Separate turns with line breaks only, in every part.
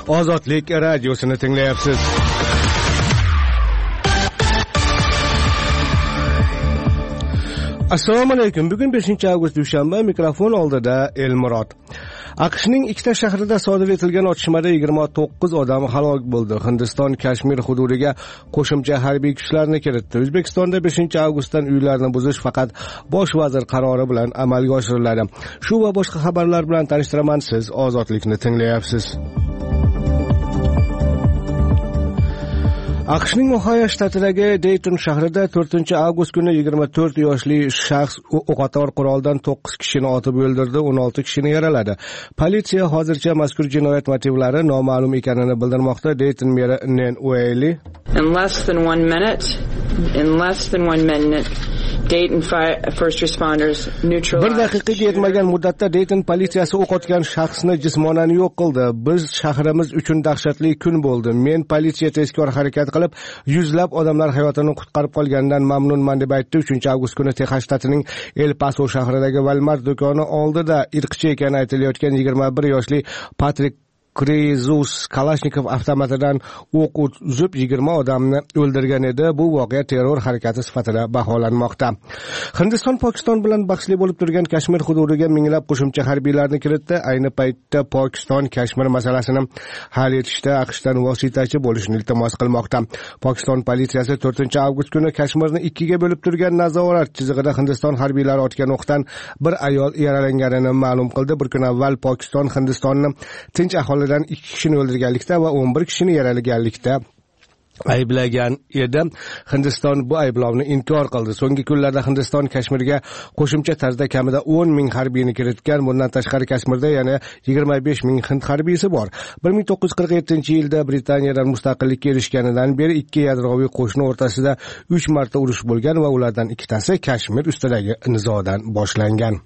Ozodlik radiosini tinglayapsiz. Assalomu alaykum. Bugun 5-avgust dushanba, mikrofon oldida Elmurod. AQShning ikkita shahrida sodir etilgan otishmada 29 odam halok bo'ldi. Hindiston Kashmir hududiga qo'shimcha harbiy kuchlarni kiritdi. O'zbekistonda 5-avgustdan uylarni buzish faqat bosh vazir qarori bilan amalga oshiriladi. Shu va boshqa xabarlar bilan tanishtiraman, siz Ozodlikni tinglayapsiz. AQShning Ohio shtatidagi Dayton shahrida 4-avgust kuni 24 yoshli shaxs o'qotar quroldan 9 kishini otib o'ldirdi, 16 kishini yaraladi. Politsiya hozircha mazkur jinoyat motivlari noma'lum ekanini bildirmoqda. Dayton meri Nan Whaley
In less than 1 minute, Dayton first responders neutralized.
1 daqiqaga yetmagan muddatda Dayton politsiyasi o'q otgan shaxsni jismonan yo'q qildi. Biz shahrimiz uchun dahshatli kun bo'ldi. Men politsiya tezkor harakat qilib, yuzlab odamlar hayotini qutqarib qolganidan mamnunman deb aytdi. 3-avgust kuni Texas shtatining El Paso shahridagi Walmart do'koni oldida irqchi ekani aytilayotgan 21 yoshli Patrik Krizus Kalashnikov avtomatidan o'q uzib 20 odamni o'ldirgan edi. Bu voqea terror harakati sifatida baholanmoqda. Hindiston Pokiston bilan bahsli bo'lib turgan Kashmir hududiga minglab qo'shimcha harbiylarni kiritdi. Ayni paytda Pokiston Kashmir masalasini hal etishda AQShdan vositachi bo'lishni iltimos qilmoqda. Pokiston politsiyasi 4-avgust kuni Kashmirni ikkiga bo'lib turgan nazorat chizig'ida Hindiston harbiylari otgan o'qdan bir ayol yaralanganini ma'lum qildi. Bir kun avval Pokiston Hindistonni tinch aholi 2 kishini o'ldirganlikda va 11 kishini yaralaganlikda ayblagan edi. Hindiston bu ayblovni inkor qildi. So'nggi kunlarda Hindiston Kashmirga qo'shimcha tarzda kamida 10 ming harbiyni kiritgan. Bundan tashqari Kashmirda yana 25 ming hind harbiysi bor. 1947-yilda Britaniyadan mustaqillikka erishganidan beri ikki yadroviy qo'shni o'rtasida 3 marta urush bo'lgan va ulardan ikkitasi Kashmir ustidagi nizodan boshlangan.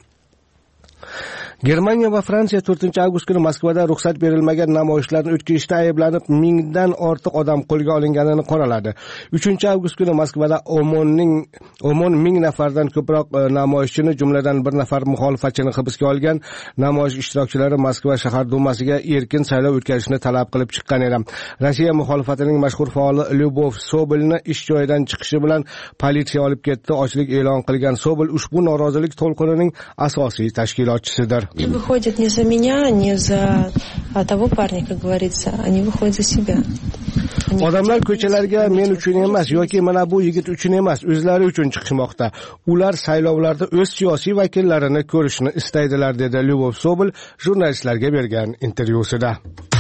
Germaniya va Fransiya 4-avgust kuni Moskvada ruxsat berilmagan namoyishlarni o'tkazishda ayblanib, mingdan ortiq odam qo'lga olinganini qoraladi. 3-avgust kuni Moskvada Omon 1000 nafardan ko'proq namoyishchini, jumladan bir nafar muxolifatchini hibsga olgan. Namoyish ishtirokchilari Moskva shahar dumasiga erkin saylov o'tkazishni talab qilib chiqqan edi. Rossiya muxolifatining mashhur faoli Lyubov Sobelni ish joyidan chiqishi bilan politsiya olib ketdi. Ochlik e'lon qilgan Sobel ushbu norozilik to'lqinining asosiy tashkilotchisidir.
Они выходят не за меня, не за того парня, как говорится, они выходят за себя.
Odamlar ko'chalarga men uchun emas yoki mana bu yigit uchun emas, o'zlari uchun chiqishmoqda. Ular saylovlarda o'z siyosiy vakillarini ko'rishni istaydilar, dedi Lyubov Sobel jurnalistlarga bergan intervyusida.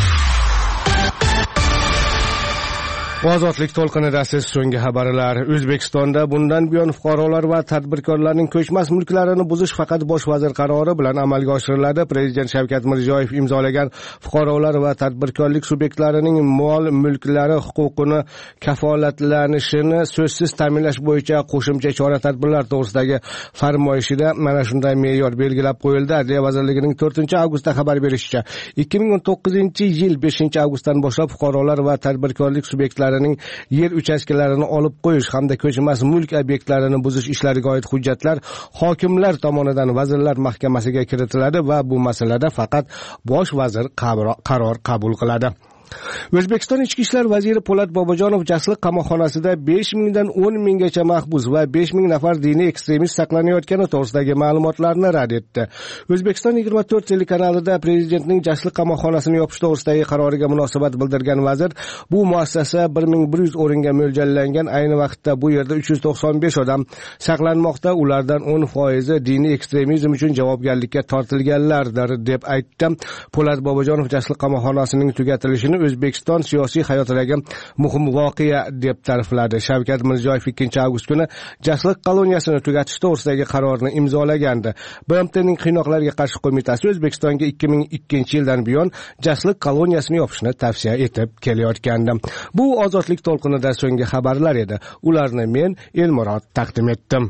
Ozodlik to'lqinida siz so'nggi xabarlar. O'zbekistonda bundan buyon fuqarolar va tadbirkorlarning ko'chmas mulklarini buzish faqat bosh vazir qarori bilan amalga oshiriladi. Prezident Shavkat Mirziyoyev imzolagan fuqarolar va tadbirkorlik subyektlarining mol-mulklari huquqini kafolatlanishini so'zsiz ta'minlash bo'yicha qo'shimcha chora-tadbirlar to'g'risidagi farmoyishida mana shunday me'yor belgilab qo'yildi. Adliya vazirligining 4-avgustda xabar berishicha, 2019-yil 5-avgustdan boshlab fuqarolar va tadbirkorlik subyektlari yer uchastkalarini olib qo'yish hamda ko'chmas mulk obyektlarini buzish ishlariga oid hujjatlar hokimlar tomonidan Vazirlar Mahkamasiga kiritiladi va bu masalada faqat bosh vazir qaror qabul qiladi. O'zbekiston Ichki ishlar vaziri Po'lat Bobojonov Jasliq qamoqxonasida 5 mingdan 10 minggacha mahbus va 5 ming nafar diniy ekstremist saqlanayotgani to'g'risidagi ma'lumotlarni rad etdi. O'zbekiston 24 telekanalida prezidentning Jasliq qamoqxonasini yopish to'g'risidagi qaroriga munosabat bildirgan vazir, bu muassasa 1100 o'ringa mo'ljallangan, ayni vaqtda bu yerda 395 odam saqlanmoqda, ulardan 10% diniy ekstremizm uchun javobgarlikka tortilganlardir deb aytdi. Po'lat Bobojonov Jasliq qamoqxonasining tugatilishini O'zbekiston siyosiy hayotidagi muhim voqea deb ta'rifladi. Shavkat Mirziyoyev 2-avgust kuni Jasliq koloniyasini tugatish to'g'risidagi qarorni imzolagandi. BMTning qiynoqlarga qarshi qo'mitasi O'zbekistonga 2002-yildan buyon Jasliq koloniyasini yopishni tavsiya etib kelayotgandi. Bu ozodlik to'lqinida so'nggi xabarlar edi. Ularni men Elmurod taqdim etdim.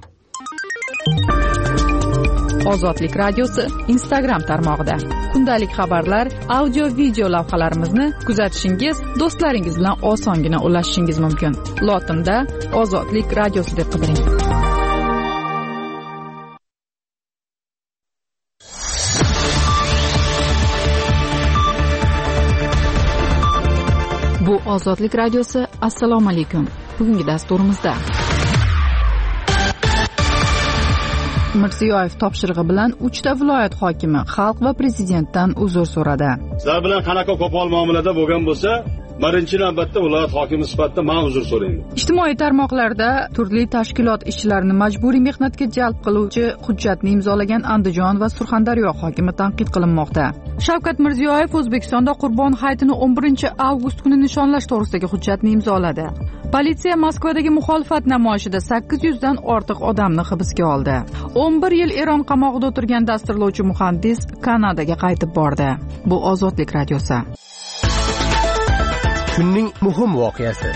Ozodlik radiosi Instagram tarmog'ida kundalik xabarlar, audio video lavhalarimizni kuzatishingiz, do'stlaringiz bilan osongina ulashishingiz mumkin. Lotinda Ozodlik radiosi deb qidiring. Bu Ozodlik radiosi. Assalomu alaykum. Bugungi dasturimizda Mirziyoyev topshirig'i bilan 3 ta viloyat hokimi xalq va prezidentdan uzr so'radi.
Sizlar bilan qanaqa qo'pol muomalada bo'lgan bo'lsa, birinchi navbatda viloyat hokimi sifatida men uzr so'rayman.
Ijtimoiy tarmoqlarda turli tashkilot ishchilarini majburiy mehnatga jalb qiluvchi hujjatni imzolagan Andijon va Surxondaryo hokimi tanqid qilinmoqda. Shavkat Mirziyoyev O'zbekistonda Qurbon hayitini 11-avgust kuni nishonlash to'g'risidagi hujjatni imzoladi. Politsiya Moskvadagi muxolifat namoyishida 800 dan ortiq odamni hibsga oldi. 11 yil Eron qamoqida o'tirgan dasturlovchi muhandis Kanadaga qaytib bordi. Bu Ozodlik radiosi.
Kunning muhim voqeasi.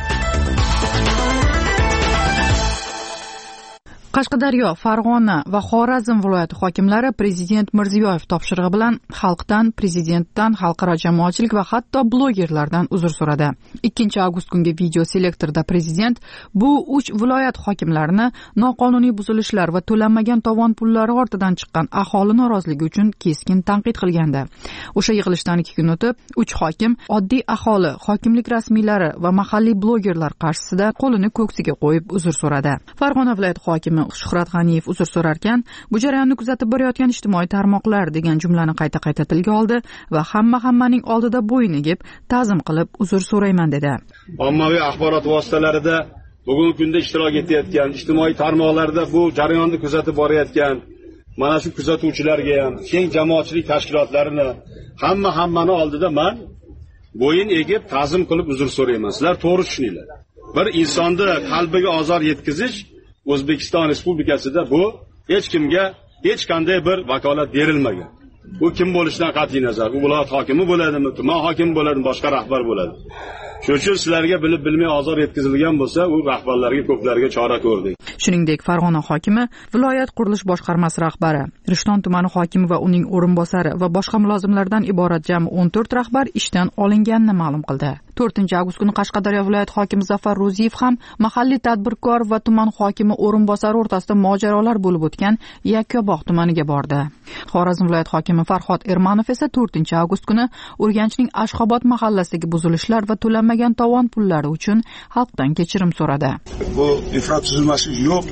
Qashqadaryo, Farg'ona va Xorazm viloyati hokimlari Prezident Mirziyoyev topshirig'i bilan xalqdan, prezidentdan, xalqaro jamoatchilik va hatto blogerlardan uzr so'radi. 2-avgust kungi video selektorda prezident bu 3 viloyat hokimlarini noqonuniy buzilishlar va to'lanmagan tovon pullari ortidan chiqqan aholi noroziligi uchun keskin tanqid qilgandi. O'sha yig'ilishdan 2 kun o'tib, 3 hokim oddiy aholi, hokimlik rasmiylari va mahalliy blogerlar qarshisida qo'lini ko'ksiga qo'yib uzr so'radi. Farg'ona viloyati hokimi Shuhrat G'aniyev uzr so'rarkan, bu jarayonni kuzatib borayotgan ijtimoiy tarmoqlar degan jumlani qayta tilga oldi va hammaning oldida bo'yin egib, ta'zim qilib uzr so'rayman dedi.
Ommaviy axborot vositalarida bugungi kunda ishtirok etayotgan, ijtimoiy tarmoqlarda bu jarayonni kuzatib borayotgan mana shu kuzatuvchilarga ham, keng jamoatchilik tashkilotlarini hammani oldida men bo'yin egib, ta'zim qilib uzr so'rayman. Sizlar to'g'ri tushuninglar. Bir insonni qalbiga ozor yetkazish O'zbekiston Respublikasida bu hech kimga hech qanday bir vakolat berilmagan. Bu kim bo'lishidan qat'iy nazar, u viloyat hokimi bo'ladimi, tuman hokimi bo'ladimi, boshqa rahbar bo'ladi. Shuning uchun sizlarga bilib-bilmay ozor yetkazilgan bo'lsa, u rahbarlarga ko'plariga chora ko'rdik.
Shuningdek, Farg'ona hokimi, viloyat qurilish boshqarmasi rahbari, Rishton tumani hokimi va uning o'rinbosari va boshqa mulozimlardan iborat jami 14 rahbar ishdan olinganini ma'lum qildi. 4-avgust kuni Qashqadaryo viloyat hokimi Zafar Ro'ziyev ham mahalliy tadbirkor va tuman hokimi o'rinbosari o'rtasida mojarolar bo'lib o'tgan Yakkabog' tumaniga bordi. Xorazm viloyat hokimi Farhod Ermanov esa 4-avgust kuni Urganchning Ashxobod mahallasidagi buzilishlar va to'lanmagan tovon pullari uchun xalqdan kechirim so'radi.
Bu infratuzilmasi yo'q,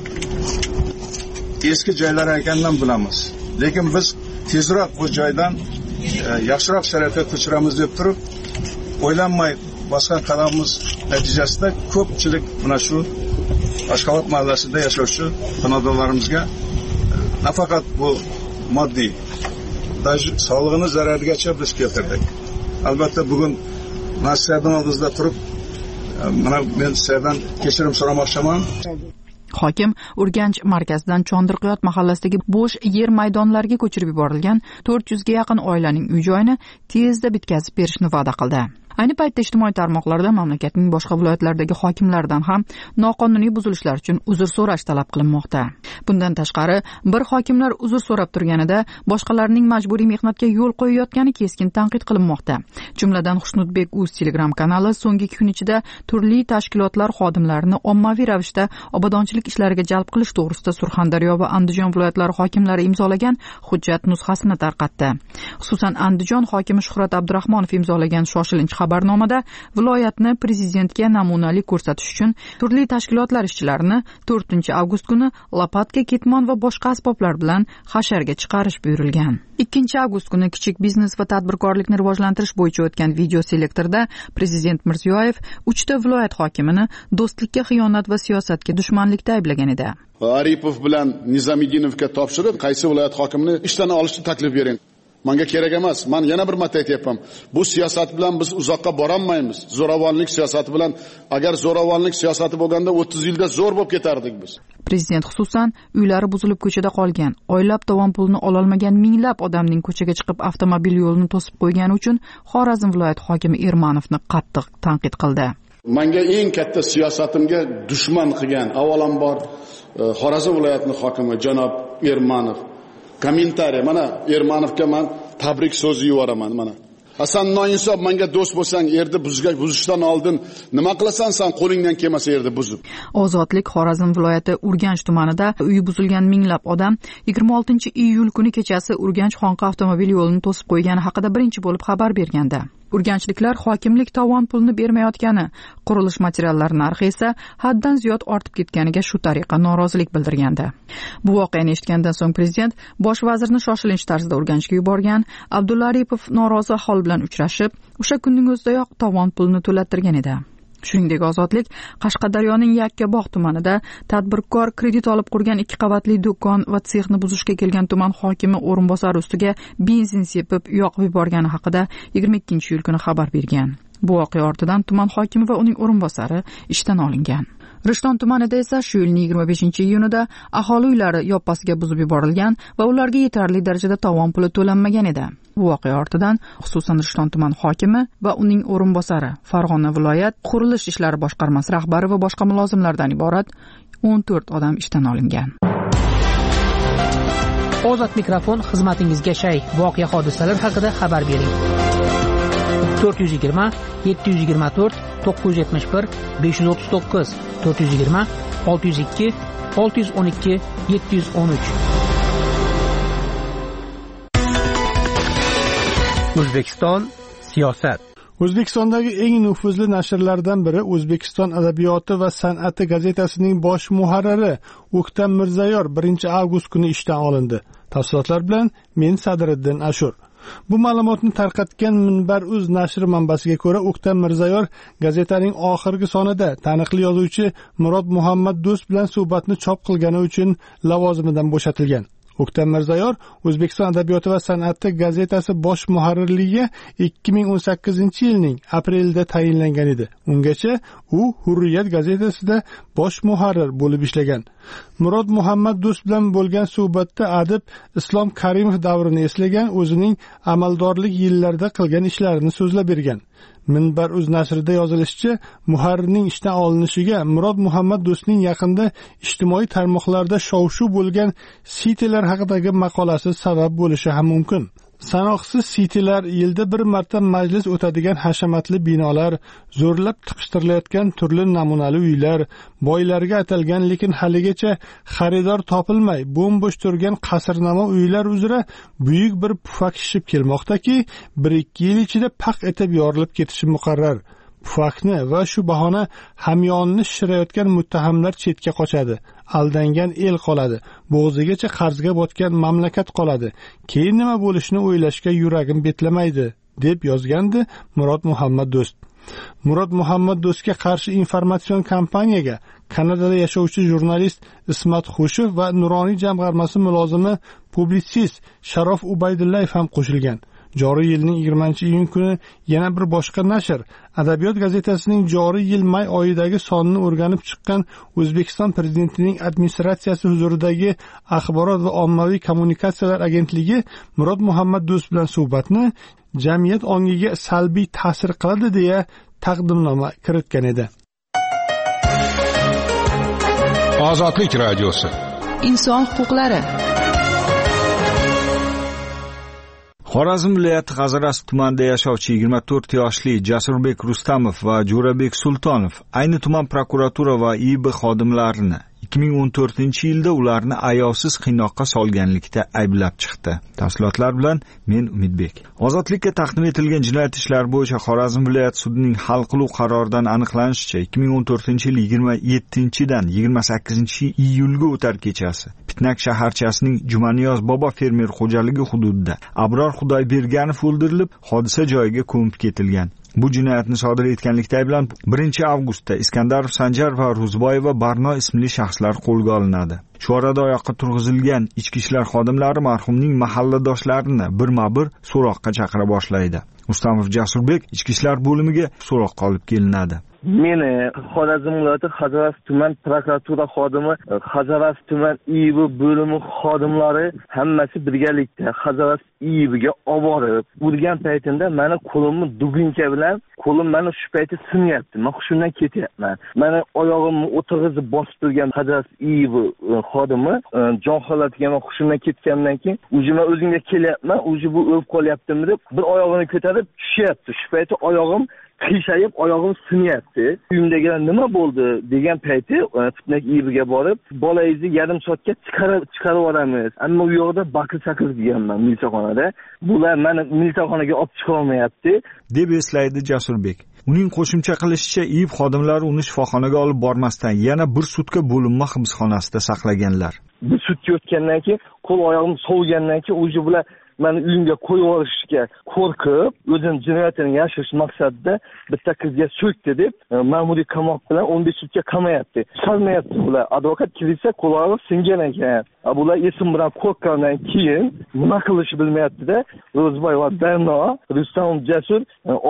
eski joylar ekanini bilamiz. Lekin biz tezroq bu joydan yaxshiroq sharoitga ko'chiramiz deb turib, o'ylanmay bosgan qadamimiz natijasida ko'pchilik mana shu Ashxobod mahallasida yashovchi xonadonlarimizga nafaqat bu moddiy, sog'lig'ini zararigacha biz keltirdik. Albatta bugun nasibdan oldimizda turib, mana men sizlardan kechirim so'ramoqchiman.
Hokim Urganch markazidan Chondirqiyot mahallasidagi bo'sh yer maydonlariga ko'chirib yuborilgan 400 ga yaqin oilaning uy-joyini tezda bitkazib berishni va'da qildi. Ayni paytda ijtimoiy tarmoqlarda mamlakatning boshqa viloyatlaridagi hokimlardan ham noqonuniy buzilishlar uchun uzr so'rash talab qilinmoqda. Bundan tashqari, bir hokimlar uzr so'rab turganida boshqalarning majburiy mehnatga yo'l qo'yayotgani keskin tanqid qilinmoqda. Jumladan Xushnudbek Uz Telegram kanali so'nggi kun ichida turli tashkilotlar xodimlarini ommaviy ravishda obodonchilik ishlariga jalb qilish to'g'risida Surxondaryo va Andijon viloyatlari hokimlari imzolagan hujjat nusxasini tarqatdi. Xususan, Andijon hokimi Shuhrat Abdurahmonov imzolagan shoshilinch xabarnomada viloyatni prezidentga namunali ko'rsatish uchun turli tashkilotlar ishchilarini 4-avgust kuni lopatka, ketmon va boshqa asboblar bilan hasharga chiqarish buyurilgan. 2-avgust kuni kichik biznes va tadbirkorlikni rivojlantirish bo'yicha o'tgan video selektorda prezident Mirziyoyev 3 ta viloyat hokimini do'stlikka xiyonat va siyosatga dushmanlikda ayblagan edi.
Aripov bilan Nizamiddinovga topshirib, qaysi viloyat hokimini ishdan olishni taklif bering. Menga kerak emas. Men yana bir marta aytayapman. Bu siyosat bilan biz uzoqqa bora olmaymiz. Zo'ravonlik siyosati bilan, agar zo'ravonlik siyosati bo'lganda 30 yilda zo'r bo'lib ketardik biz.
Prezident xususan uylari buzilib ko'chada qolgan, oylab tovon pulini ololmagan minglab odamning ko'chaga chiqib avtomobil yo'lini to'sib qo'ygani uchun Xorazm viloyati hokimi Ermanovni qattiq tanqid qildi.
Menga eng katta siyosatimga dushman qilgan avvalambor Xorazm viloyatining hokimi janob Ermanov. Kommentariy, mana Ermanovga men tabrik so'zi yuboraman mana. Hasan noinsof, menga do'st bo'lsang, yerda buzishdan oldin nima qilasan sen, qo'lingdan kelmasa yerda buzib.
Ozodlik Xorazm viloyati Urganch tumanida uyi buzilgan minglab odam 26-iyul kuni kechasi Urganch Xonqa avtomobil yo'lini to'sib qo'ygani haqida birinchi bo'lib xabar bergandi. Urganchliklar hokimlik tovon pulni bermayotgani, qurilish materiallari narxi esa haddan ziyod ortib ketganiga shu tariqa norozilik bildirgandi. Bu voqeani eshitgandan so'ng prezident bosh vazirni shoshilinch tarzda Urganchga yuborgan. Abdulla Aripov norozi aholi bilan uchrashib, o'sha kunning o'zidayoq tovon pulni to'lattirgan edi. Shuningdek, Ozodlik Qashqadaryoning Yakkabog' tumanida tadbirkor kredit olib qurgan 2 qavatli do'kon va sexni buzishga kelgan tuman hokimi o'rinbosari ustiga benzin sepib yoqib yuborgani haqida 22-iyul kuni xabar bergan. Bu voqea ortidan tuman hokimi va uning o'rinbosari ishdan olingan. Rishton tumanida esa shu yilning 25-iyunida aholi uylari yoppasiga buzib yuborilgan va ularga yetarli darajada tovon puli to'lanmagan edi. Bu voqea ortidan xususan Rishton tuman hokimi va uning o'rinbosari, Farg'ona viloyat qurilish ishlari boshqarmasi rahbari va boshqa mulozimlardan iborat 14 odam ishdan olingan.
Ozod mikrofon xizmatingizga shay. Voqea hodisalar haqida xabar bering. 420 724 971 539 420 602 612 713. O'zbekiston siyosat.
O'zbekistondagi eng nufuzli nashrlardan biri O'zbekiston adabiyoti va san'ati gazetasining bosh muharriri O'ktam Mirzayor 1-avgust kuni ishdan olindi. Tafsilotlar bilan men Sadriddin Ashur. Bu ma'lumotni tarqatgan Minbar.uz nashri manbasiga ko'ra, O'ktam Mirzayor gazetaning oxirgi sonida taniqli yozuvchi Murod Muhammad Do'st bilan suhbatni chop qilgani uchun lavozimidan bo'shatilgan. O'ktam Mirzayor O'zbekiston adabiyoti va san'ati gazetasi bosh muharrirligiga 2018-yilning aprelida tayinlangan edi. Ungacha u Hurriyat gazetasida bosh muharrir bo'lib ishlagan. Murod Muhammad Do'st bilan bo'lgan suhbatda adib Islom Karimov davrini eslagan, o'zining amaldorlik yillarida qilgan ishlarini so'zlab bergan. Minbar.uz nashrida yozilishicha, muharrirning ishdan olinishiga Murod Muhammad Do'stning yaqinda ijtimoiy tarmoqlarda shov-shuv bo'lgan sitelar haqidagi maqolasi sabab bo'lishi ham mumkin. Sanoqsiz sitelar, yilda bir marta majlis o'tadigan hashamatli binolar, zo'rlab tiqishtirilayotgan turli namunali uylar, boylarga atalgan lekin haligacha xaridor topilmay bo'm-bo'sh turgan qasrnamo uylar uzra buyuk bir pufak shishib kelmoqdaki, 1-2 yil ichida paq etib yorilib ketishi muqarrar. Pufakni va shu bahona hamyonni shirayotgan muttahamlar chetga qochadi. Aldangan el qoladi. Bo'g'zigacha qarzga botgan mamlakat qoladi. Keyin nima bo'lishini o'ylashga yuragim betlamaydi, deb yozgandi Murod Muhammad Do'st. Murod Muhammad Do'stga qarshi informatsion kampaniyaga Kanadada yashovchi jurnalist Ismat Xo'shev va Nuroniy jamg'armasi mulozimi publitsist Sharof Ubaydullayev ham qo'shilgan. Joriy yilning 20-iyun kuni yana bir boshqa nashr Adabiyot gazetasining joriy yil may oyidagi sonini o'rganib chiqqan O'zbekiston prezidentining administratsiyasi huzuridagi Axborot va ommaviy kommunikatsiyalar agentligi Murod Muhammad Do'st bilan suhbatni jamiyat ongiga salbiy ta'sir qiladi deya taqdimnoma kiritgan edi.
Ozodlik radiosi.
Inson huquqlari.
Xorazm viloyati G'azaras tumanida yashovchi 24 yoshli Jasurbek Rustamov va Jo'rabek Sultonov ayni tuman prokuratura va IIB xodimlarini 2014-yilda ularni ayovsiz qiynoqqa solganlikda ayblab chiqdi. Tafsilotlar bilan men Umidbek. Ozodlikka taqdim etilgan jinoyat ishlari bo'yicha Xorazm viloyat sudining hal qiluv qaroridan aniqlanishicha 2014-yil 27-dan 28-iyulga o'tar kechasi Pitnak shaharchasining Jumaniyoz bobo fermer xo'jaligi hududida Abror Xudoyberganov o'ldirilib, hodisa joyiga ko'mib ketilgan. Bu jinoyatni sodir etganlikda ayblanib 1-avgustda Iskandarov Sanjar va Ruzboyeva Barno ismli shaxslar qo'lga olinadi. Shu orada oyoqqa turg'izilgan ichki ishlar xodimlari marhumning mahalladoshlarini birma-bir so'roqqa chaqira boshlaydi. Ustamov Jasurbek ichki ishlar bo'limiga so'roqqa olib kelinadi.
Meni Xorazm viloyati Xazaras tuman prokuratura xodimi, Xazaras tuman IIB bo'limi xodimlari hammasi birgalikda Xazaras IIBga olib borib, urgan paytimda meni qo'limni duguncha bilan qo'lim mana shu paytda sinyapti. Men hushimdan ketyapman. Meni oyog'imni o'tirg'izib bosib turgan Xazaras IIB xodimi jon holatiga men hushimdan ketgandan keyin men o'zimga kelyapman, bu o'lib qolyaptimi deb bir oyog'ini ko'tarib tushyapti. Shu paytda oyog'im qiyshayib, oyog'im sinyapti. Uyimdagilar nima bo'ldi degan payti Pitnak IIBga borib, bolangizni yarim soatga chiqarib yuboramiz. Ammo u yoqda bakir-chaqir deganman militsiyaxona. ekanida bular meni militsiyaxonaga olib chiqa olmayapti
deb eslaydi Jasurbek. Uning qo'shimcha qilishicha, IIB xodimlari uni shifoxonaga olib bormasdan yana bir sutka bo'linma hibsxonasida saqlaganlar.
Bir sutka o'tgandan keyin qo'l oyog'im sovigandan keyin o'zi bular meni uyimga qo'yib olishga qo'rqib, o'zini jinoyatini yashirish maqsadida bitta qizga so'kdi deb ma'muriy qamoq bilan 15 sutka qamayapti. Chiqarmayapti bular. Advokat kelsa qo'l oyog'i singan ekan. Bular esim bilan qo'rqqandan keyin nima qilishni bilmayapti-da. Ro'zboy va Berno Rustam Jasur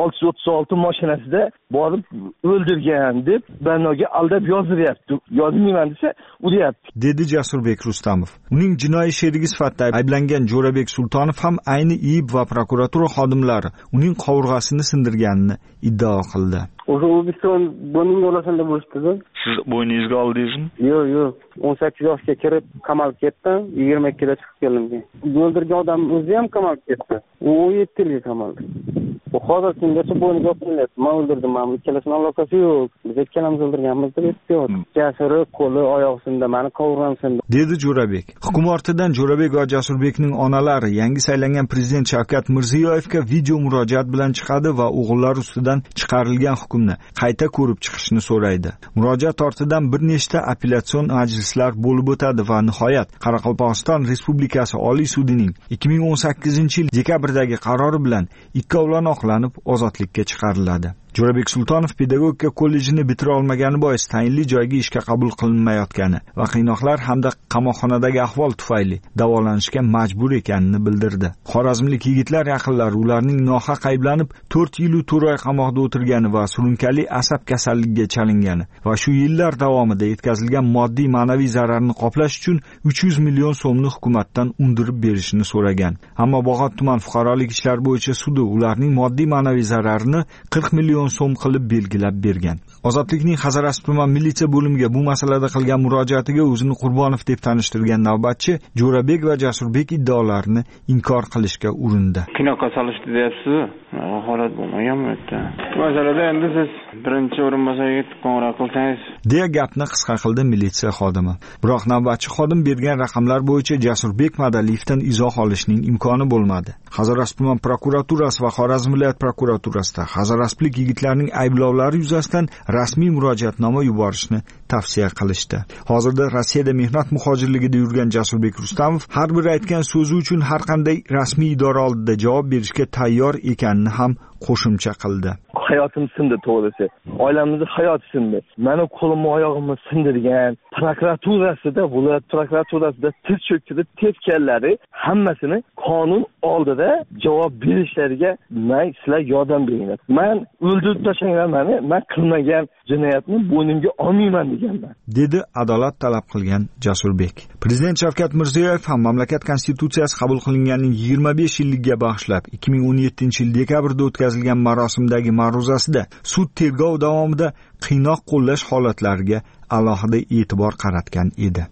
636 mashinasida borib o'ldirgan deb Bernoga aldab yoziryapti. Yozmayman desa, uryapti.
Dedi Jasurbek Rustamov. Uning jinoiy sherigi sifatida ayblangan Jo'rabek Sultonov ham ayni IIB va prokuratura xodimlari uning qovurg'asini sindirganini iddao qildi.
O'sha O'zbekiston bo'ning yo'lasida bo'lishdi.
Siz bo'yningizga oldingizmi?
Yo'q. 18 yoshga kirib qamalib ketdim, 22 da chiqib keldim. O'ldirgan odam o'zi ham qamalib ketdi. U 17 yilga qamaldi. Bu hozir kungacha bo'yniga olib men o'ldirdim, men ikkalasini aloqasi yo'q. Biz ikkalamiz o'ldirganmiz deb aytdi. Jasuri qo'li oyoq sindi, meni qovurg'am sindi.
Dedi Jo'rabek. Hukm ortidan Jo'rabek va Jasurbekning onalari yangi saylangan prezident Shavkat Mirziyoyevga video murojaat bilan chiqadi va o'g'illar ustidan chiqarilgan hukmni qayta ko'rib chiqishni so'raydi. Murojaat ortidan bir nechta apellyatsiyon majlislar bo'lib o'tadi va nihoyat Qoraqalpog'iston Respublikasi Oliy sudining 2018-yil dekabrdagi qarori bilan ikkovlon oqlanib ozodlikka chiqariladi. Jo'rabek Sultonov pedagogika kollejini bitira olmagani bois tayinli joyga ishga qabul qilinmayotgani va qiynoqlar hamda qamoqxonadagi ahvol tufayli davolanishga majbur ekanini bildirdi. Xorazmlik yigitlar yaqinlari ularning nohaq ayblanib 4 yil 4 oy qamoqda o'tirgani va surunkali asab kasalligiga chalingani va shu yillar davomida yetkazilgan moddiy ma'naviy zararni qoplash uchun 300 million so'mni hukumatdan undirib berishini so'ragan. Ammo Bog'ot tuman fuqarolik ishlar bo'yicha sudi ularning moddiy ma'naviy zararini 40 million so'm qilib belgilab bergan. Ozodlikning Hazarasp tuman militsiya bo'limiga bu masalada qilgan murojaatiga o'zini Qurbonov deb tanishtirgan navbatchi Jo'rabek va Jasurbek iddaolarini inkor qilishga urindi.
Kinoga solishdi deyapsiz. Holat bo'lmaganmi o'tda? Masalada endi siz birinchi o'rinbosarga qo'ng'iroq qilsangiz,
deya gapni qisqa qildi militsiya xodimi. Biroq navbatchi xodim bergan raqamlar bo'yicha Jasurbek Madaliyevdan izoh olishning imkoni bo'lmadi. Hazarasp tuman prokuraturasi va Xorazm viloyat prokuraturasida Hazarasplik yigitlarning ayblovlari yuzasidan rasmiy murojaatnoma yuborishni tavsiya qilishdi. Hozirda Rossiyada mehnat muhojirligida yurgan Jasurbek Rustamov har bir aytgan so'zi uchun har qanday rasmiy idora oldida javob berishga tayyor ekanini ham qo'shimcha qildi.
Hayotim sindi to'g'risi. Oilamizning hayoti sindi. Meni qo'limni oyog'imni sindirgan prokuraturasida, viloyat prokuraturasida tiz cho'ktirib tepganlari hammasini qonun oldida javob berishlariga men sizlar yordam beringlar. Men o'ldirib tashlanglar meni, men qilmagan jinoyatni bo'ynimga olmayman deganman.
Dedi adolat talab qilgan Jasurbek. Prezident Shavkat Mirziyoyev ham mamlakat konstitutsiyasi qabul qilinganining 25 yilligiga bag'ishlab 2017-yil dekabrda o'tkazilgan marosimdagi ma'ruzasida sud tergov davomida qiynoq qo'llash holatlariga alohida e'tibor qaratgan edi.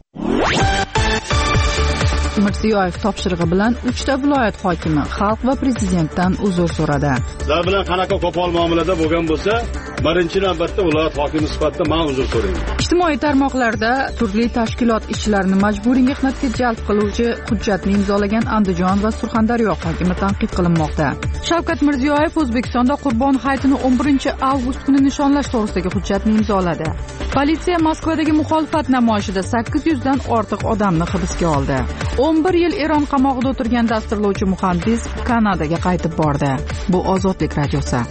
Mirziyoyev topshirig'i bilan 3 ta viloyat hokimi xalq va prezidentdan uzr so'radi.
Sizlar bilan qanaqa qo'pol muomalada bo'lgan bo'lsa, birinchi navbatda viloyat hokimi sifatida men uzr so'rayman.
Ijtimoiy tarmoqlarda turli tashkilot ishchilarini majburiy mehnatga jalb qiluvchi hujjatni imzolagan Andijon va Surxondaryo hokimi tanqid qilinmoqda. Shavkat Mirziyoyev O'zbekistonda Qurbon hayitini 11-avgust kuni nishonlash to'g'risidagi hujjatni imzoladi. Politsiya Moskvadagi muxolifat namoyishida 800 dan ortiq odamni hibsga oldi. 11 yil Eron qamoqida o'tirgan dasturlovchi muhandis Kanadaga qaytib bordi. Bu Ozodlik radiosi.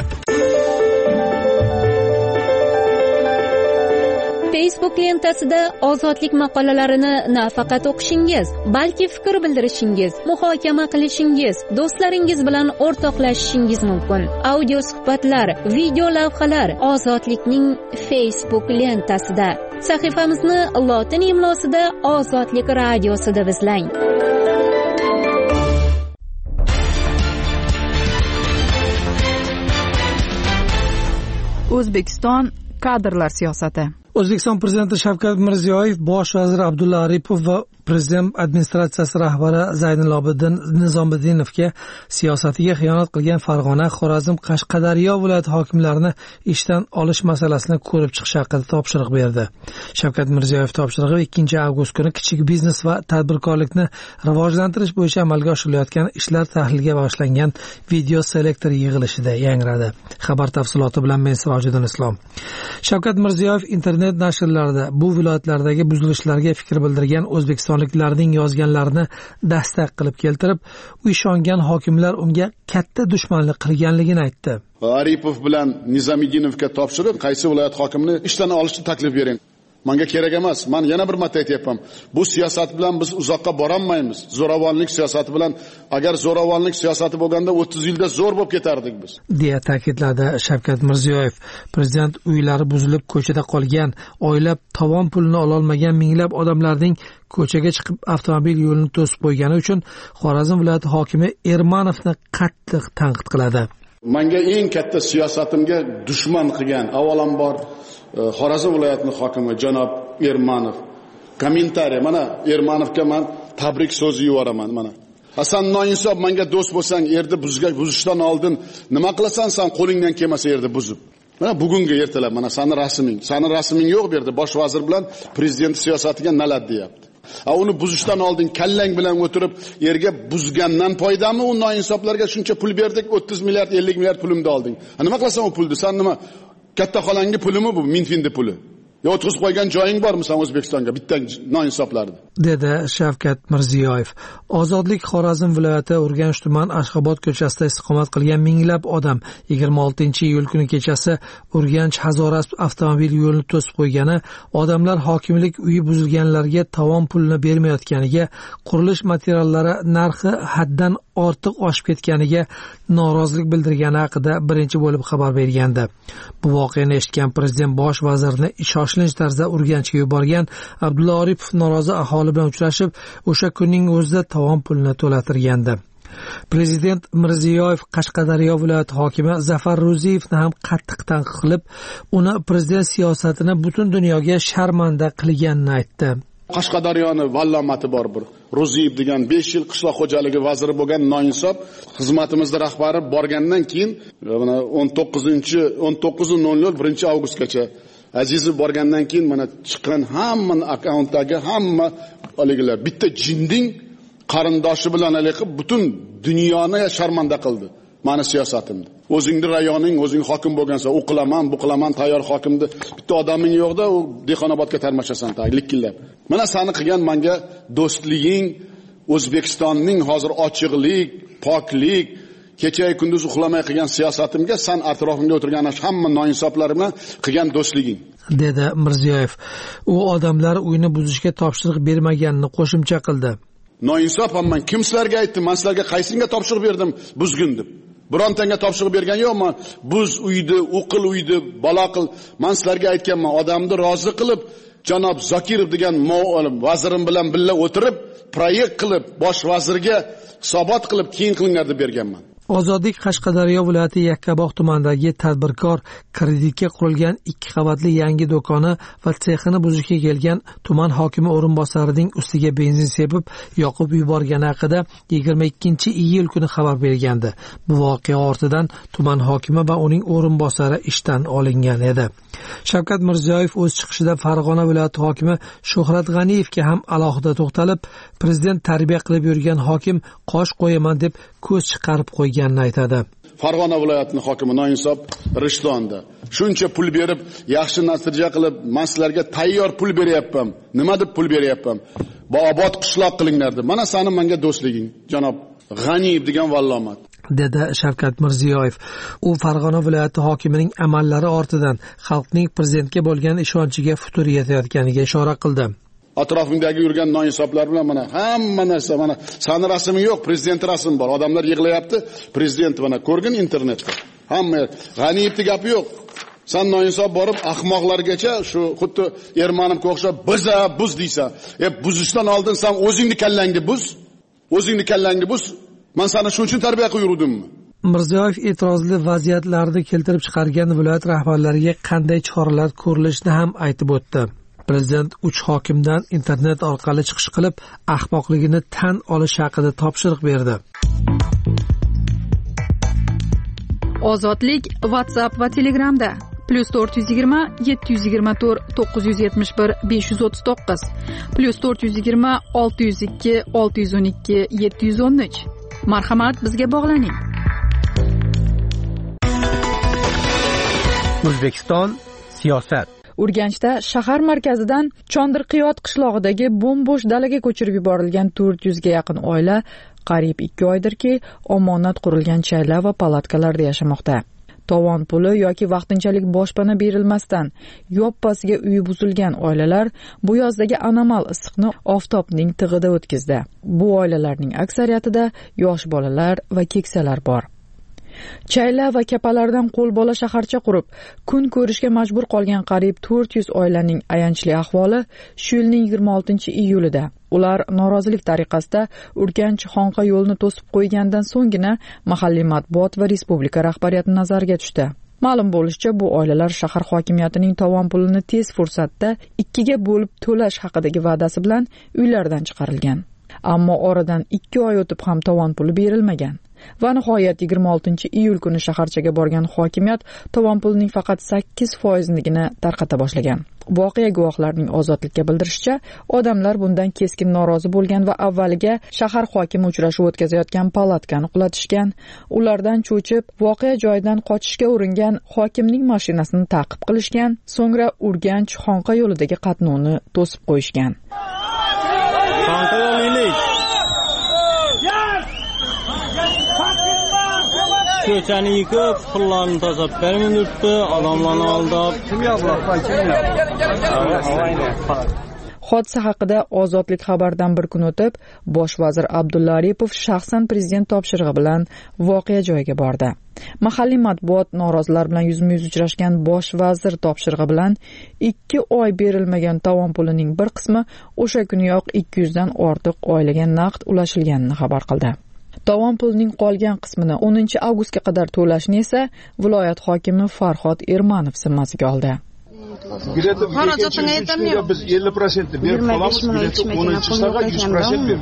Facebook lentasida ozodlik maqolalarini nafaqat o'qishingiz, balki fikr bildirishingiz, muhokama qilishingiz, do'stlaringiz bilan o'rtoqlashishingiz mumkin. Audio suhbatlar, video lavhalar Ozodlikning Facebook lentasida. Sahifamizni lotin imlosida Ozodlik radiosi deb izlang.
O'zbekiston kadrlar siyosati.
O'zbekiston prezidenti Shavkat Mirziyoyev, bosh vazir Abdulla Aripov va Prezident administratsiyasi rahbari Zaynalobidin Nizomiddinovga siyosatiga xiyonat qilgan Farg'ona, Xorazm, Qashqadaryo viloyat hokimlarini ishdan olish masalasini ko'rib chiqish haqida topshiriq berdi. Shavkat Mirziyoyev topshirig'i 2 avgust kuni kichik biznes va tadbirkorlikni rivojlantirish bo'yicha amalga oshirilayotgan ishlar tahliliga bag'ishlangan video selektor yig'ilishida yangradi. Xabar tafsiloti bilan men Sirojiddin Islom. Shavkat Mirziyoyev internet nashrlarida bu viloyatlardagi buzilishlarga fikr bildirgan o'zbekistonliklarning yozganlarini dastak qilib keltirib, u ishongan hokimlar unga katta dushmanlik qilganligini aytdi.
Aripov bilan Nizomiddinovga topshirib, qaysi viloyat hokimini ishdan olishni taklif bering. Menga kerak emas. Men yana bir marta aytayapman. Bu siyosat bilan biz uzoqqa bora olmaymiz. Zo'ravonlik siyosati bilan, agar zo'ravonlik siyosati bo'lganda 30 yilda zo'r bo'lib ketardik biz.
deya ta'kidladi Shavkat Mirziyoyev. Prezident uylari buzilib ko'chada qolgan, oylab tovon pulini ola olmagan minglab odamlarning ko'chaga chiqib avtomobil yo'lini to'sib qo'ygani uchun Xorazm viloyati hokimi Ermanovni qattiq tanqid qiladi.
Menga eng katta siyosatimga dushman qilgan avvalambor Xorazm viloyatining hokimi janob Ermanov. Kommentariy, mana Ermanovga men tabrik so'zi yuboraman mana. Hasan noinsof menga do'st bo'lsang, yerda buzishdan oldin nima qilasan sen qo'lingdan kelmasa yerda buzib. Mana bugungi ertalab mana sani rasming yo'q bu yerda bosh vazir bilan prezident siyosatiga nalad deyapti. Uni buzishdan oldin kallang bilan o'tirib yerga buzgandan foydami u noinsoflarga shuncha pul berdik, 30 milliard 50 milliard pulimni olding. Nima qilasan u pulni? Sen nima katta xolangi pulimi bu? Minfinda puli. Yo o'tkazib qo'ygan joying bormi sen O'zbekistonga bitta noinsoflarni? dedi
Shavkat Mirziyoyev. Ozodlik Xorazm viloyati Urganch tuman Ashxobod ko'chasida istiqomat qilgan minglab odam 26-iyul kuni kechasi Urganch Hazoras avtomobil yo'lini to'sib qo'ygani, odamlar hokimlik uyi buzilganlarga tovon pulini bermayotganiga, qurilish materiallari narxi haddan ortiq oshib ketganiga norozilik bildirgani haqida birinchi bo'lib xabar bergandi. Bu voqeani eshitgan prezident bosh vazirni shoshilinch tarzda Urganchga yuborgan. Abdulla Aripov norozi aholi bilan uchrashib, o'sha kunning o'zida tovon pulini to'latirgandi. Prezident Mirziyoyev Qashqadaryo viloyati hokimi Zafar Ro'ziyevni ham qattiq tanqid qilib, uni prezident siyosatini butun dunyoga sharmanda qilganini aytdi.
Qashqadaryoni vallomati bor bir Ro'ziyev degan 5 yil qishloq xo'jaligi vaziri bo'lgan noinsof xizmatimizda rahbari borgandan keyin mana 19.00 1-avgustgacha Azizov borgandan keyin mana chiqqan hamma akkauntdagi hamma oligilar bitta jinding qarindoshi bilan aloqa butun dunyoni sharmanda qildi. Mani siyosatimni. O'zingni rayoning, o'zing hokim bo'lgansa, u qilaman, bu qilaman, tayyor hokimni bitta odaming yo'qda, u Dehqonobodga tarmashasan likillab. Mana seni qilgan menga do'stliging, O'zbekistonning hozir ochiqlik, poklik, kecha kunduz uxlamay qilgan siyosatimga sen atrofimda o'tirgan hamma noinsoflar bilan qilgan do'stliging,
dedi Mirziyoyev. U odamlar uyni buzishga topshiriq bermaganini qo'shimcha qildi.
Noinsof men kimslarga aytdim, men sizlarga qaysinga topshiriq berdim buzgin deb. Birontanga topshiriq bergan yo'qman. Buz uyni, o'qil uyni, balo qil. Men sizlarga aytganman, odamni rozi qilib, janob Zokirov degan vazirim bilan birga o'tirib, proyekt qilib, bosh vazirga hisobot qilib, keyin qilinglar deb berganman.
Ozodlik Qashqadaryo viloyati Yakkabog' tumanidagi tadbirkor kreditga qurilgan 2 qavatli yangi do'koni va sexini buzishga kelgan tuman hokimi o'rinbosarining ustiga benzin sepib, yoqib yuborgani haqida 22-iyul kuni xabar bergandi. Bu voqea ortidan tuman hokimi va uning o'rinbosari ishdan olingan edi. Shavkat Mirziyoyev o'z chiqishida Farg'ona viloyati hokimi Shuhrat G'aniyevga ham alohida to'xtalib, prezident tarbiya qilib yurgan hokim qosh qo'yaman deb ko'z chiqarib qo'yganini aytadi.
Farg'ona viloyatining hokimi noinsof Rishtonda shuncha pul berib, yaxshi natija qilib, maslarga tayyor pul beryapman. Nima deb pul beryapman? Obod qishloq qilinglar deb. Mana seni menga do'stliging, janob G'aniyev degan vallomat,
dedi Shavkat Mirziyoyev. U Farg'ona viloyati hokimining amallari ortidan xalqning prezidentga bo'lgan ishonchiga futur yetayotganiga ishora qildi.
Atrofingdagi yurgan noinsoflar bilan mana hamma narsa, mana sani rasming yo'q, prezident rasmi bor. Odamlar yig'layapti, prezident mana ko'rgin internetda. Hamma G'aniyevning gapi yo'q. Sen noinsof borib ahmoqlargacha shu xuddi Ermanovga o'xshab buz deysan. Buzishdan oldin sen o'zingni kallangni buz. O'zingni kallangni buz. Men seni shuning uchun tarbiya qilib yurdimmi?
Mirziyoyev e'tirozli vaziyatlarni keltirib chiqargan viloyat rahbarlariga qanday choralar ko'rilishini ham aytib o'tdi. Prezident 3 hokimdan internet orqali chiqish qilib, ahmoqligini tan olish haqida topshiriq berdi.
Ozodlik WhatsApp va Telegramda +420 724 971 539 +420 602 612 713. Marhamat, bizga bog'laning.
O'zbekiston siyosat.
Urganchda shahar markazidan Chondirqiyot qishlog'idagi bo'm-bo'sh dalaga ko'chirib yuborilgan 400 ga yaqin oila qariyb 2 oydirki, omonat qurilgan chayla va palatkalarda yashamoqda. Tovon puli yoki vaqtinchalik boshpana berilmasdan yoppasiga uyi buzilgan oilalar bu yozdagi anomal issiqni oftobning tig'ida o'tkazdi. Bu oilalarning aksariyatida yosh bolalar va keksalar bor. Chayla va kapalardan qo'lbola shaharcha qurib, kun ko'rishga majbur qolgan qariyb 400 oilaning ayanchli ahvoli shu yilning 26-iyulida ular norozilik tariqasida Urganch-Xonqa yo'lini to'sib qo'ygandan so'nggina mahalliy matbuot va respublika rahbariyati nazariga tushdi. Ma'lum bo'lishicha, bu oilalar shahar hokimiyatining tovon pulini tez fursatda 2 ga bo'lib to'lash haqidagi va'dasi bilan uylaridan chiqarilgan. Ammo oradan 2 oy o'tib ham tovon puli berilmagan. Va nihoyat 26-iyul kuni shaharchaga borgan hokimiyat tovon pulining faqat 8%nigina tarqata boshlagan. Voqea guvohlarining Ozodlikka bildirishicha, odamlar bundan keskin norozi bo'lgan va avvaliga shahar hokimi uchrashuv o'tkazayotgan palatkani qulatishgan. Ulardan cho'chib, voqea joyidan qochishga uringan hokimning mashinasini ta'qib qilishgan, so'ngra Urganch-Xonqa yo'lidagi qatnovni to'sib qo'yishgan.
Ko'chani yıkıp, pullarni tozalab bermay yuribdi, odamlarni aldab.
Hodisa haqida Ozodlik xabardan bir kun o'tib, bosh vazir Abdulla Aripov shaxsan prezident topshirig'i bilan voqea joyiga bordi. Mahalliy matbuot norozilar bilan yuzma-yuz uchrashgan bosh vazir topshirig'i bilan 2 oy berilmagan tovon pulining bir qismi o'sha kuniyoq 200 dan ortiq oilaga naqd ulashilganini xabar qildi. Tovon pulining qolgan qismini 10-avgustga qadar to'lashni esa viloyat hokimi Farhod Ermanov zimmasiga oldi.
Xarajatini aytamiz. Biz 50% berib qolamiz, 10-chilarga 100% berib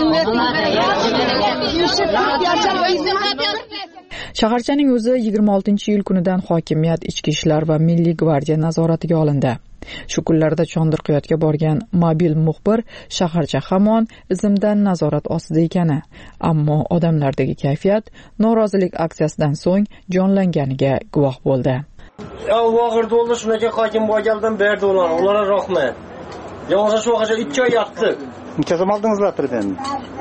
qolamiz.
Shaharchaning o'zi 26-iyul kunidan hokimiyat, ichki ishlar va milliy gvardiya nazoratiga olindi. Shu kunlarda Chondirqiyotga borgan mobil muxbir shaharcha hamon izimdan nazorat ostida ekani, ammo odamlardagi kayfiyat norozilik aksiyasidan so'ng jonlanganiga guvoh bo'ldi.
Vaqirda oldu shunaqa hokim bo'lgandan berdi ularga rahmat. Yolg'iz shu vaqtda 2 oy yotdik.
Necha so'm oldingizlar endi?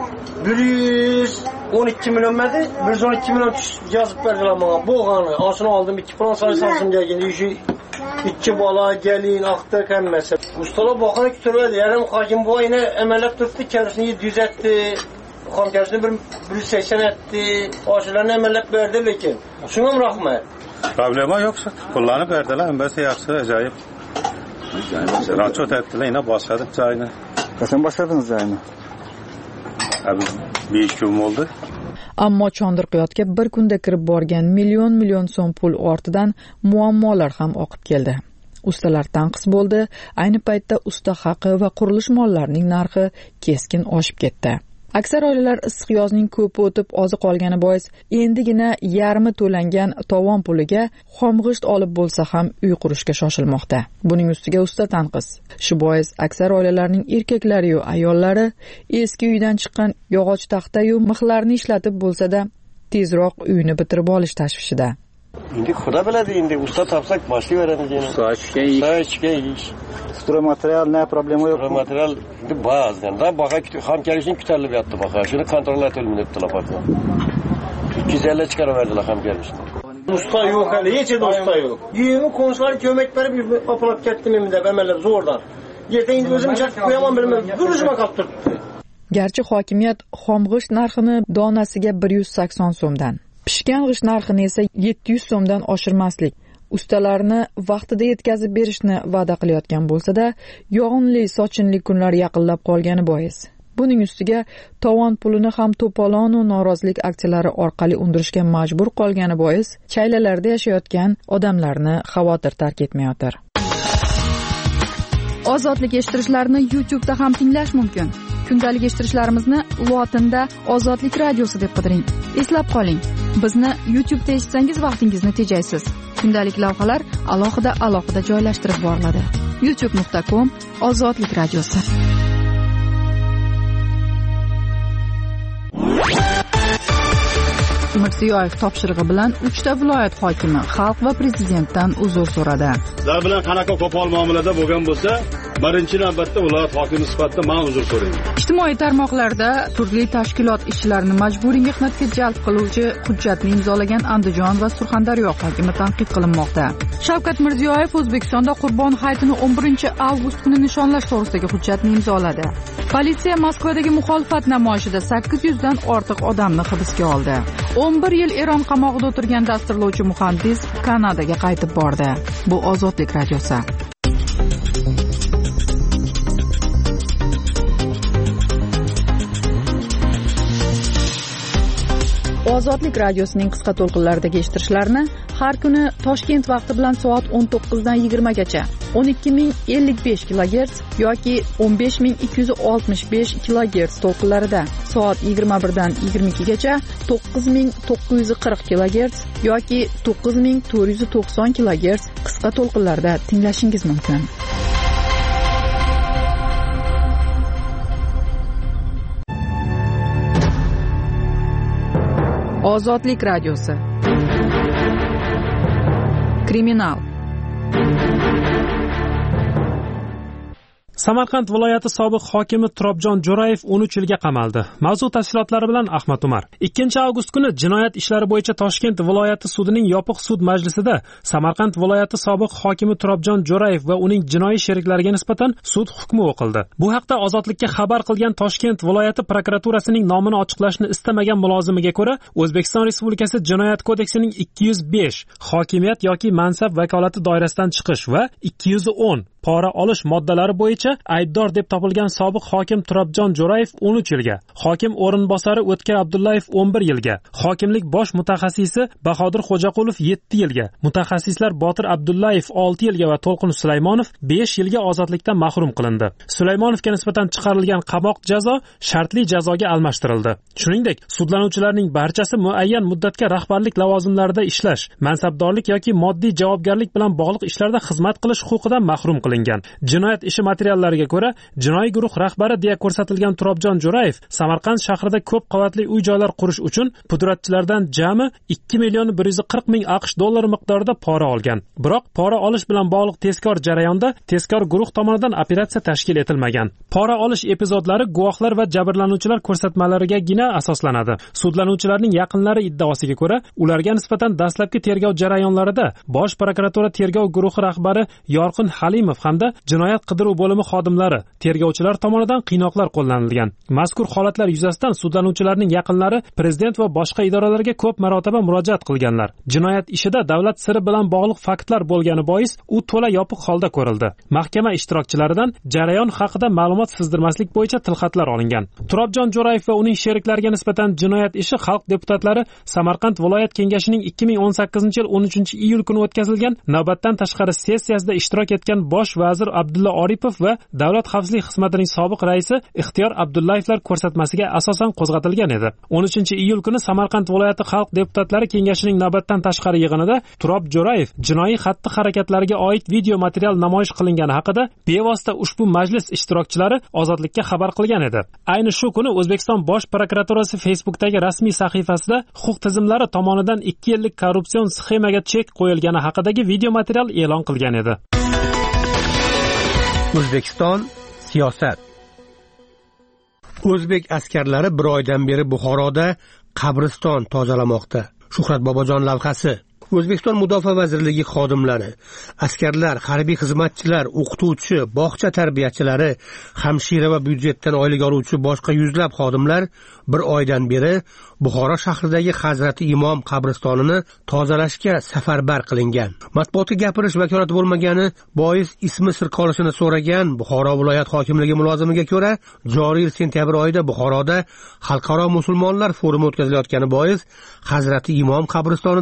112 million madi, 112 million yozib berdilar menga. Bo'lgani, osini oldim 2 pulon sayısam gelgan. 2 bola gelin aqta hammasi. Ustalar boqani kuturadi. Yarim hokim bu yine amaliyat tutdi, kendisini 700 etdi. Hamkasını 180 etdi. Oshilarni amaliyat berdi lekin. Shunga rahmat.
Problema yoksa pullarni berdilar, embasi yaxshi, ajoyib. Raçot etdilar, yine boshladim joyini.
Qachon boshladingiz joyini?
5 kun bo'ldi.
Ammo Chondirqiyotga bir kunda kirib borgan million so'm pul ortidan muammolar ham oqib keldi. Ustalar tanqis bo'ldi. Ayni paytda usta haqi va qurilish mollarining narxi keskin oshib ketdi. Aksar oilalar issiq yozning ko'pi o'tib ozi qolgani bois endigina yarmi to'langan tovon puliga xomg'isht olib bo'lsa ham uy qurishga shoshilmoqda. Buning ustiga usta tanqis. Shu bois aksar oilalarning erkaklari yu ayollari eski uydan chiqqan yog'och taxta-yu mixlarni ishlatib bo'lsa-da tezroq uyni bitirib olish tashvishida.
Endi xudo biladi, endi usta topsak boshlayveramiz endi. Sochga ish.
Stromaterial ne problemi yok.
Stromaterial bazıdan da baka ham gelişin küterli yattı baka. Şunu kontrol edelim ettiler baka. 250 çıkarıverdiler ham gelişini. Usta yok hele, hiç de usta yok. Yiyimi konuşlar kömek verip apalak kettim eminde bemeler zordan. Yerden özüm çakıp koyamam bilmem. Duruşuma kaptırdı.
Gerçi hokimiyat xomg'isht narxini donasiga 180 so'mdan, pishgan g'isht narxini esa 700 so'mdan oshirmaslik, ustalarni vaqtida yetkazib berishni va'da qilayotgan bo'lsa-da, yog'inli sochinli kunlar yaqinlab qolgani bois buning ustiga tovon pulini ham to'polon va norozilik aksiyalari orqali undirishga majbur qolgani bois chaylalarda yashayotgan odamlarni xavotir tark etmayotir. Ozodlik eshittirishlarini YouTube'da ham tinglash mumkin. Kundalik eshittirishlarimizni lotinda Ozodlik radiosi deb qidiring. Eslab qoling, bizni YouTube'da eshitsangiz vaqtingizni tejaysiz. Kundalik lavhalar alohida joylashtirib boriladi. youtube.com/Ozodlik radiosi. Mirziyoyev topshirig'i bilan 3 ta viloyat hokimi xalq va prezidentdan uzr so'radi.
Sizlar bilan qanaqa qo'pol muomalada bo'lgan bo'lsa, birinchi navbatda viloyat hokimi sifatida men uzr so'rayman.
Ijtimoiy tarmoqlarda turli tashkilot ishchilarini majburiy mehnatga jalb qiluvchi hujjatni imzolagan Andijon va Surxondaryo hokimi tanqid qilinmoqda. Shavkat Mirziyoyev O'zbekistonda Qurbon hayitini 11-avgust kuni nishonlash to'g'risidagi hujjatni imzoladi. Politsiya Moskvadagi muxolifat namoyishida 800 dan ortiq odamni hibsga oldi. 11 yil Eron qamoqida o'tirgan dasturlovchi muhandis Kanadaga qaytib bordi. Bu Ozodlik radiosi. Ozodlik radiosining qisqa to'lqinlaridagi eshittirishlarni har kuni Toshkent vaqti bilan soat 19 dan 20 gacha 12055 kHz yoki 15265 kHz to'lqinlarida, soat 21 dan 22 gacha 9940 kHz yoki 9490 kHz qisqa to'lqinlarda tinglashingiz mumkin. Ozodlik radiosi. Kriminal.
Samarqand viloyati sobiq hokimi Turobjon Jo'rayev 13 yilga qamaldi. Mavzu tafsilotlari bilan Ahmad Umar. 2-avgust kuni jinoyat ishlari bo'yicha Toshkent viloyati sudining yopiq sud majlisida Samarqand viloyati sobiq hokimi Turobjon Jo'rayev va uning jinoiy sheriklariga nisbatan sud hukmi o'qildi. Bu haqda Ozodlikka xabar qilgan Toshkent viloyati prokuraturasining nomini ochiqlashni istamagan mulozimiga ko'ra, O'zbekiston Respublikasi Jinoyat kodeksining 205 hokimiyat yoki mansab vakolati doirasidan chiqish va 210 pora olish moddalari bo'yicha aybdor deb topilgan sobiq hokim Turobjon Jo'rayev 13 yilga, hokim o'rinbosari O'tkir Abdullayev 11 yilga, hokimlik bosh mutaxassisi Bahodir Xo'jaqulov 7 yilga, mutaxassislar Botir Abdullayev 6 yilga va To'lqin Sulaymonov 5 yilga ozodlikdan mahrum qilindi. Sulaymonovga nisbatan chiqarilgan qamoq jazo shartli jazoga almashtirildi. Shuningdek, sudlanuvchilarning barchasi muayyan muddatga rahbarlik lavozimlarida ishlash, mansabdorlik yoki moddiy javobgarlik bilan bog'liq ishlarda xizmat qilish huquqidan mahrum qilingan. Jinoyat ishi materiallariga ko'ra, jinoiy guruh rahbari deya ko'rsatilgan Turobjon Jo'rayev Samarqand shahrida ko'p qavatli uy-joylar qurish uchun pudratchilardan jami 2,140,000 AQSh dollari miqdorida pora olgan. Biroq pora olish bilan bog'liq tezkor jarayonda tezkor guruh tomonidan operatsiya tashkil etilmagan. Pora olish epizodlari guvohlar va jabrlanuvchilar ko'rsatmalarigagina asoslanadi. Sudlanuvchilarning yaqinlari iddaosiga ko'ra, ularga nisbatan dastlabki tergov jarayonlarida Bosh prokuratura tergov guruhi rahbari Yorqin Halimov hamda jinoyat qidiruv bo'limi xodimlari, tergovchilar tomonidan qiynoqlar qo'llanilgan. Mazkur holatlar yuzasidan sudlanuvchilarning yaqinlari prezident va boshqa idoralarga ko'p marotaba murojaat qilganlar. Jinoyat ishida davlat siri bilan bog'liq faktlar bo'lgani bois u to'la yopiq holda ko'rildi. Mahkama ishtirokchilaridan jarayon haqida ma'lumot sizdirmaslik bo'yicha tilxatlar olingan. Turobjon Jo'rayev va uning sheriklariga nisbatan jinoyat ishi xalq deputatlari Samarqand viloyat kengashining 2018-yil 13-iyul kuni o'tkazilgan navbatdan tashqari sessiyasida ishtirok etgan bosh vazir Abdulla Oripov va davlat xavfsizlik xizmatining sobiq raisi Ixtiyor Abdullayevlar ko'rsatmasiga asosan qo'zg'atilgan edi. 13-iyul kuni Samarqand viloyati xalq deputatlari kengashining navbatdan tashqari yig'inida Turob Jo'rayev jinoiy xatti-harakatlariga oid video material namoyish qilingani haqida bevosita ushbu majlis ishtirokchilari Ozodlikka xabar qilgan edi. Ayni shu kuni O'zbekiston bosh prokuraturasi Facebook'dagi rasmiy sahifasida huquq tizimlari tomonidan 2 yillik korrupsion sxemaga chek qo'yilgani haqidagi video material e'lon qilgan edi.
O'zbekiston siyosat. O'zbek askarlari bir oydan beri Buxoroda qabriston tozalamoqda. Shuhrat Bobojon lavhasi. O'zbekiston Mudofaa vazirligi xodimlari, askarlar, harbiy xizmatchilar, o'qituvchi, bog'cha tarbiyachilari, hamshira va byudjetdan oylik oluvchi boshqa yuzlab xodimlar bir oydan beri Buxoro shahridagi Hazrati Imom qabristonini tozalashga safarbar qilingan. Matbuotga gapirish vakolati bo'lmagani bois ismi sir qolishini so'ragan Buxoro viloyat hokimligi mulozimiga ko'ra, joriy yil sentyabr oyida Buxoroda xalqaro musulmonlar forumi o'tkazilayotgani bois Hazrati Imom qabristonida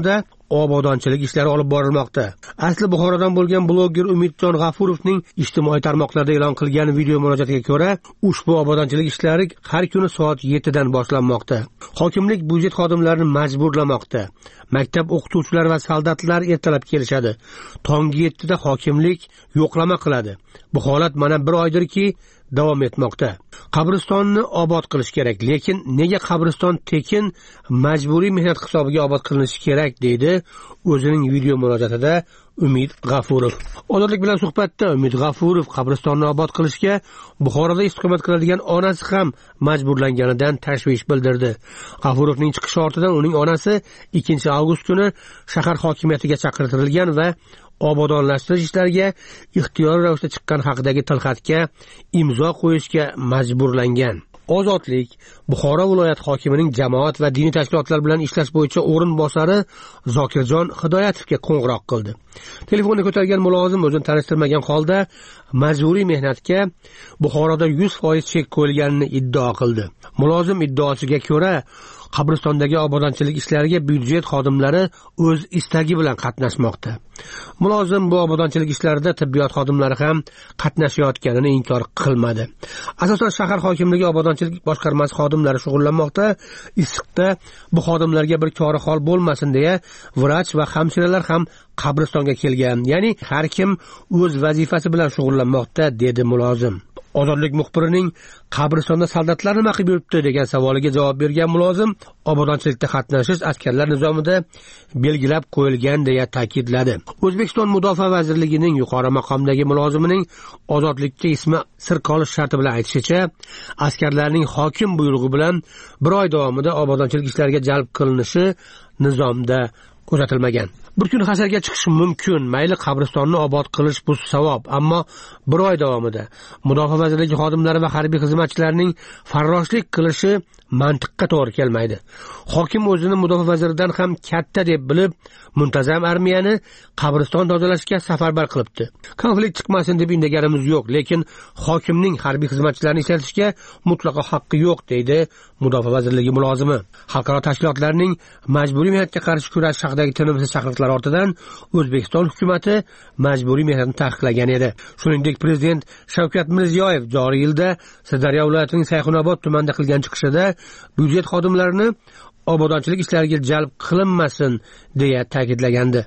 obodonchilik ishlari olib borilmoqda. Asli Buxorodan bo'lgan bloger Umidjon G'afurovning ijtimoiy tarmoqlarda e'lon qilgan video murojaatiga ko'ra, ushbu obodonchilik ishlari har kuni soat 7 dan boshlanmoqda. Hokimlik byudjet xodimlarini majburlamoqda. Maktab o'qituvchilari va soldatlar ertalab kelishadi. Tongi 7 da hokimlik yo'qlama qiladi. Bu holat mana 1 oydirki davom etmoqda. Qabristonni obod qilish kerak, lekin nega qabriston tekin majburiy mehnat hisobiga obod qilinishi kerak deydi o'zining video murojaatida Umid G'afurov. Ozodlik bilan suhbatda Umid G'afurov qabristonni obod qilishga Buxoroda istiqomat qiladigan onasi ham majburlanganidan tashvish bildirdi. G'afurovning chiqishi ortidan uning onasi 2 avgust kuni shahar hokimiyatiga chaqirtirilgan va obodonlashtirish ishlariga ixtiyoriy ravishda chiqqan haqidagi tilxatga imzo qo'yishga majburlangan. Ozodlik Buxoro viloyat hokimining jamoat va diniy tashkilotlar bilan ishlash bo'yicha o'rinbosari Zokirjon Hidoyatovga qo'ng'iroq qildi. Telefonni ko'targan mulozim o'zini tanishtirmagan holda majburiy mehnatga Buxoroda 100% chek qo'yilganini iddao qildi. Mulozim iddaosiga ko'ra, qabristondagi obodonchilik ishlariga byudjet xodimlari o'z istagi bilan qatnashmoqda. Mulozim bu obodonchilik ishlarida tibbiyot xodimlari ham qatnashayotganini inkor qilmadi. Asosan shahar hokimligi obodonchilik boshqarmasi xodimlari shug'ullanmoqda. Issiqda bu xodimlarga bir kori hol bo'lmasin deya vrach va hamshiralar ham qabristonga kelgan. Ya'ni har kim o'z vazifasi bilan shug'ullanmoqda, dedi mulozim. Ozodlik muxbirining qabristonda soldatlar nima qilib yuribdi degan savoliga javob bergan mulozim, obodonchilikda qatnashish askarlar nizomida belgilab qo'yilgan deya ta'kidladi. O'zbekiston Mudofaa vazirligining yuqori maqomdagi mulozimining ozodlikka ismi sir qolish sharti bilan aytishicha, askarlarning hokim buyrug'i bilan 1 oy davomida obodonchilik ishlariga jalb qilinishi nizomda ko'rsatilmagan. Bir kun hasharga chiqish mumkin, mayli qabristonni obod qilish bu savob, ammo 1 oy davomida Mudofaa vazirligi xodimlari va harbiy xizmatchilarining farroshlik qilishi mantiqqa to'g'ri kelmaydi. Hokim o'zini mudofaa vaziridan ham katta deb bilib, muntazam armiyani qabriston tozalashga safarbar qilibdi. Konflikt chiqmasin deb indaganimiz yo'q, lekin hokimning harbiy xizmatchilarini ishlatishga mutlaqo haqqi yo'q, deydi Mudofaa vazirligi mulozimi. Xalqaro tashkilotlarning majburiy mehnatga qarshi kurash haqidagi tinimsiz chaqiriqlar ortidan O'zbekiston hukumatı majburiy mehnatni taqiqlagan edi. Shuningdek, prezident Shavkat Mirziyoyev joriy yilda Sirdaryo viloyatining Sayxunobod tumanida qilgan chiqishida byudjet xodimlarini obodonchilik ishlariga jalb qilinmasin deya ta'kidlagandi.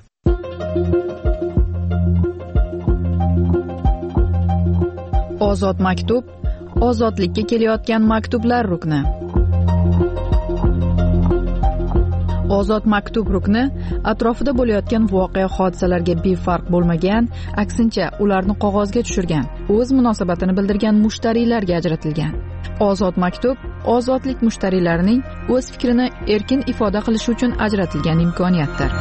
Ozod maktub, ozodlikka kelayotgan maktublar rukni. Ozod maktub rukni atrofida bo'layotgan voqea hodisalarga befarq bo'lmagan, aksincha ularni qog'ozga tushirgan, o'z munosabatini bildirgan mushtariylarga ajratilgan. Ozod maktub ozodlik mushtariylarining o'z fikrini erkin ifoda qilishi uchun ajratilgan imkoniyatdir.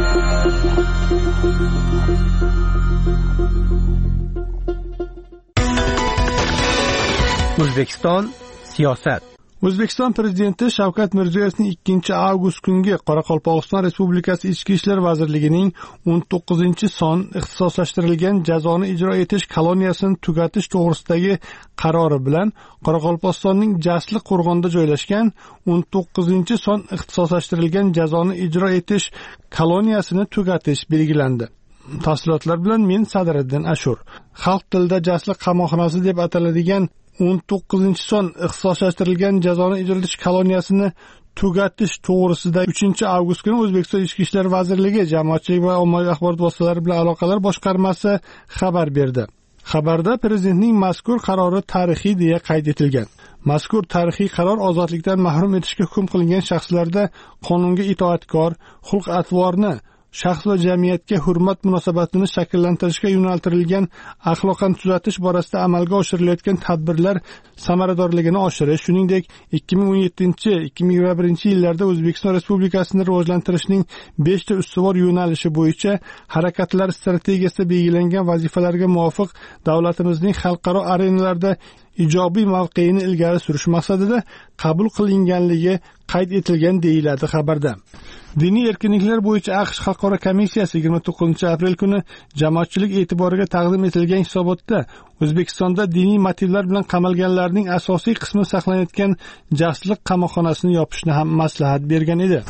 O'zbekiston siyosat.
O'zbekiston prezidenti Shavkat Mirziyoyevning 2-avgust kungi Qoraqalpog'iston Respublikasi Ichki ishlar vazirligining 19-son ixtisoslashtirilgan jazoni ijro etish koloniyasini tugatish to'g'risidagi qarori bilan Qoraqalpog'istonning Jasli Qo'rg'onda joylashgan 19-son ixtisoslashtirilgan jazoni ijro etish koloniyasini tugatish belgilandi. Tafsilotlar bilan men Sadiriddin Ashur. Xalq tilida Jasli qamoqxonasi deb ataladigan 19-son ixtisoslashtirilgan jazoni ijro etish koloniyasini tugatish to'g'risida 3-avgust kuni O'zbekiston Ichki ishlar vazirligi Jamoatchilik va ommaviy axborot vositalari bilan aloqalar boshqarmasi xabar berdi. Xabarda prezidentning mazkur qarori tarixiy deya qayd etilgan. Mazkur tarixiy qaror ozodlikdan mahrum etishga hukm qilingan shaxslarda qonunga itoatkor, xulq-atvorni, shaxs va jamiyatga hurmat munosabatini shakllantirishga yo'naltirilgan axloqan tuzatish borasida amalga oshirilayotgan tadbirlar samaradorligini oshirish, shuningdek 2017-2021 yillarda O'zbekiston Respublikasini rivojlantirishning 5 ta ustuvor yo'nalishi bo'yicha harakatlar strategiyasida belgilangan vazifalarga muvofiq davlatimizning xalqaro arenalarda ijobiy mavqeini ilgari surish maqsadida qabul qilinganligi qayd etilgan deyiladi xabarda. Diniy erkinliklar bo'yicha AQSh Xalqaro komissiyasi 29-aprel kuni jamoatchilik e'tiboriga taqdim etilgan hisobotda O'zbekistonda diniy motivlar bilan qamalganlarning asosiy qismi saqlanayotgan Jasliq qamoqxonasini yopishni ham maslahat bergan edi.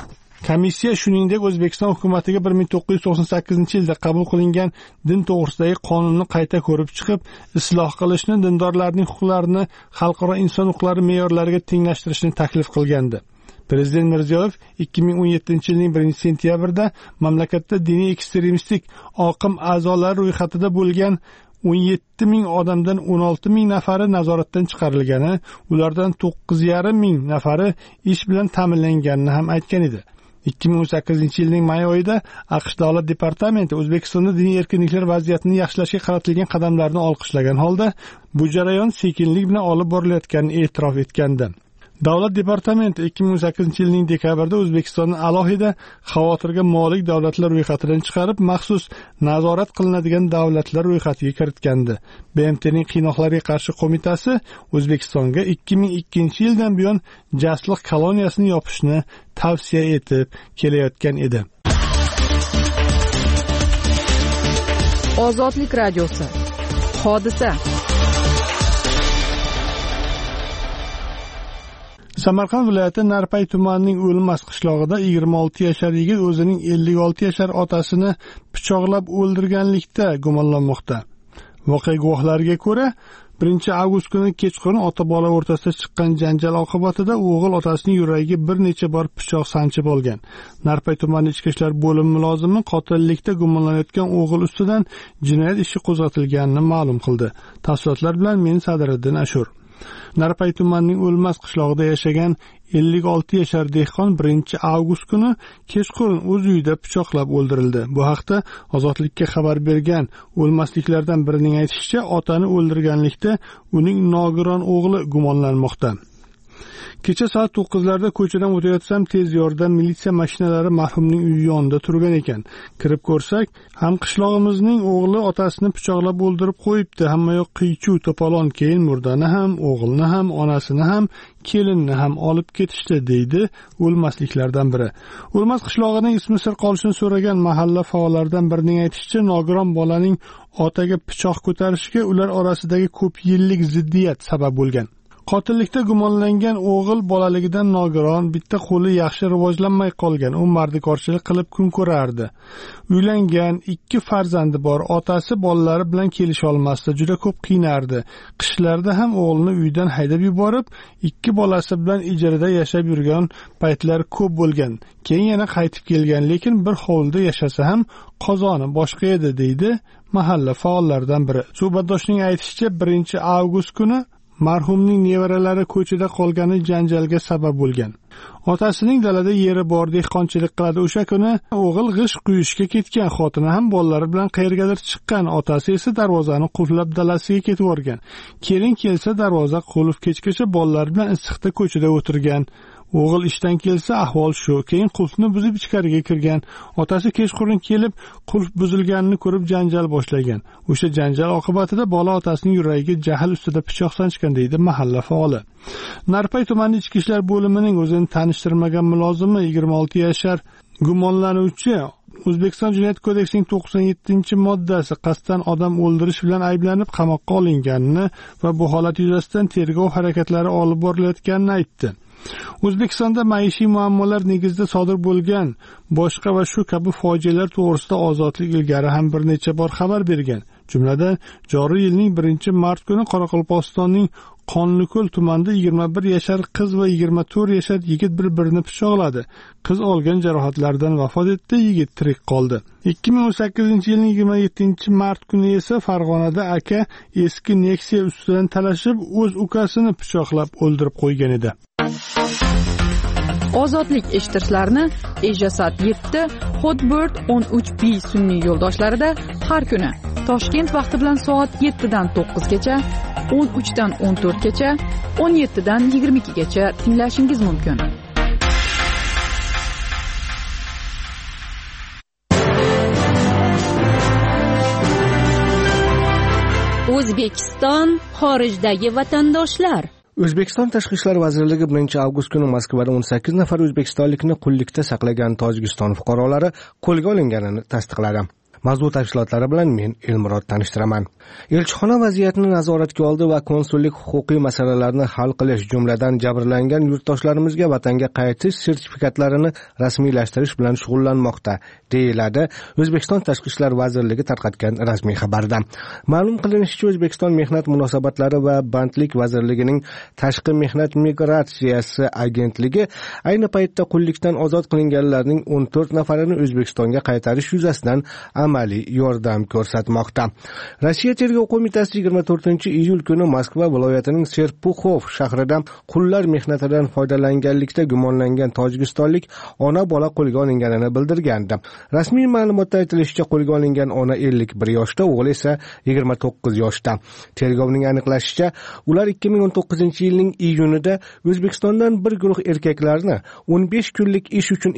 Komissiya shuningdek O'zbekiston hukumatiga 1998-yilda qabul qilingan din to'g'risidagi qonunni qayta ko'rib chiqib, isloh qilishni, dindorlarning huquqlarini xalqaro inson huquqlari me'yorlariga tenglashtirishni taklif qilgandi. Prezident Mirziyoyev 2017-yilning 1-sentyabrida mamlakatda diniy ekstremistik oqim a'zolari ro'yxatida bo'lgan 17 ming odamdan 16 ming nafari nazoratdan chiqarilgani, ulardan 9,5 ming nafari ish bilan ta'minlanganini ham aytgan edi. 2018-yilning may oyida AQSh Davlat departamenti O'zbekistonda diniy erkinliklar vaziyatini yaxshilashga qaratilgan qadamlarni olqishlagan holda, bu jarayon sekinlik bilan olib borilayotganini e'tirof etgandi. Davlat departamenti 2018-yilning dekabrida O'zbekistonni alohida xavotirga molik davlatlar ro'yxatidan chiqarib, maxsus nazorat qilinadigan davlatlar ro'yxatiga kiritgandi. BMTning qiynoqlarga qarshi qo'mitasi O'zbekistonga 2002-yildan buyon jasliq koloniyasini yopishni tavsiya etib kelayotgan edi.
Ozodlik radiosi. Hodisa.
Samarqand viloyati Narpay tumanining O'lmas qishlog'ida 26 yashar yigit o'zining 56 yashar otasini pichoqlab o'ldirganlikda gumonlanmoqda. Voqea guvohlariga ko'ra, 1-avgust kuni kechqurun ota-bola o'rtasida chiqqan janjal oqibatida o'g'il otasining yuragiga bir necha bor pichoq sanchib olgan. Narpay tumani ichki ishlar bo'limi mulozimi qotillikda gumonlanayotgan o'g'il ustidan jinoyat ishi qo'zg'atilganini ma'lum qildi. Tafsilotlar bilan men Sadiriddin Ashur. Narpay tumanining O'lmas qishlog'ida yashagan 56 yashar dehqon 1-avgust kuni kechqurun o'z uyida pichoqlab o'ldirildi. Bu haqda Ozodlikka xabar bergan o'lmasliklardan birining aytishicha, otani o'ldirganlikda uning nogiron o'g'li gumonlanmoqda. Kecha soat 9larda ko'chadan o'tayotgan tez yordam militsiya mashinalari marhumning uyi yonida turgan ekan. Kirib ko'rsak, ham qishlog'imizning o'g'li otasini pichoqlab o'ldirib qo'yibdi. Hammayoq qiy-chuv to'polon, keyin murdani ham, o'g'ilni ham, onasini ham, kelinni ham olib ketishdi, deydi o'lmasliklardan biri. O'lmas qishlog'ining ismi sir qolishini so'ragan mahalla faollaridan birining aytishicha, nogiron bolaning otaga pichoq ko'tarishiga ular orasidagi ko'p yillik ziddiyat sabab bo'lgan. Qotillikda gumonlangan o'g'il bolaligidan nogiron, bitta qo'li yaxshi rivojlanmay qolgan. U mardikorchilik qilib kun ko'rardi. Uylangan, 2 farzandi bor. Otasi bolalari bilan kelisha olmasdi, juda ko'p qiynardi. Qishlarda ham o'g'lini uydan haydab yuborib, 2 bolasi bilan ijarada yashab yurgan paytlar ko'p bo'lgan. Keyin yana qaytib kelgan, lekin bir hovlida yashasa ham qozoni boshqa edi, deydi mahalla faollaridan biri. Suhbatdoshning aytishicha, 1-avgust kuni marhumning nevaralari ko'chada qolgani janjalga sabab bo'lgan. Otasining dalada yeri bor, dehqonchilik qiladi. O'sha kuni o'g'il g'isht quyishga ketgan, xotini ham bolalari bilan qayergadir chiqqan. Otasi esa darvozani qulflab dalasiga ketib yuborgan. Kelin kelsa darvoza qulf, kechgacha bolalar bilan issiqda ko'chada o'tirgan. O'g'il ishdan kelsa ahvol shu. Keyin qulfni buzib ichkariga kirgan. Otasi kechqurun kelib qulf buzilganini ko'rib janjal boshlagan. O'sha janjal oqibatida bola otasining yuragiga jahl ustida pichoq sanchgan, deydi mahalla faoli. Narpay tumani ichki ishlar bo'limining o'zini tanishtirmagan mulozimi 26 yashar gumonlanuvchi O'zbekiston Jinoyat kodeksining 97-moddasi qasddan odam o'ldirish bilan ayblanib qamoqqa olinganini va bu holat yuzasidan tergov harakatlari olib borilayotganini aytdi. O'zbekistonda maishiy muammolar negizida sodir bo'lgan boshqa va shu kabi fojialar to'g'risida Ozodlik ilgari ham bir necha bor xabar bergan. Jumladan, joriy yilning 1-mart kuni Qoraqalpog'istonning Qonliko'l tumanida 21 yashar qiz va 24 yashar yigit bir-birini pichoqladi. Qiz olgan jarohatlardan vafot etdi, yigit tirik qoldi. 2018-yilning 27-mart kuni esa Farg'onada aka eski Nexia ustidan talashib, o'z ukasini pichoqlab o'ldirib qo'ygan edi.
Ozodlik eshittirishlarni Ejasat 7, Hotbird 13B sun'iy yo'ldoshlarida har kuni Toshkent vaqti bilan soat 7 dan 9 gacha, 13 dan 14 gacha, 17 dan 22 gacha tinglashingiz mumkin.
O'zbekiston xorijdagi vatandoshlar.
O'zbekiston Tashqi ishlar vazirligi 1-avgust kuni Moskvada 18 nafar o'zbekistonlikni qullikda saqlagan Tojikiston fuqarolari qo'lga olinganini tasdiqladi. Mavzu tafsilotlari bilan men Elmurod tanishtiraman. Elchixona vaziyatni nazoratga oldi va konsullik huquqiy masalalarni hal qilish, jumladan jabrlangan yurtdoshlarimizga vatanga qaytish sertifikatlarini rasmiylashtirish bilan shug'ullanmoqda, deyiladi O'zbekiston Tashqi ishlar vazirligi tarqatgan rasmiy xabarda. Ma'lum qilinishicha, O'zbekiston Mehnat munosabatlari va bandlik vazirligining Tashqi mehnat migratsiyasi agentligi ayni paytda qullikdan ozod qilinganlarning 14 nafarini O'zbekistonga qaytarish yuzasidan amaliy yordam ko'rsatmoqda. Rossiya Tergov qo'mitasi 24-iyul kuni Moskva viloyatining Serpuxov shahrida qullar mehnatidan foydalanganlikda gumonlangan tojikistonlik ona bola qo'lga olinganini bildirgandi. Rasmiy ma'lumotda aytilishicha, qo'lga olingan ona 51 yoshda, o'g'li esa 29 yoshda. Tergovning aniqlashicha, ular 2019-yilning iyunida O'zbekistondan bir guruh erkaklarni 15 kunlik ish uchun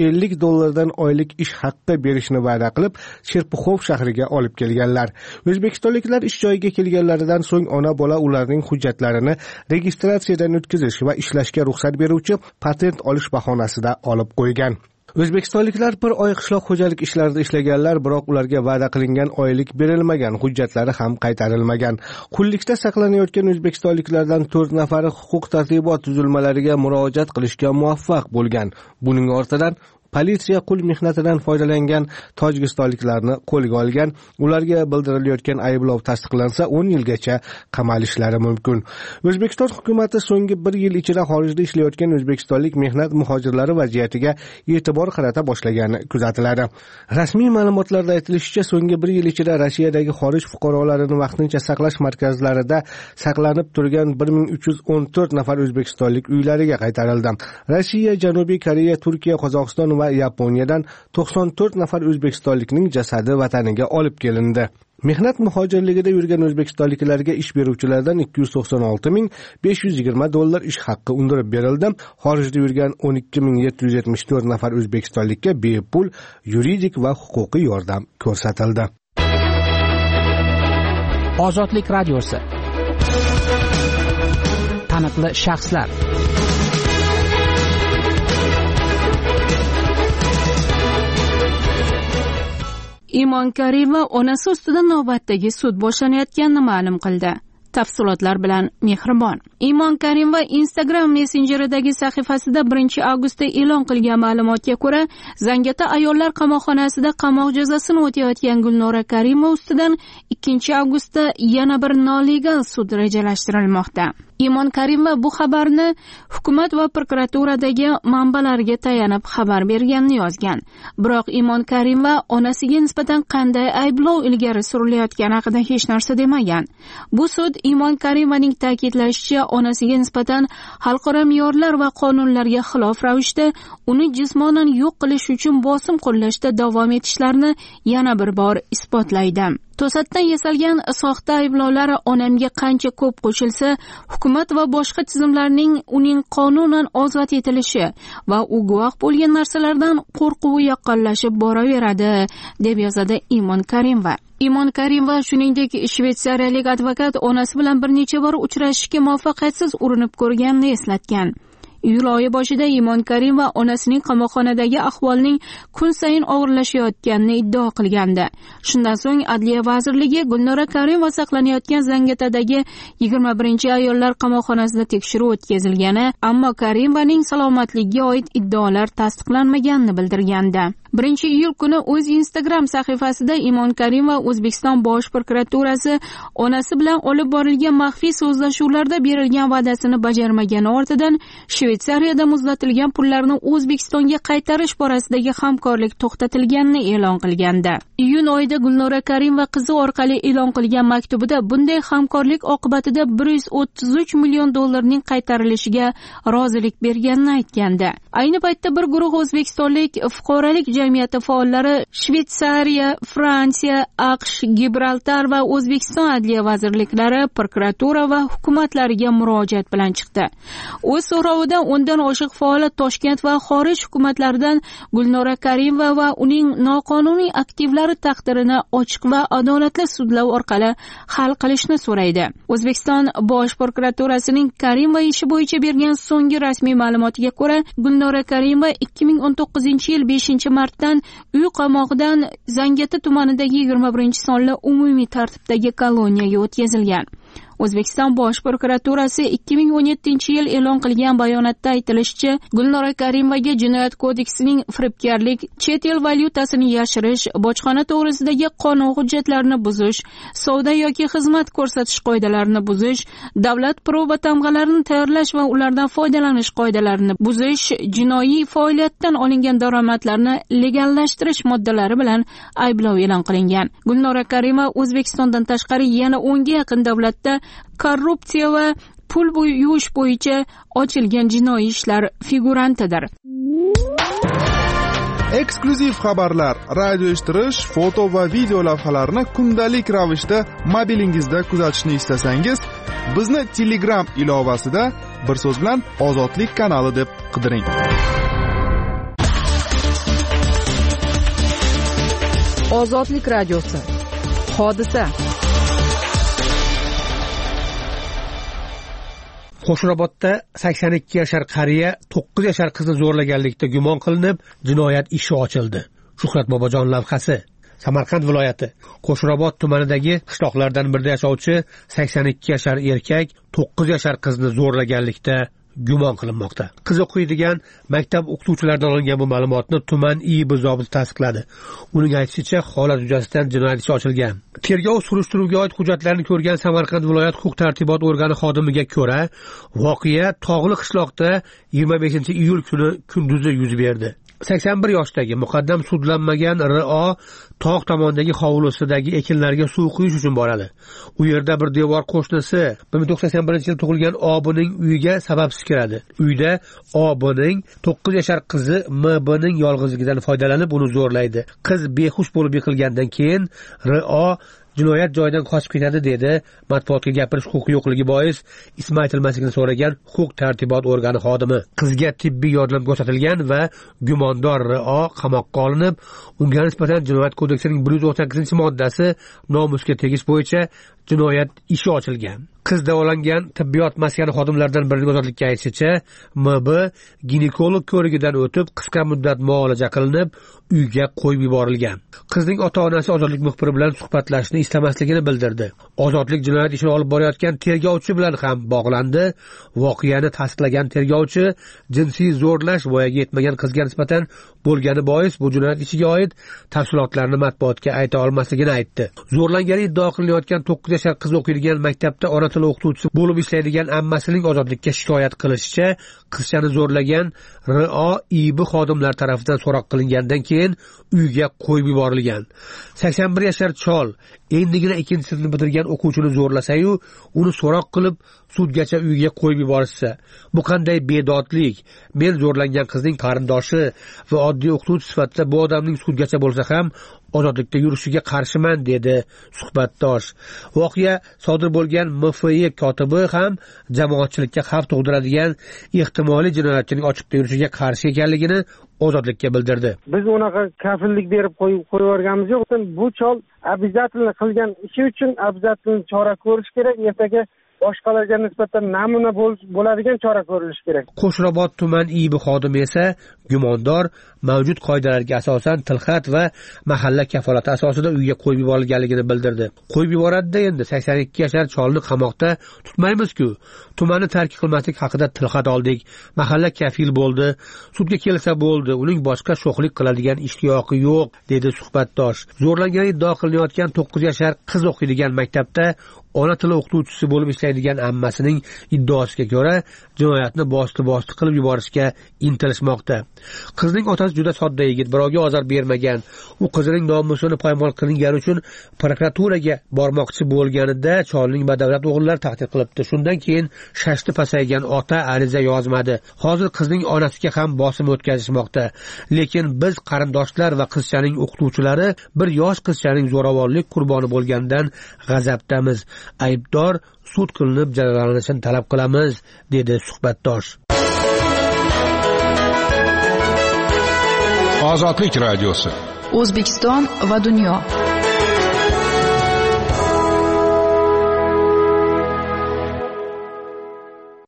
$250 oylik ish haqqi berishni va'da qilib, Serpuxov shahriga olib kelganlar. O'zbekistonliklar ish joyiga kelganlaridan so'ng ona bola ularning hujjatlarini registratsiyadan o'tkazish va ishlashga ruxsat beruvchi patent olish bahonasida olib qo'ygan. O'zbekistonliklar bir oy qishloq xo'jalik ishlarida ishlaganlar, biroq ularga va'da qilingan oylik berilmagan, hujjatlari ham qaytarilmagan. Qullikda saqlanayotgan o'zbekistonliklardan 4 nafari huquq-tartibot tuzilmalariga murojaat qilishga muvaffaq bo'lgan. Buning ortidan politsiya qul mehnatidan foydalangan tojikistonliklarni qo'lga olgan. Ularga bildirilayotgan ayblov tasdiqlansa 10 yilgacha qamalishlari mumkin. O'zbekiston hukumatı so'nggi 1 yil ichida xorijda ishlayotgan o'zbekistonlik mehnat muhojirlari vaziyatiga e'tibor qarata boshlagani kuzatiladi. Rasmiy ma'lumotlarda aytilishicha, so'nggi 1 yil ichida Rossiyadagi xorij fuqarolarini vaqtincha saqlash markazlarida saqlanib turgan 1314 nafar o'zbekistonlik uylariga qaytarildi. Rossiya, Janubiy Koreya, Turkiya, Qozog'iston va Yaponiyadan 94 nafar o'zbekistonlikning jasadi vataniga olib kelindi. Mehnat muhojirligida yurgan o'zbekistonliklarga ish beruvchilardan $296,520 ish haqqi undirib berildi. Xorijda yurgan 12,774 nafar o'zbekistonlikka bepul yuridik va huquqiy yordam ko'rsatildi.
Ozodlik radiosi. Taniqli shaxslar.
Imon Karimova onasi ustidan navbatdagi sud boshlanayotganini ma'lum qildi. Tafsilotlar bilan Mehribon. Imon Karimova Instagram messenjeridagi sahifasida 1-avgustda e'lon qilgan ma'lumotga ko'ra, Zangiotada ayollar qamoqxonasida qamoq jazosini o'tayotgan Gulnora Karimova ustidan 2-avgustda yana bir nolegal sud rejalashtirilmoqda. Imon Karimova bu xabarni hukumat va prokuraturadagi manbalarga tayanib xabar berganini yozgan. Biroq Imon Karimova onasiga nisbatan qanday ayblov ilgari surilayotgani haqida hech narsa demagan. Bu sud Imon Karimovaning ta'kidlashicha, onasiga nisbatan xalqaro me'yorlar va qonunlarga xilof ravishda uni jismonan yo'q qilish uchun bosim qo'llashda davom etishlarini yana bir bor isbotlaydi. To'satdan yasalgan soxta ayblovlar onamga qancha ko'p qo'shilsa, hukumat va boshqa tizimlarning uning qonunan ozod etilishi va u guvoh bo'lgan narsalardan qo'rquvi yaqqonlashib boraveradi, deb yozadi Imon Karimova. Imon Karimova shuningdek shvetsariyalik advokat onasi bilan bir necha bor uchrashishga muvaffaqiyatsiz urinib ko'rganini eslatgan. Iyul oyi boshida Imon Karimova onasining qamoqxonadagi ahvolning kun sayin og'irlashayotganini iddao qilgandi. Shundan so'ng Adliya vazirligi Gulnora Karimova saqlanayotgan Zangiotadagi 21-ayollar qamoqxonasida tekshiruv o'tkazilgani, ammo Karimovaning salomatligiga oid iddaolar tasdiqlanmaganini bildirgandi. 1-iyul kuni o'z Instagram sahifasida Imon Karimova O'zbekiston Bosh prokuraturasi onasi bilan olib borilgan maxfiy so'zlashuvlarda berilgan va'dasini bajarmagani ortidan Shvetsariyada muzlatilgan pullarni O'zbekistonga qaytarish borasidagi hamkorlik to'xtatilganini e'lon qilgandi. Iyun oyida Gulnora Karimova qizi orqali e'lon qilgan maktubida bunday hamkorlik oqibatida $133 million qaytarilishiga rozilik berganini aytgandi. Ayni paytda bir guruh o'zbekistonlik fuqarolik jamiyati faollari Shvetsariya, Fransiya, AQSh, Gibraltar va O'zbekiston Adliya vazirliklari, prokuratura va hukumatlariga murojaat bilan chiqdi. O'z so'rovida o'ndan oshiq faol Toshkent va xorij hukumatlaridan Gulnora Karimova va uning noqonuniy aktivlari taqdirini ochiq va adolatli sudlar orqali hal qilishni so'raydi. O'zbekiston Bosh prokuraturasining Karimova ishi bo'yicha bergan so'nggi rasmiy ma'lumotiga ko'ra, Gulnora Karimova 2019-yil 5-mart martdan uy qamog'idan Zangati tumanidagi 21-sonli umumiy tartibdagi koloniyaga o'tkazilgan. O'zbekiston Bosh prokuraturasi 2017-yil e'lon qilgan bayonotda aytilishicha, Gulnora Karimovaga Jinoyat kodeksining firibgarlik, chet el valyutasini yashirish, bojxona to'g'risidagi qonun hujjatlarini buzish, savdo yoki xizmat ko'rsatish qoidalarini buzish, davlat proba tamg'alarini tayyorlash va ulardan foydalanish qoidalarini buzish, jinoiy faoliyatdan olingan daromadlarni legallashtirish moddalari bilan ayblov e'lon qilingan. Gulnora Karimova O'zbekistondan tashqari yana 10 ga yaqin davlatda korrupsiya va pul yuvish bo'yicha ochilgan jinoiy ishlar figurantidir.
Eksklyuziv xabarlar, radio eshittirish, foto va video lavhalarni kundalik ravishda mobilingizda kuzatishni istasangiz, bizni Telegram ilovasida bir so'z bilan Ozodlik kanali deb qidiring.
Ozodlik radiosi. Hodisa.
Qo'shrobodda 82 yoshar qariya 9 yoshar qizni zo'rlaganlikda gumon qilinib, jinoyat ishi ochildi. Shuhrat Bobojon lavhasi. Samarqand viloyati Qo'shrobod tumanidagi qishloqlardan birida yashovchi 82 yoshar erkak 9 yoshar qizni zo'rlaganlikda gumon qilinmoqda. Qiz o'qiydigan maktab o'qituvchilaridan olingan bu ma'lumotni tuman IIB zobiti tasdiqladi. Uning aytishicha, holat yuzasidan jinoyat ishi ochilgan. Tergov surishtiruvga oid hujjatlarni ko'rgan Samarqand viloyat huquq-tartibot organi xodimiga ko'ra, voqea Tog'li qishloqda 25-iyul kuni kunduzi yuz berdi. 81 yoshdagi muqaddam sudlanmagan R.O. tog' tomondagi hovlisidagi ekinlarga suv quyish uchun boradi. U yerda bir devor qo'shnisi 1981-yil tug'ilgan O.B.ning uyiga sababsiz kiradi. Uyda O.B.ning 9 yoshar qizi M.B.ning yolg'izligidan foydalanib uni zo'rlaydi. Qiz behush bo'lib yiqilgandan keyin R.O. jinoyat joyidan qochib ketadi dedi. Matbuotga gapirish huquqi yo'qligi bois ismi aytilmasligini so'ragan huquq-tartibot organi xodimi. Qizga tibbiy yordam ko'rsatilgan va gumondor R.O. qamoqqa olinib, unga nisbatan Jinoyat kodeksining 118-moddasi nomusga tegish bo'yicha jinoyat ishi ochilgan. Qiz davolangan tibbiyot maskani xodimlaridan birining ozodlikka aytishicha, M.B. ginekolog ko'rigidan o'tib qisqa muddat muolaja qilinib, uyga qo'yib yuborilgan. Qizning ota-onasi ozodlik muxbiri bilan suhbatlashishni istamasligini bildirdi. Ozodlik jinoyat ishini olib borayotgan tergovchi bilan ham bog'landi. Voqeani tasdiqlagan tergovchi jinsiy zo'rlash voyaga yetmagan qizga nisbatan bo'lgani bois bu jinoyat ishiga oid tafsilotlarni matbuotga ayta olmasligini aytdi. Zo'rlangani iddao qilinayotgan 9 yoshar qiz o'qiydigan maktabda ona tili o'qituvchisi bo'lib ishlaydigan ammasining ozodlikka shikoyat qilishicha, qizchani zo'rlagan R.O. IIB xodimlar tomonidan so'roq qilingandan keyin uyga qo'yib yuborilgan. 81 yoshar chol endigina 2-sinfni bitirgan o'quvchini zo'rlasa-yu, uni so'roq qilib sudgacha uyga qo'yib yuborishsa, bu qanday bedodlik? Men zo'rlangan qizning qarindoshi va oddiy o'qituvchi sifatida bu odamning sudgacha bo'lsa ham ozodlikda yurishiga qarshiman dedi suhbatdosh. Voqea sodir bo'lgan MFY kotibi ham jamoatchilikka xavf tug'diradigan ehtimoliy jinoyatchining ochiqda yurishiga qarshi ekanligini ozodlikka bildirdi.
Biz unaqa kafillik berib qo'yib yuborganimiz yo'q. Bu chol обязательно qilgan ishi uchun обязательно chora ko'rish kerak. Ertaga boshqalarga nisbatan namuna bo'ladigan chora ko'rilishi kerak.
Qo'shrobod tuman IIB xodimi esa gumondor mavjud qoidalarga asosan tilxat va mahalla kafolati asosida uyga qo'yib yuborilganligini bildirdi. Qo'yib yuboradi-da, endi 82 yoshar cholni qamoqda tutmaymiz-ku. Tumanni tark qilmaslik haqida tilxat oldik. Mahalla kafil bo'ldi. Sudga kelsa bo'ldi. Uning boshqa sho'xlik qiladigan ishtiyoqi yo'q, dedi suhbatdosh. Zo'rlangani iddao qilinayotgan 9 yoshar qiz o'qiydigan maktabda ona tili o'qituvchisi bo'lib ishlaydigan ammasining iddaosiga ko'ra, jinoyatni bosti qilib yuborishga intilishmoqda. Qizning otasi juda sodda yigit, birovga ozor bermagan. U qizining nomusini poymol qilingani uchun prokuraturaga bormoqchi bo'lganida cholning badavlat o'g'illar tahdid qilibdi. Shundan keyin shashti pasaygan ota ariza yozmadi. Hozir qizning onasiga ham bosim o'tkazishmoqda. Lekin biz qarindoshlar va qizchaning o'qituvchilari bir yosh qizchaning zo'ravonlik qurboni bo'lgandan g'azabdamiz. Aybdor sud qilinib jazolanishini talab qilamiz, dedi suhbatdosh.
Ozodlik radiosi.
O'zbekiston va dunyo.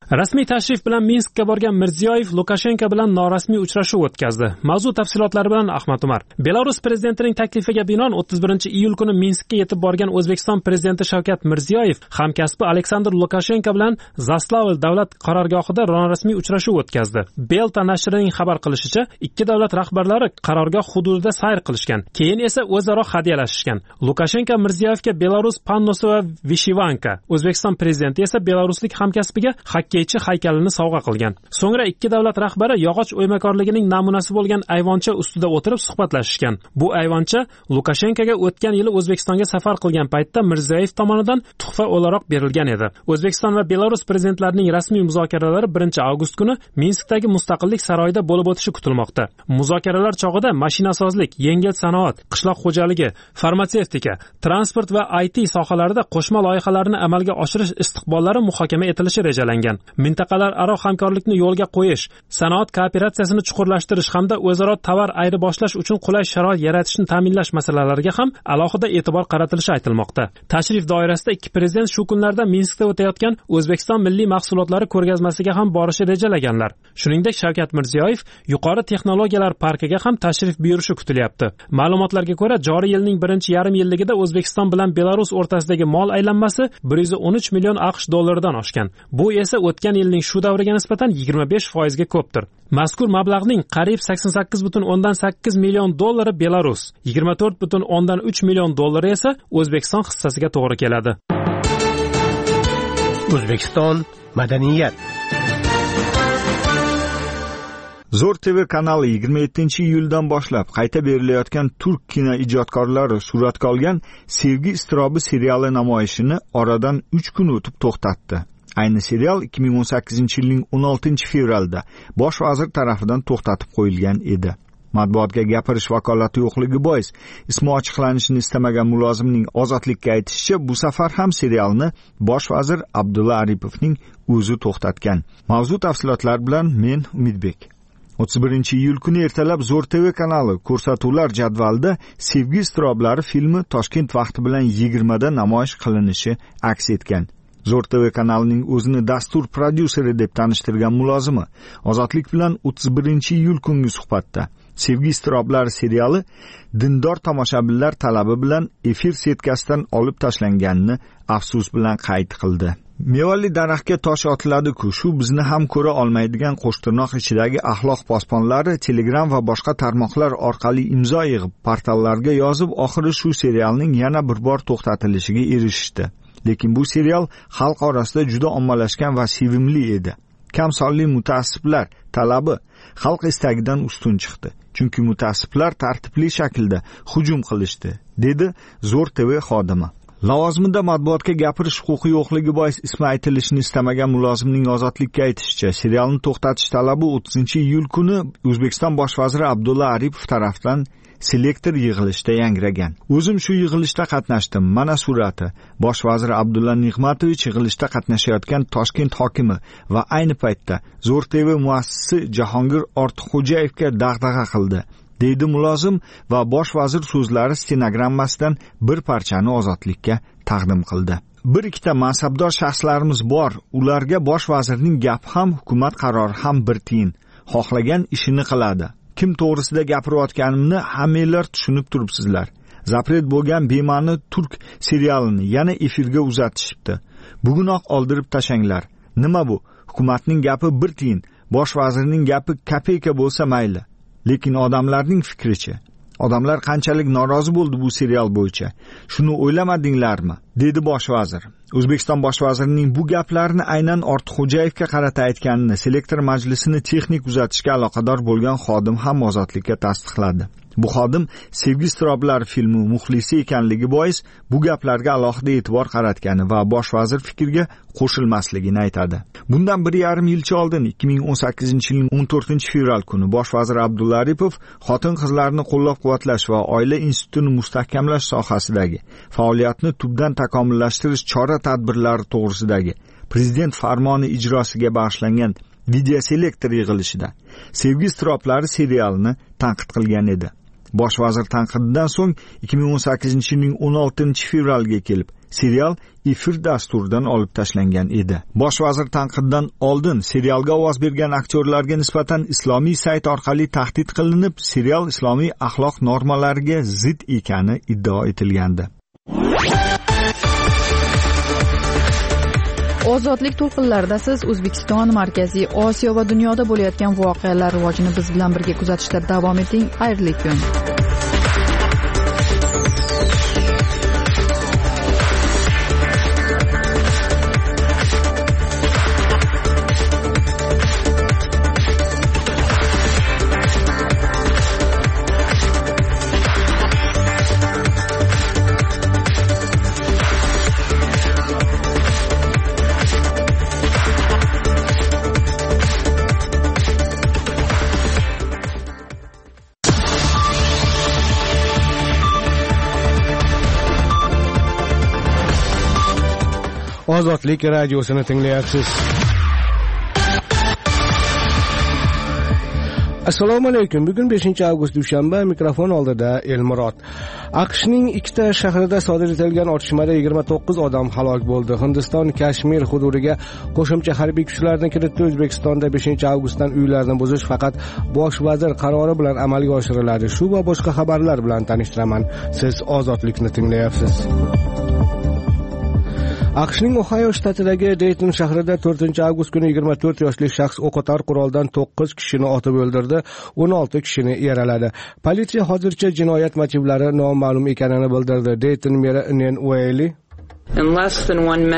Rasmiy tashrif bilan Minskka borgan Mirziyoyev Lukashenko bilan norasmiy uchrashuv o'tkazdi. Mavzu tafsilotlari bilan Ahmad Umar. Belarus prezidentining taklifiga binoan 31-iyul kuni Minskka yetib borgan O'zbekiston prezidenti Shavkat Mirziyoyev hamkasbi Aleksandr Lukashenko bilan Zaslavl davlat qarorgohida norasmiy uchrashuv o'tkazdi. Belta nashrining xabar qilishicha, ikki davlat rahbarlari qarorgoh hududida sayr qilishgan, keyin esa o'zaro hadyalashishgan. Lukashenko Mirziyoyevga Belarus pannosi va vishivanka, O'zbekiston prezidenti esa belaruslik hamkasbiga hokkeychi haykalini sovg'a qilgan. So'ngra ikki davlat rahbari yog'och o'ymakorligining namunasi bo'lgan ayvoncha ustida o'tirib suhbatlashishgan. Bu ayvoncha Lukashenkoga o'tgan yili O'zbekistonga safar qilgan paytda Mirziyoyev tomonidan tuhfa o'laroq berilgan edi. O'zbekiston va Belarus prezidentlarining rasmiy muzokaralari 1-avgust kuni Minskdagi Mustaqillik saroyida bo'lib o'tishi kutilmoqda. Muzokaralar chog'ida mashinasozlik, yengil sanoat, qishloq xo'jaligi, farmatsevtika, transport va IT sohalarida qo'shma loyihalarni amalga oshirish istiqbollari muhokama etilishi rejalangan. Mintaqalararo hamkorlikni yo'lga qo'yish, sanoat kooperatsiyasini chuqurlashtirish hamda o'zaro tovar ayirboshlash uchun qulay sharoit yaratishni ta'minlash masalalariga ham alohida e'tibor qaratilishi aytilmoqda. Tashrif doirasida ikki prezident shu kunlarda Minskda o'tayotgan O'zbekiston milliy mahsulotlari ko'rgazmasiga ham borishi rejalaganlar. Shuningdek, Shavkat Mirziyoyev yuqori texnologiyalar parkiga ham tashrif buyurishi kutilyapti. Ma'lumotlarga ko'ra, joriy yilning 1.5-yilligida O'zbekiston bilan Belarus o'rtasidagi mol aylanmasi 113 million AQSh dollaridan oshgan. Bu esa o'tgan yilning shu davriga nisbatan 25% ga ko'pdir. Mazkur mablag'ning qariyb 88,8 million dollari Belarus, 24,3 million dollari esa O'zbekiston hissasiga to'g'ri keladi.
O'zbekiston madaniyat.
Zo'r TV kanali 27-iyuldan boshlab qayta berilayotgan turk kino ijodkorlari suratga olgan Sevgi iztirobi seriali namoyishini oradan 3 kun o'tib to'xtatdi. Ayni serial 2018-yilning 16-fevralda bosh vazir tomonidan to'xtatib qo'yilgan edi. Matbuotga gapirish vakolati yo'qligi bois ismi ochiqlanishini istamagan mulozimning Ozodlikka aytishicha, bu safar ham serialni bosh vazir Abdulla Aripovning o'zi to'xtatgan. Mavzu tafsilotlari bilan men Umidbek. 31-iyul kuni ertalab Zo'r TV kanali ko'rsatuvlar jadvalida Sevgi iztiroblari filmi Toshkent vaqti bilan 20 da namoyish qilinishi aks etgan. Zo'r TV kanalining o'zini dastur prodyuseri deb tanishtirgan mulozimi Ozodlik bilan 31-iyul kungi suhbatda Sevgi iztiroblari seriali dindor tomoshabinlar talabi bilan efir setkasidan olib tashlanganini afsus bilan qayd qildi. Mevali daraxtga tosh otiladi-ku, shu bizni ham ko'ra olmaydigan qo'shtirnoq ichidagi axloq posbonlari Telegram va boshqa tarmoqlar orqali imzo yig'ib, portallarga yozib, oxiri shu serialning yana bir bor to'xtatilishiga erishishdi. Lekin bu serial xalq orasida juda ommalashgan va sevimli edi. Kam sonli mutaassiblar talabi xalq istagidan ustun chiqdi. Chunki mutaassiblar tartibli shaklda hujum qilishdi, dedi Zo'r TV xodimi. Lavozimida matbuotga gapirish huquqi yo'qligi bois ismi aytilishini istamagan mulozimning Ozodlikka aytishicha, serialni to'xtatish talabi 30-iyul kuni O'zbekiston bosh vaziri Abdulla Aripov tomonidan selektor yig'ilishida yangragan. O'zim shu yig'ilishda qatnashdim. Mana surati. Bosh vazir Abdulla Nig'matovich yig'ilishda qatnashayotgan Toshkent hokimi va ayni paytda Zo'r TV muassisi Jahongir Ortiqxo'jayevga dag'dag'a qildi, deydi mulozim va bosh vazir so'zlari stenogrammasidan bir parchani Ozodlikka taqdim qildi. Bir ikkita mansabdor shaxslarimiz bor. Ularga bosh vazirning gapi ham, hukumat qarori ham bir tiyin. Xohlagan ishini qiladi. Kim to'g'risida gapirayotganimni hammanglar tushunib turibsizlar. Zapret bo'lgan bema'ni turk serialini yana efirga uzatishibdi. Bugunoq oldirib tashanglar. Nima bu? Hukumatning gapi bir tiyin, bosh vazirning gapi kopeyka bo'lsa mayli. Lekin odamlarning fikricha, odamlar qanchalik norozi bo'ldi bu serial bo'yicha, shuni o'ylamadinglarmi? Dedi bosh vazir. O'zbekiston bosh vazirining bu gaplarini aynan Ortiqxo'jayevga qarata aytganini selektor majlisini texnik uzatishga aloqador bo'lgan xodim ham Ozodlikka tasdiqladi. Bu xodim Sevgi iztiroblari filmi muxlisi ekanligi bois bu gaplarga alohida e'tibor qaratgani va bosh vazir fikriga qo'shilmasligini aytadi. Bundan 1,5 yilcha oldin 2018-yilning 14-fevral kuni bosh vazir Abdulla Aripov xotin-qizlarni qo'llab-quvvatlash va oila institutini mustahkamlash sohasidagi faoliyatni tubdan takomillashtirish chora-tadbirlari to'g'risidagi prezident farmoni ijrosiga bag'ishlangan videoselektor yig'ilishida Sevgi iztiroblari serialini tanqid qilgan edi. Bosh vazir tanqididan so'ng 2018-yilning 16-fevralga kelib Serial efir dasturidan olib tashlangan edi. Bosh vazir tanqiddan oldin serialga ovoz bergan aktyorlarga nisbatan islomiy sayt orqali tahdid qilinib, serial islomiy axloq normalariga zid ekani iddao etilgandi.
Ozodlik to'lqinlarida siz O'zbekiston, Markaziy Osiyo va dunyoda bo'layotgan voqealar rivojini biz bilan birga kuzatishda davom eting. Xayrli kun.
Ozodlik radiosini tinglayapsiz. Assalomu alaykum. Bugun 5-avgust dushanba, mikrofon oldida Elmurod. AQShning ikkita shahrida sodir etilgan otishmada 29 odam halok bo'ldi. Hindiston Kashmir hududiga qo'shimcha harbiy kuchlarni kiritdi. O'zbekistonda 5-avgustdan uylarni buzish faqat bosh vazir qarori bilan amalga oshiriladi. Shu va boshqa xabarlar bilan tanishtiraman. Siz Ozodlikni tinglayapsiz. AQShning Ohio shtatidagi Dayton shahrida 4-avgust kuni 24 yoshli shaxs o'qotar quroldan 9 kishini otib o'ldirdi, 16 kishini yaraladi. Politsiya hozircha jinoyat motivlari noma'lum ekanini bildirdi. Dayton meri Nan Whaley
In less than 1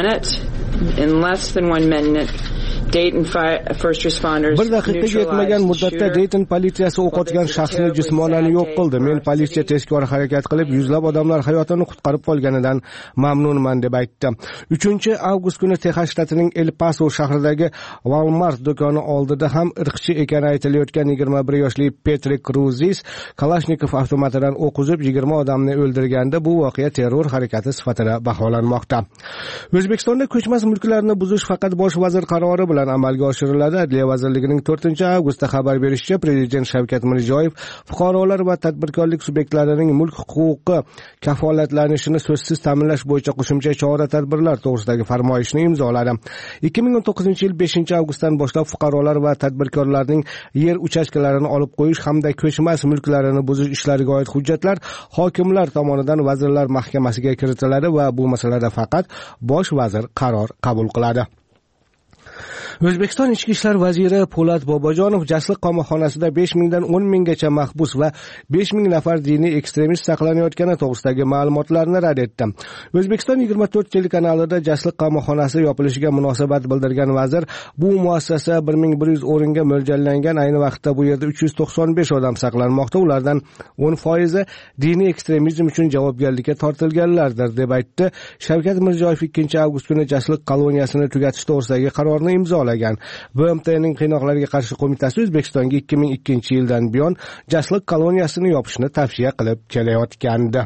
minute, Dayton first responders.
Bir daqiqaga yetmagan muddatda Dayton politsiyasi o'q otgan shaxsni jismonan yo'q qildi. Men politsiya tezkor harakat qilib, yuzlab odamlar hayotini qutqarib qolganidan mamnunman deb aytdi. 3-avgust kuni Texas shtatining El Paso shahridagi Walmart do'koni oldida ham irqchi ekani aytilayotgan 21 yoshli Patrick Cruzis Kalashnikov avtomatidan o'q uzib 20 odamni o'ldirganda bu voqea terror harakati sifatida baholanmoqda. O'zbekistonda ko'chmas mulklarni buzish faqat bosh vazir qarori bilan amalga oshiriladi. Adliya vazirligining 4-avgustda xabar berishicha, Prezident Shavkat Mirziyoyev fuqarolar va tadbirkorlik subyektlarining mulk huquqi kafolatlanishini so'zsiz ta'minlash bo'yicha qo'shimcha chora-tadbirlar to'g'risidagi farmoyishni imzoladi. 2019-yil 5-avgustdan boshlab fuqarolar va tadbirkorlarning yer uchastkalarini olib qo'yish hamda ko'chmas mulklarini buzish ishlariga oid hujjatlar hokimlar tomonidan Vazirlar Mahkamasiga kiritiladi va bu masalada faqat bosh vazir qaror qabul qiladi. O'zbekiston Ichki ishlar vaziri Po'lat Bobojonov Jasliq qamoqxonasida 5 dan 10 minggacha mahbus va 5 ming nafar diniy ekstremist saqlanayotgani to'g'risidagi ma'lumotlarni rad etdi. O'zbekiston 24 telekanalida Jasliq qamoqxonasi yopilishiga munosabat bildirgan vazir, bu muassasa 1100 o'ringa mo'ljallangan, ayni vaqtda bu yerda 395 odam saqlanmoqda, ulardan 10% diniy ekstremizm uchun javobgarlikka tortilganlardir deb aytdi. Shavkat Mirziyoyev 2-avgust kuni Jasliq koloniyasini tugatish to'g'risidagi qarorni imzolagan. BMTning qiynoqlarga qarshi qo'mitasi O'zbekistonga 2002-yildan buyon Jasliq koloniyasini yopishni tavsiya qilib kelayotgandi.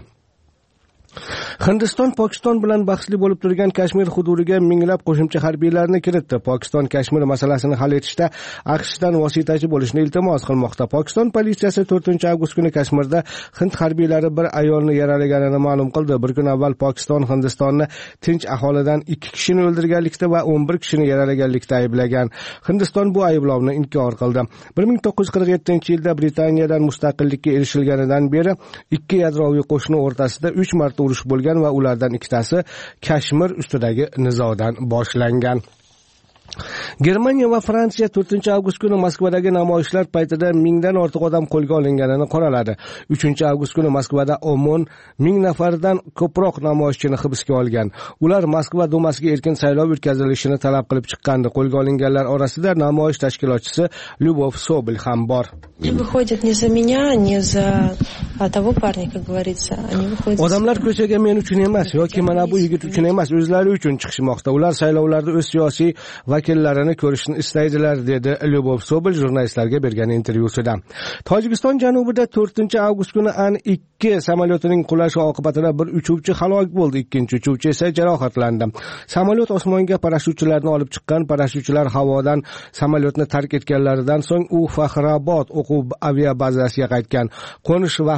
Hindiston Pokiston bilan bahsli bo'lib turgan Kashmir hududiga minglab qo'shimcha harbiylarni kiritdi. Pokiston Kashmir masalasini hal etishda AQShdan vositachi bo'lishni iltimos qilmoqda. Pokiston politsiyasi 4-avgust kuni Kashmirda Hind harbiylari bir ayolni yaralaganini ma'lum qildi. Bir kun avval Pokiston Hindistonni tinch aholidan 2 kishini o'ldirganlikda va 11 kishini yaralaganlikda ayblagan. Hindiston bu ayblovni inkor qildi. 1947-yilda Britaniyadan mustaqillikka erishilganidan beri ikki yadroviy qo'shni o'rtasida 3 marta urush bo'lgan va ulardan ikkitasi Kashmir ustidagi nizodan boshlangan. Germaniya va Fransiya 4-avgust kuni Moskvadagi namoyishlar paytida 1000 dan ortiq odam qo'lga olinganini qoraladi. 3-avgust kuni Moskvada OMON 1000 nafardan ko'proq namoyishchini hibsga olgan. Ular Moskva dumasiga erkin saylov o'tkazilishini talab qilib chiqqandi. Qo'lga olinganlar orasida namoyish tashkilotchisi Lyubov Sobel ham bor.
Выходят не за меня, не за того парня, как говорится. Они выходят.
Odamlar ko'chaga men uchun emas yoki mana bu yigit uchun emas, o'zlari uchun chiqishmoqda. Ular saylovlarda o'z siyosiy vakillarini ko'rishni istaydilar, dedi Lyubov Sobel jurnalistlarga bergan intervyusida. Tojikiston janubida 4-avgust kuni An-2 samolyotining qulashi oqibatida bir uchuvchi halok bo'ldi, ikkinchi uchuvchi esa jarohatlandi. Samolyot osmonga parashyutchilarni olib chiqqan. Parashyutchilar havodan samolyotni tark etganlaridan so'ng u Faxrabod o'quv aviabazasiga qaytgan. Qo'nish vaqti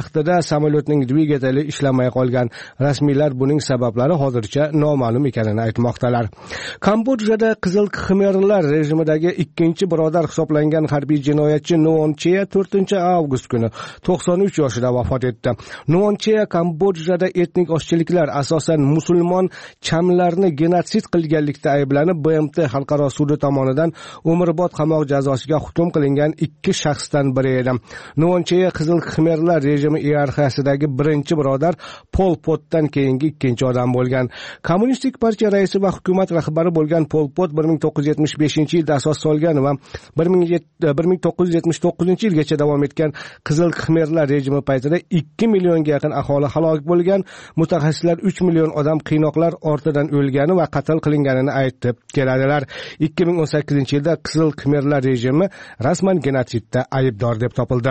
vaqtida samolyotning dvigateli ishlamay qolgan. Rasmiylar buning sabablari hozircha noma'lum ekanini aytmoqdalar. Kambodjada Qizil Xmerlar rejimidagi ikkinchi birodar hisoblangan harbiy jinoyatchi Nuon Chea 4-avgust kuni 93 yoshida vafot etdi. Nuon Chea Kambodjada etnik ozchiliklar, asosan musulmon chamlarni genotsid qilganlikda ayblanib, BMT xalqaro sudi tomonidan umrbod qamoq jazosiga hukm qilingan ikki shaxsdan biri edi. Nuon Chea Qizil Xmerlar rejimi iyerarxiyasidagi birinchi birodar Pol Potdan keyingi ikkinchi odam bo'lgan. Kommunistik partiya raisi va hukumat rahbari bo'lgan Pol Pot 1975-yilda asos solgan va 1979-yilgacha davom etgan Qizil Xmerlar rejimi paytida 2 millionga yaqin aholi halok bo'lgan, mutaxassislar 3 million odam qiynoqlar ortidan o'lgani va qatl qilinganini aytib keladilar. 2018-yilda Qizil Xmerlar rejimi rasman genotsidda aybdor deb topildi.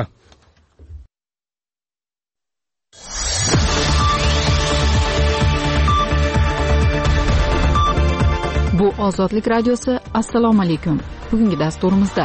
Bu Ozodlik radiosi. Assalomu alaykum. Bugungi dasturimizda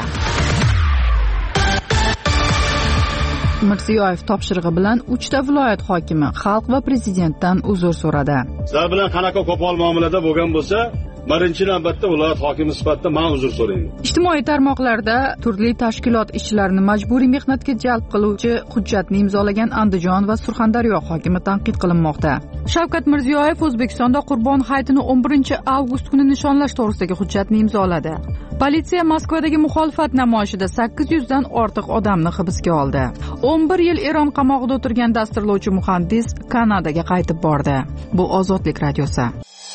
Mirziyoyev topshirig'i bilan 3 ta viloyat hokimi xalq va prezidentdan uzr so'radi.
Sizlar bilan qanaqa qo'pol muomalada bo'lgan bo'lsa, birinchi navbatda viloyat hokimi sifatida men uzr so'rayman.
Ijtimoiy tarmoqlarda turli tashkilot ishchilarini majburiy mehnatga jalb qiluvchi hujjatni imzolagan Andijon va Surxondaryo hokimi tanqid qilinmoqda. Shavkat Mirziyoyev O'zbekistonda Qurbon hayitini 11-avgust kuni nishonlash to'g'risidagi hujjatni imzoladi. Politsiya Moskvadagi muxolifat namoyishida 800 dan ortiq odamni hibsga oldi. 11 yil Eron qamog'ida o'tirgan dasturlovchi muhandis Kanadaga qaytib bordi. Bu Ozodlik radiosi.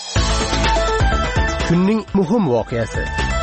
Kunning muhim voqeasi.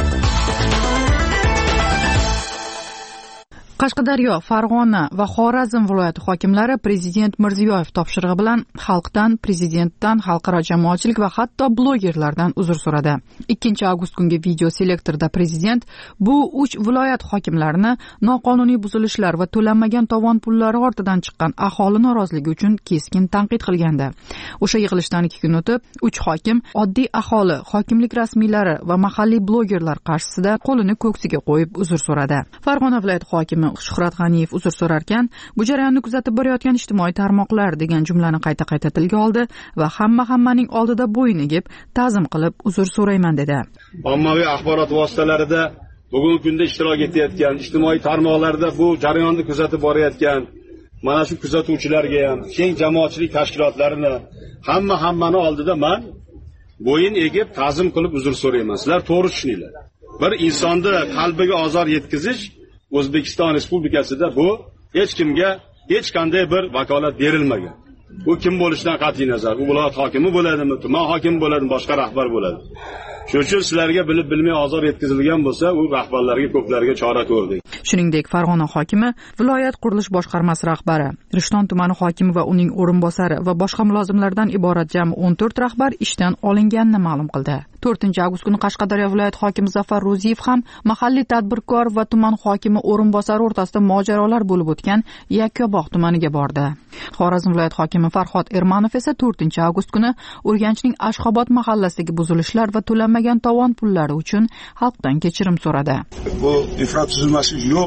Qashqadaryo, Farg'ona va Xorazm viloyati hokimlari Prezident Mirziyoyev topshirig'i bilan xalqdan, prezidentdan, xalqaro jamoatchilik va hatto blogerlardan uzr so'radi. 2-avgust kungi video selektorda prezident bu 3 viloyat hokimlarini noqonuniy buzilishlar va to'lanmagan tovon pullari ortidan chiqqan aholi noroziligi uchun keskin tanqid qilgandi. O'sha yig'ilishdan 2 kun o'tib, 3 hokim oddiy aholi, hokimlik rasmiylari va mahalliy blogerlar qarshisida qo'lini ko'ksiga qo'yib uzr so'radi. Farg'ona viloyati hokimi Shuhrat G'aniyev uzr so'rarkan, bu jarayonni kuzatib borayotgan ijtimoiy tarmoqlar degan jumlani qayta tilga oldi va hammaning oldida bo'yin egib, ta'zim qilib uzr so'rayman dedi.
Ommaviy axborot vositalarida bugungi kunda ishtirok etayotgan, ijtimoiy tarmoqlarda bu jarayonni kuzatib borayotgan mana shu kuzatuvchilarga ham, keng jamoatchilik tashkilotlarini hammani oldida men bo'yin egib, ta'zim qilib uzr so'rayman. Sizlar to'g'ri tushuninglar. Bir insonni qalbiga ozor yetkazish O'zbekiston Respublikasida bu hech kimga hech qanday bir vakolat berilmagan. Bu kim bo'lishidan qat'iy nazar, u viloyat hokimi bo'ladimi, tuman hokimi bo'ladimi, boshqa rahbar bo'ladi. Shuning uchun sizlarga bilib bilmay ozor yetkazilgan bo'lsa, u rahbarlarga ko'plariga chora ko'rdik.
Shuningdek, Farg'ona hokimi, viloyat qurilish boshqarmasi rahbari, Rishton tumani hokimi va uning o'rinbosari va boshqa mulozimlardan iborat jami 14 rahbar ishdan olinganini ma'lum qildi. 4-avgust kuni Qashqadaryo viloyat hokimi Zafar Ro'ziyev ham mahalliy tadbirkor va tuman hokimi o'rinbosari o'rtasida mojarolar bo'lib o'tgan Yakkabog' tumaniga bordi. Xorazm viloyat hokimi Farhod Ermanov esa 4-avgust kuni Urganchning Ashxobod mahallasidagi buzilishlar va to'lanmagan tovon pullari uchun xalqdan kechirim so'radi.
Bu infratuzilmasi yo'q,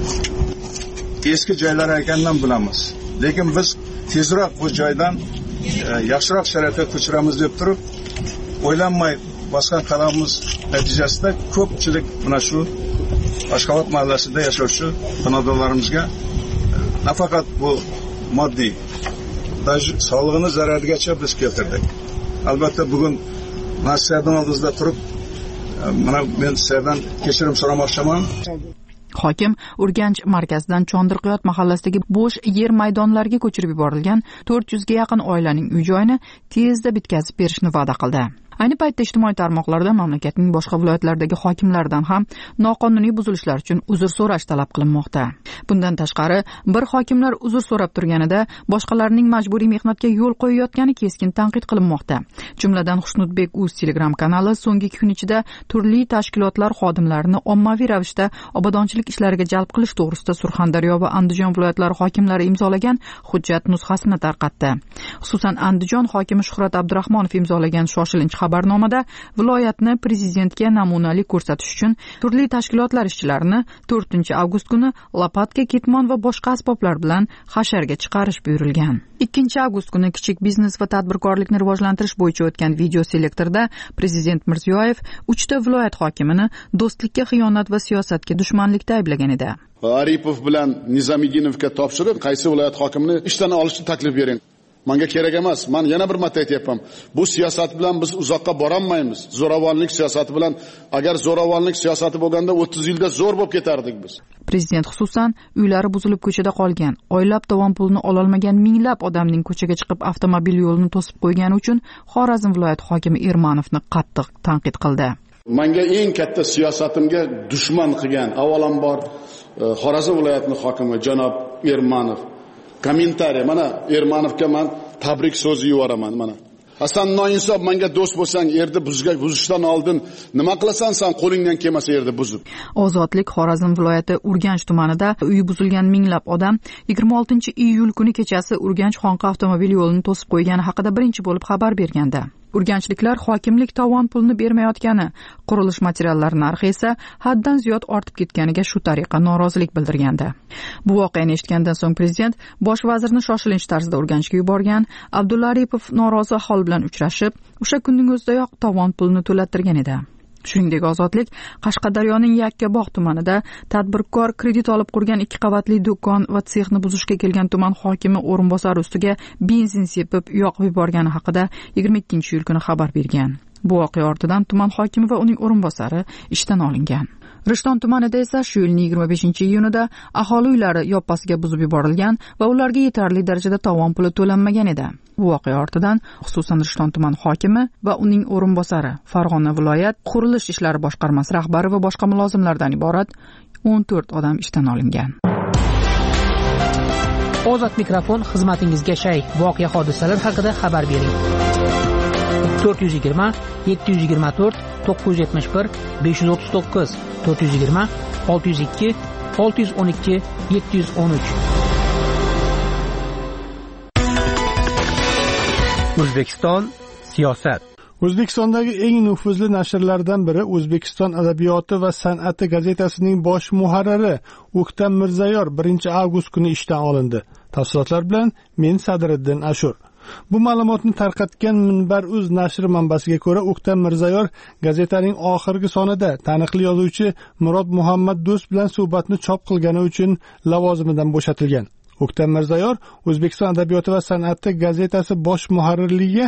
eski joylar ekandan bilamiz. Lekin biz tezroq bu joydan yaxshiroq sharoitga ko'chiramiz deb turib, o'ylanmay bosgan qadamimiz natijasida ko'pchilik mana shu Ashxobod mahallasida yashovchi xonadonlarimizga nafaqat bu moddiy, sog'lig'ini zararigacha biz keltirdik. Albatta bugun mas'uliyatdan oldingizda turib, mana men sizlardan kechirim so'ramoqchiman.
Hokim Urganch markazidan Chondirqiyot mahallasidagi bo'sh yer maydonlariga ko'chirib yuborilgan 400 ga yaqin oilaning uy-joyini tezda bitkazib berishni va'da qildi. Ayni paytda ijtimoiy tarmoqlarda mamlakatning boshqa viloyatlaridagi hokimlardan ham noqonuniy buzilishlar uchun uzr so'rash talab qilinmoqda. Bundan tashqari, bir hokimlar uzr so'rab turganida boshqalarning majburiy mehnatga yo'l qo'yayotgani keskin tanqid qilinmoqda. Jumladan Xushnudbek Uz Telegram kanali so'nggi 2 kun ichida turli tashkilotlar xodimlarini ommaviy ravishda obodonchilik ishlariga jalb qilish to'g'risida Surxondaryo va Andijon viloyatlari hokimlari imzolagan hujjat nusxasini tarqatdi. Xususan, Andijon hokimi Shuhrat Abdurahmonov imzolagan shoshilinch xabarnomada viloyatni prezidentga namunali ko'rsatish uchun turli tashkilotlar ishchilarini 4 avgust kuni lopatka, ketmon va boshqa asboblar bilan hasharga chiqarish buyurilgan. 2 avgust kuni kichik biznes va tadbirkorlikni rivojlantirish bo'yicha o'tgan video selektorda prezident Mirziyoyev 3 ta viloyat hokimini do'stlikka xiyonat va siyosatga dushmanlikda ayblagan edi.
Aripov bilan Nizamiddinovga topshirib, qaysi viloyat hokimini ishdan olishni taklif bering. Menga kerak emas. Men yana bir marta aytayapman. Bu siyosat bilan biz uzoqqa bora olmaymiz. Zo'ravonlik siyosati bilan, agar zo'ravonlik siyosati bo'lganda 30 yilda zo'r bo'lib ketardik biz.
Prezident xususan uylari buzilib ko'chada qolgan, oylab tovon pulini ololmagan minglab odamning ko'chaga chiqib avtomobil yo'lini to'sib qo'ygani uchun Xorazm viloyat hokimi Ermanovni qattiq tanqid qildi.
Menga eng katta siyosatimga dushman qilgan avvalambor Xorazm viloyatining hokimi janob Ermanov. Kommentariy, mana Ermanovga men tabrik so'zi yuboraman mana. Hasan noinsof, menga do'st bo'lsang, yerda buzishdan oldin nima qilasan sen, qo'lingdan kelmasa yerda buzib.
Ozodlik Xorazm viloyati Urganch tumanida uyi buzilgan minglab odam 26-iyul kuni kechasi Urganch Xonqa avtomobil yo'lini to'sib qo'ygani haqida birinchi bo'lib xabar bergandi. Urganchliklar hokimlik tovon pulni bermayotgani, qurilish materiallari narxi esa haddan ziyod ortib ketganiga shu tariqa norozilik bildirgandi. Bu voqeani eshitgandan so'ng prezident bosh vazirni shoshilinch tarzda Urganchga yuborgan. Abdulla Aripov norozi aholi bilan uchrashib, o'sha kunning o'zidayoq tovon pulni to'lattirgan edi. Shuningdek, Ozodlik Qashqadaryoning Yakkabog' tumanida tadbirkor kredit olib qurgan 2 qavatli do'kon va sexni buzishga kelgan tuman hokimi o'rinbosari ustiga benzin sepib yoqib yuborgani haqida 22-iyul kuni xabar bergan. Bu voqea ortidan tuman hokimi va uning o'rinbosari ishdan olingan. Rishton tumanida esa shu yilning 25-iyunida aholi uylari yoppasiga buzib yuborilgan va ularga yetarli darajada tovon puli to'lanmagan edi. Bu voqea ortidan xususan Rishton tuman hokimi va uning o'rinbosari, Farg'ona viloyat qurilish ishlari boshqarmasi rahbari va boshqa mulozimlardan iborat 14 odam ishdan olingan.
Ozod mikrofon xizmatingizga shay. Voqea hodisalar haqida xabar bering. 420 724 971 539 420 602 612 713.
O'zbekiston siyosat.
O'zbekistondagi eng nufuzli nashrlardan biri O'zbekiston adabiyoti va san'ati gazetasining bosh muharriri O'ktam Mirzayor 1-avgust kuni ishdan olindi. Tafsilotlar bilan men Sadriddin Ashur. Bu ma'lumotni tarqatgan Minbar.uz nashri manbasiga ko'ra, O'ktam Mirzayor gazetaning oxirgi sonida taniqli yozuvchi Murod Muhammad Do'st bilan suhbatni chop qilgani uchun lavozimidan bo'shatilgan. O'ktam Mirzayor O'zbekiston adabiyoti va san'ati gazetasi bosh muharrirligiga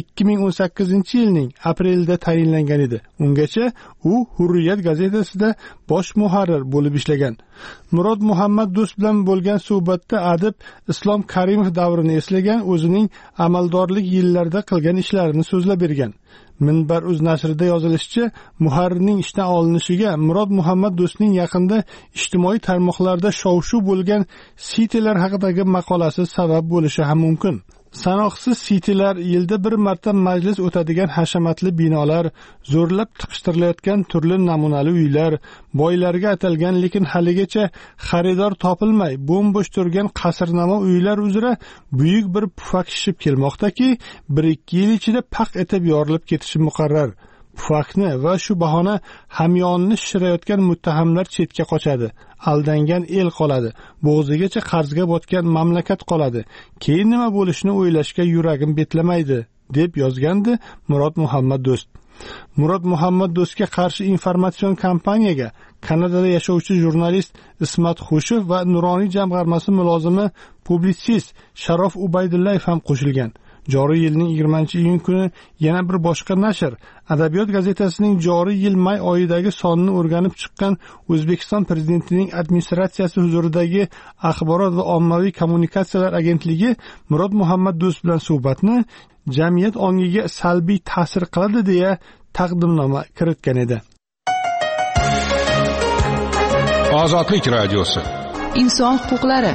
2018-yilning aprelida tayinlangan edi. Ungacha u Hurriyat gazetasida bosh muharrir bo'lib ishlagan. Murod Muhammad Do'st bilan bo'lgan suhbatda adib Islom Karimov davrini eslagan, o'zining amaldorlik yillarida qilgan ishlarini so'zlab bergan. Minbar.uz nashrida yozilishicha, muharrirning ishdan olinishiga Murod Muhammad Do'stning yaqinda ijtimoiy tarmoqlarda shov-shuv bo'lgan sitelar haqidagi maqolasi sabab bo'lishi ham mumkin. Sanoqsiz sitelar, yilda bir marta majlis o'tadigan hashamatli binolar, zo'rlab tiqishtirilayotgan turli namunali uylar, boylarga atalgan lekin haligacha xaridor topilmay bo'm-bo'sh turgan qasrnamo uylar uzra buyuk bir pufak shishib kelmoqdaki, 1-2 yil ichida paq etib yorilib ketishi muqarrar. Pufakni va shu bahona hamyonni shirayotgan muttahamlar chetga qochadi. Aldangan el qoladi. Bo'g'zigacha qarzga botgan mamlakat qoladi. Keyin nima bo'lishini o'ylashga yuragim betlamaydi, deb yozgandi Murod Muhammad Do'st. Murod Muhammad Do'stga qarshi informatsion kampaniyaga Kanadada yashovchi jurnalist Ismat Xushov va Nuroniy jamg'armasi mulozimi publitsist Sharof Ubaydullayev ham qo'shilgan. Joriy yilning 20-iyun kuni yana bir boshqa nashr Adabiyot gazetasining joriy yil may oyidagi sonini o'rganib chiqqan O'zbekiston prezidentining administratsiyasi huzuridagi Axborot va ommaviy kommunikatsiyalar agentligi Murod Muhammad Do'st bilan suhbatni jamiyat ongiga salbiy ta'sir qiladi deya taqdimnoma kiritgan edi.
Ozodlik radiosi.
Inson huquqlari.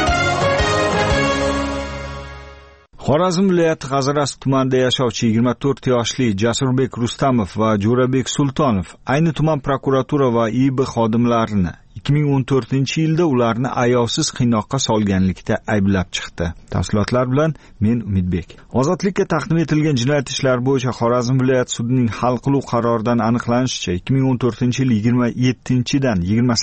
Xorazm viloyati G'azaras tumanida yashovchi 24 yoshli Jasurbek Rustamov va Jo'rabek Sultonov ayni tuman prokuratura va IIB xodimlarini 2014-yilda ularni ayovsiz qiynoqqa solganlikda ayblab chiqdi. Tafsilotlar bilan men Umidbek. Ozodlikka taqdim etilgan jinoyat ishlari bo'yicha Xorazm viloyat sudining hal qiluv qaroridan aniqlanishicha, 2014-yil 27-dan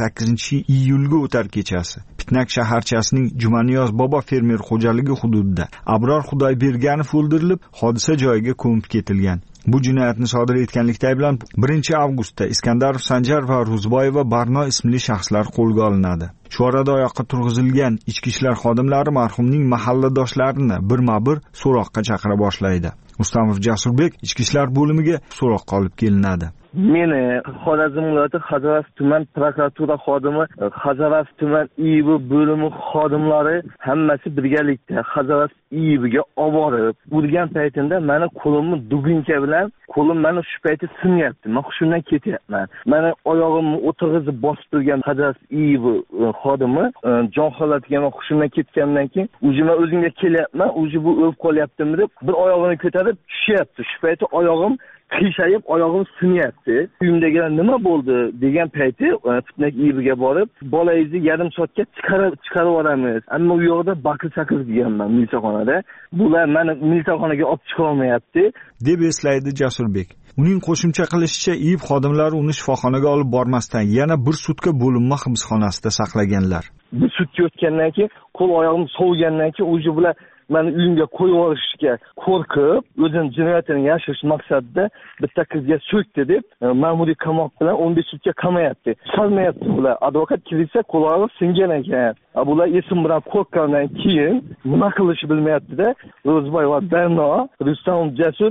28-iyulga o'tar kechasi Pitnak shaharchasining Jumaniyoz bobo fermer xo'jaligi hududida Abror Xudoyberganov o'ldirilib, hodisa joyiga ko'mib ketilgan. Bu jinoyatni sodir etganlikda ayblanib 1-avgustda Iskandarov Sanjar va Ruzboyeva Barno ismli shaxslar qo'lga olinadi. Shu orada oyoqqa turg'izilgan ichki ishlar xodimlari marhumning mahalladoshlarini birma-bir so'roqqa chaqira boshlaydi. Rustamov Jasurbek ichki ishlar bo'limiga so'roqqa olib kelinadi.
Meni Xorazm viloyati Xazaras tuman prokuratura xodimi, Xazaras tuman IIB bo'limi xodimlari hammasi birgalikda Xazaras IIBga olib borib, urgan paytimda meni qo'limni dubinka bilan qo'lim mana shu paytda sinyapti. Men hushimdan ketyapman. Meni oyog'imni o'tirg'izib bosib turgan Xazaras IIB xodimi jon holatiga men hushimdan ketgandan keyin men o'zimga kelyapman, bu o'lib qolyaptimi deb bir oyog'ini ko'tarib tushyapti. Shu paytda oyog'im qiyshayib, oyog'im sinyapti. Uyimdagilar nima bo'ldi degan payti Pitnak IIBga borib, bolangizni yarim soatga chiqarib olamiz. Ammo u yoqda bakir-sakir deganman militsiyaxonada. Bular meni militsiyaxonaga olib chiqa olmayapti,
deb eslaydi Jasurbek. Uning qo'shimcha qilishicha, IIB xodimlari uni shifoxonaga olib bormasdan yana bir sutka bo'linma hibsxonasida saqlaganlar.
Bir sutka o'tgandan keyin qo'l oyog'im sovigandan keyin bular meni uyimga qo'yib olishga qo'rqib, o'zini jinoyatini yashirish maqsadida bitta qizga so'kdi deb ma'muriy qamoq bilan 15 sutka qamayapti. Salmayapti bular. Advokat kelsa qo'l-oyoq singan ekan. Bular esim bilan qo'rqqandan keyin nima qilishni bilmayapti-da. Ro'zboy va Barno Rustam Jasur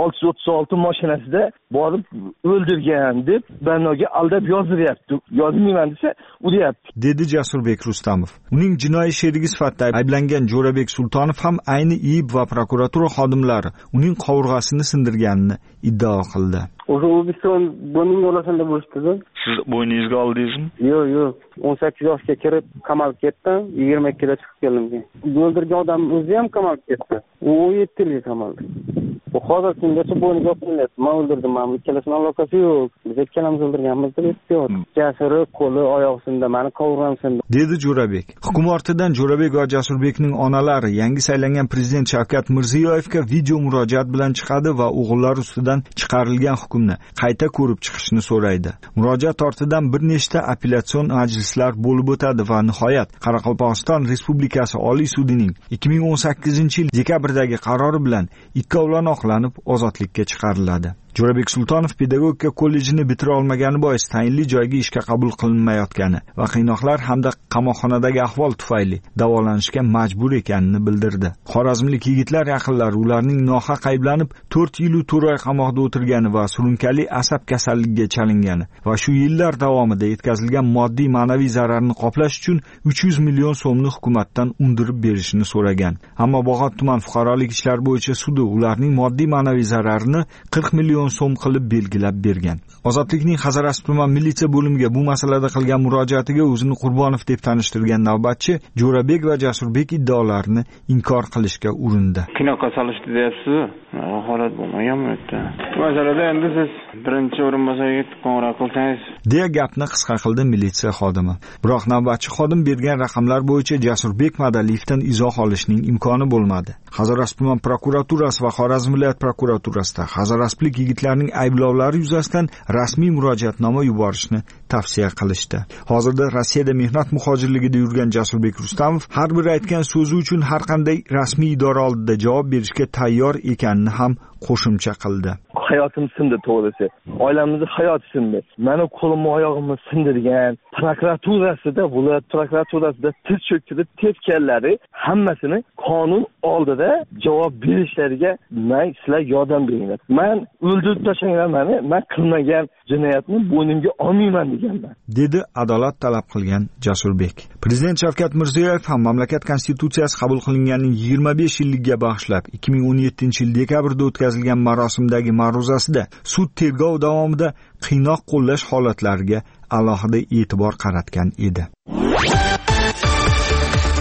636 mashinasida borib o'ldirgan deb Barnoga aldab yoziryapti. Yozmayman desa, uryapti,
dedi Jasurbek Rustamov. Uning jinoiy sherigi sifatida ayblangan Jo'rabek Sultonov ham ayni IIB va prokuratura xodimlari uning qovurg'asini sindirganini iddao qildi.
O'zbekiston bo'ning olasanda bo'lishdi.
Siz bo'yningizga oldingizmi?
Yo'q. 18 yoshga kirib qamalib ketdim, 22 da chiqib keldim. O'ldirgan odam o'zi ham qamalib ketdi. U 17 yilga qamaldi. Bu hozir kimgacha bo'yniga opilyapti. Men o'ldirdim, men ikkalasini aloqasi yo'q. Biz ikkalamiz o'ldirganmiz deb aytdi. Jasuri qo'li, oyog'i sindi, meni qovurg'am sindi,
dedi Jo'rabek. Hukm ortidan Jo'rabek va Jasurbekning onalari yangi saylangan prezident Shavkat Mirziyoyevga video murojaat bilan chiqadi va o'g'illar ustidan chiqarilgan hukmni qayta ko'rib chiqishni so'raydi. Murojaat ortidan bir nechta apellyatsiyon majlislar bo'lib o'tadi va nihoyat Qoraqalpog'iston Respublikasi Oliy sudining 2018-yil dekabrdagi qarori bilan ikkovlon oqlanib ozodlikka chiqariladi. Jo'rabek Sultonov pedagogika kollejini bitira olmagani bois tayinli joyga ishga qabul qilinmayotgani va qiynoqlar hamda qamoqxonadagi ahvol tufayli davolanishga majbur ekanini bildirdi. Xorazmlik yigitlar yaqinlari ularning nohaq ayblanib 4 yil 4 oy qamoqda o'tirgani va surunkali asab kasalligiga chalingani va shu yillar davomida yetkazilgan moddiy ma'naviy zararni qoplash uchun 300 million so'mni hukumatdan undirib berishini so'ragan. Ammo Bog'ot tuman fuqarolik ishlar bo'yicha sudi ularning moddiy ma'naviy zararini 40 million so'm qilib belgilab bergan. Ozodlikning Xazaras tuman militsiya bo'limiga bu masalada qilgan murojaatiga o'zini Qurbonov deb tanishtirgan navbatchi Jo'rabek va Jasurbek iddaolarini inkor qilishga urindi.
Qiynoqqa solishdi deyapsiz. Holat bo'lmagan bu yerda. Masalada endi siz birinchi o'rinbosarga qo'ng'iroq qilsangiz,
deya gapni qisqa qildi militsiya xodimi. Biroq navbatchi xodim bergan raqamlar bo'yicha Jasurbek Madaliyevdan izoh olishning imkoni bo'lmadi. Xazaras tuman prokuraturasi va Xorazm viloyat prokuraturasida Xazarasplik yigitlarning ayblovlari yuzasidan rasmiy murojaatnoma yuborishni tavsiya qilishdi. Hozirda Rossiyada mehnat muhojirligida yurgan Jasurbek Rustamov har bir aytgan so'zi uchun har qanday rasmiy idora oldida javob berishga tayyor ekanini ham qo'shimcha qildi.
Hayotim sindi to'g'risi. Oilamizning hayoti sindi. Meni qo'limni oyog'imni sindirgan prokuraturasida, viloyat prokuraturasida tiz cho'ktirib tepganlari hammasini qonun oldida javob berishlariga men sizlar yordam beringlar. Men o'ldirib tashlanglar meni, men qilmagan jinoyatni bo'ynimga olmayman deganman, dedi
adolat talab qilgan Jasurbek. Prezident Shavkat Mirziyoyev ham mamlakat konstitutsiyasi qabul qilinganining 25 yilligiga bag'ishlab 2017-yil dekabrda o'tkazilgan marosimdagi ma'ruzasida sud tergov davomida qiynoq qo'llash holatlariga alohida e'tibor qaratgan edi.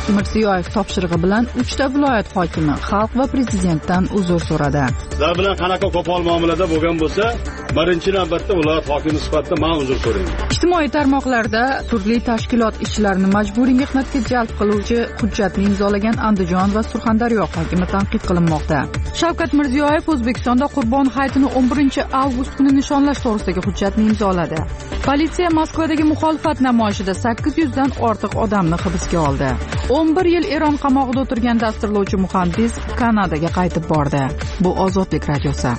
Mirziyoyev topshirig'i bilan 3 ta viloyat hokimi xalq va prezidentdan uzr so'radi.
Sizlar bilan qanaqa qo'pol muomalada bo'lgan bo'lsa, birinchi navbatda viloyat hokimi sifatida men uzr so'rayman.
Ijtimoiy tarmoqlarda turli tashkilot ishchilarini majburiy mehnatga jalb qiluvchi hujjatni imzolagan Andijon va Surxondaryo hokimi tanqid qilinmoqda. Shavkat Mirziyoyev O'zbekistonda Qurbon hayitini 11 avgust kuni nishonlash to'g'risidagi hujjatni imzoladi. Politsiya Moskvadagi muxolifat namoyishida 800 dan ortiq odamni hibsga oldi. 11 yil Eron qamoqida o'tirgan dasturlovchi muhandis Kanadaga qaytib bordi. Bu Ozodlik radiosi.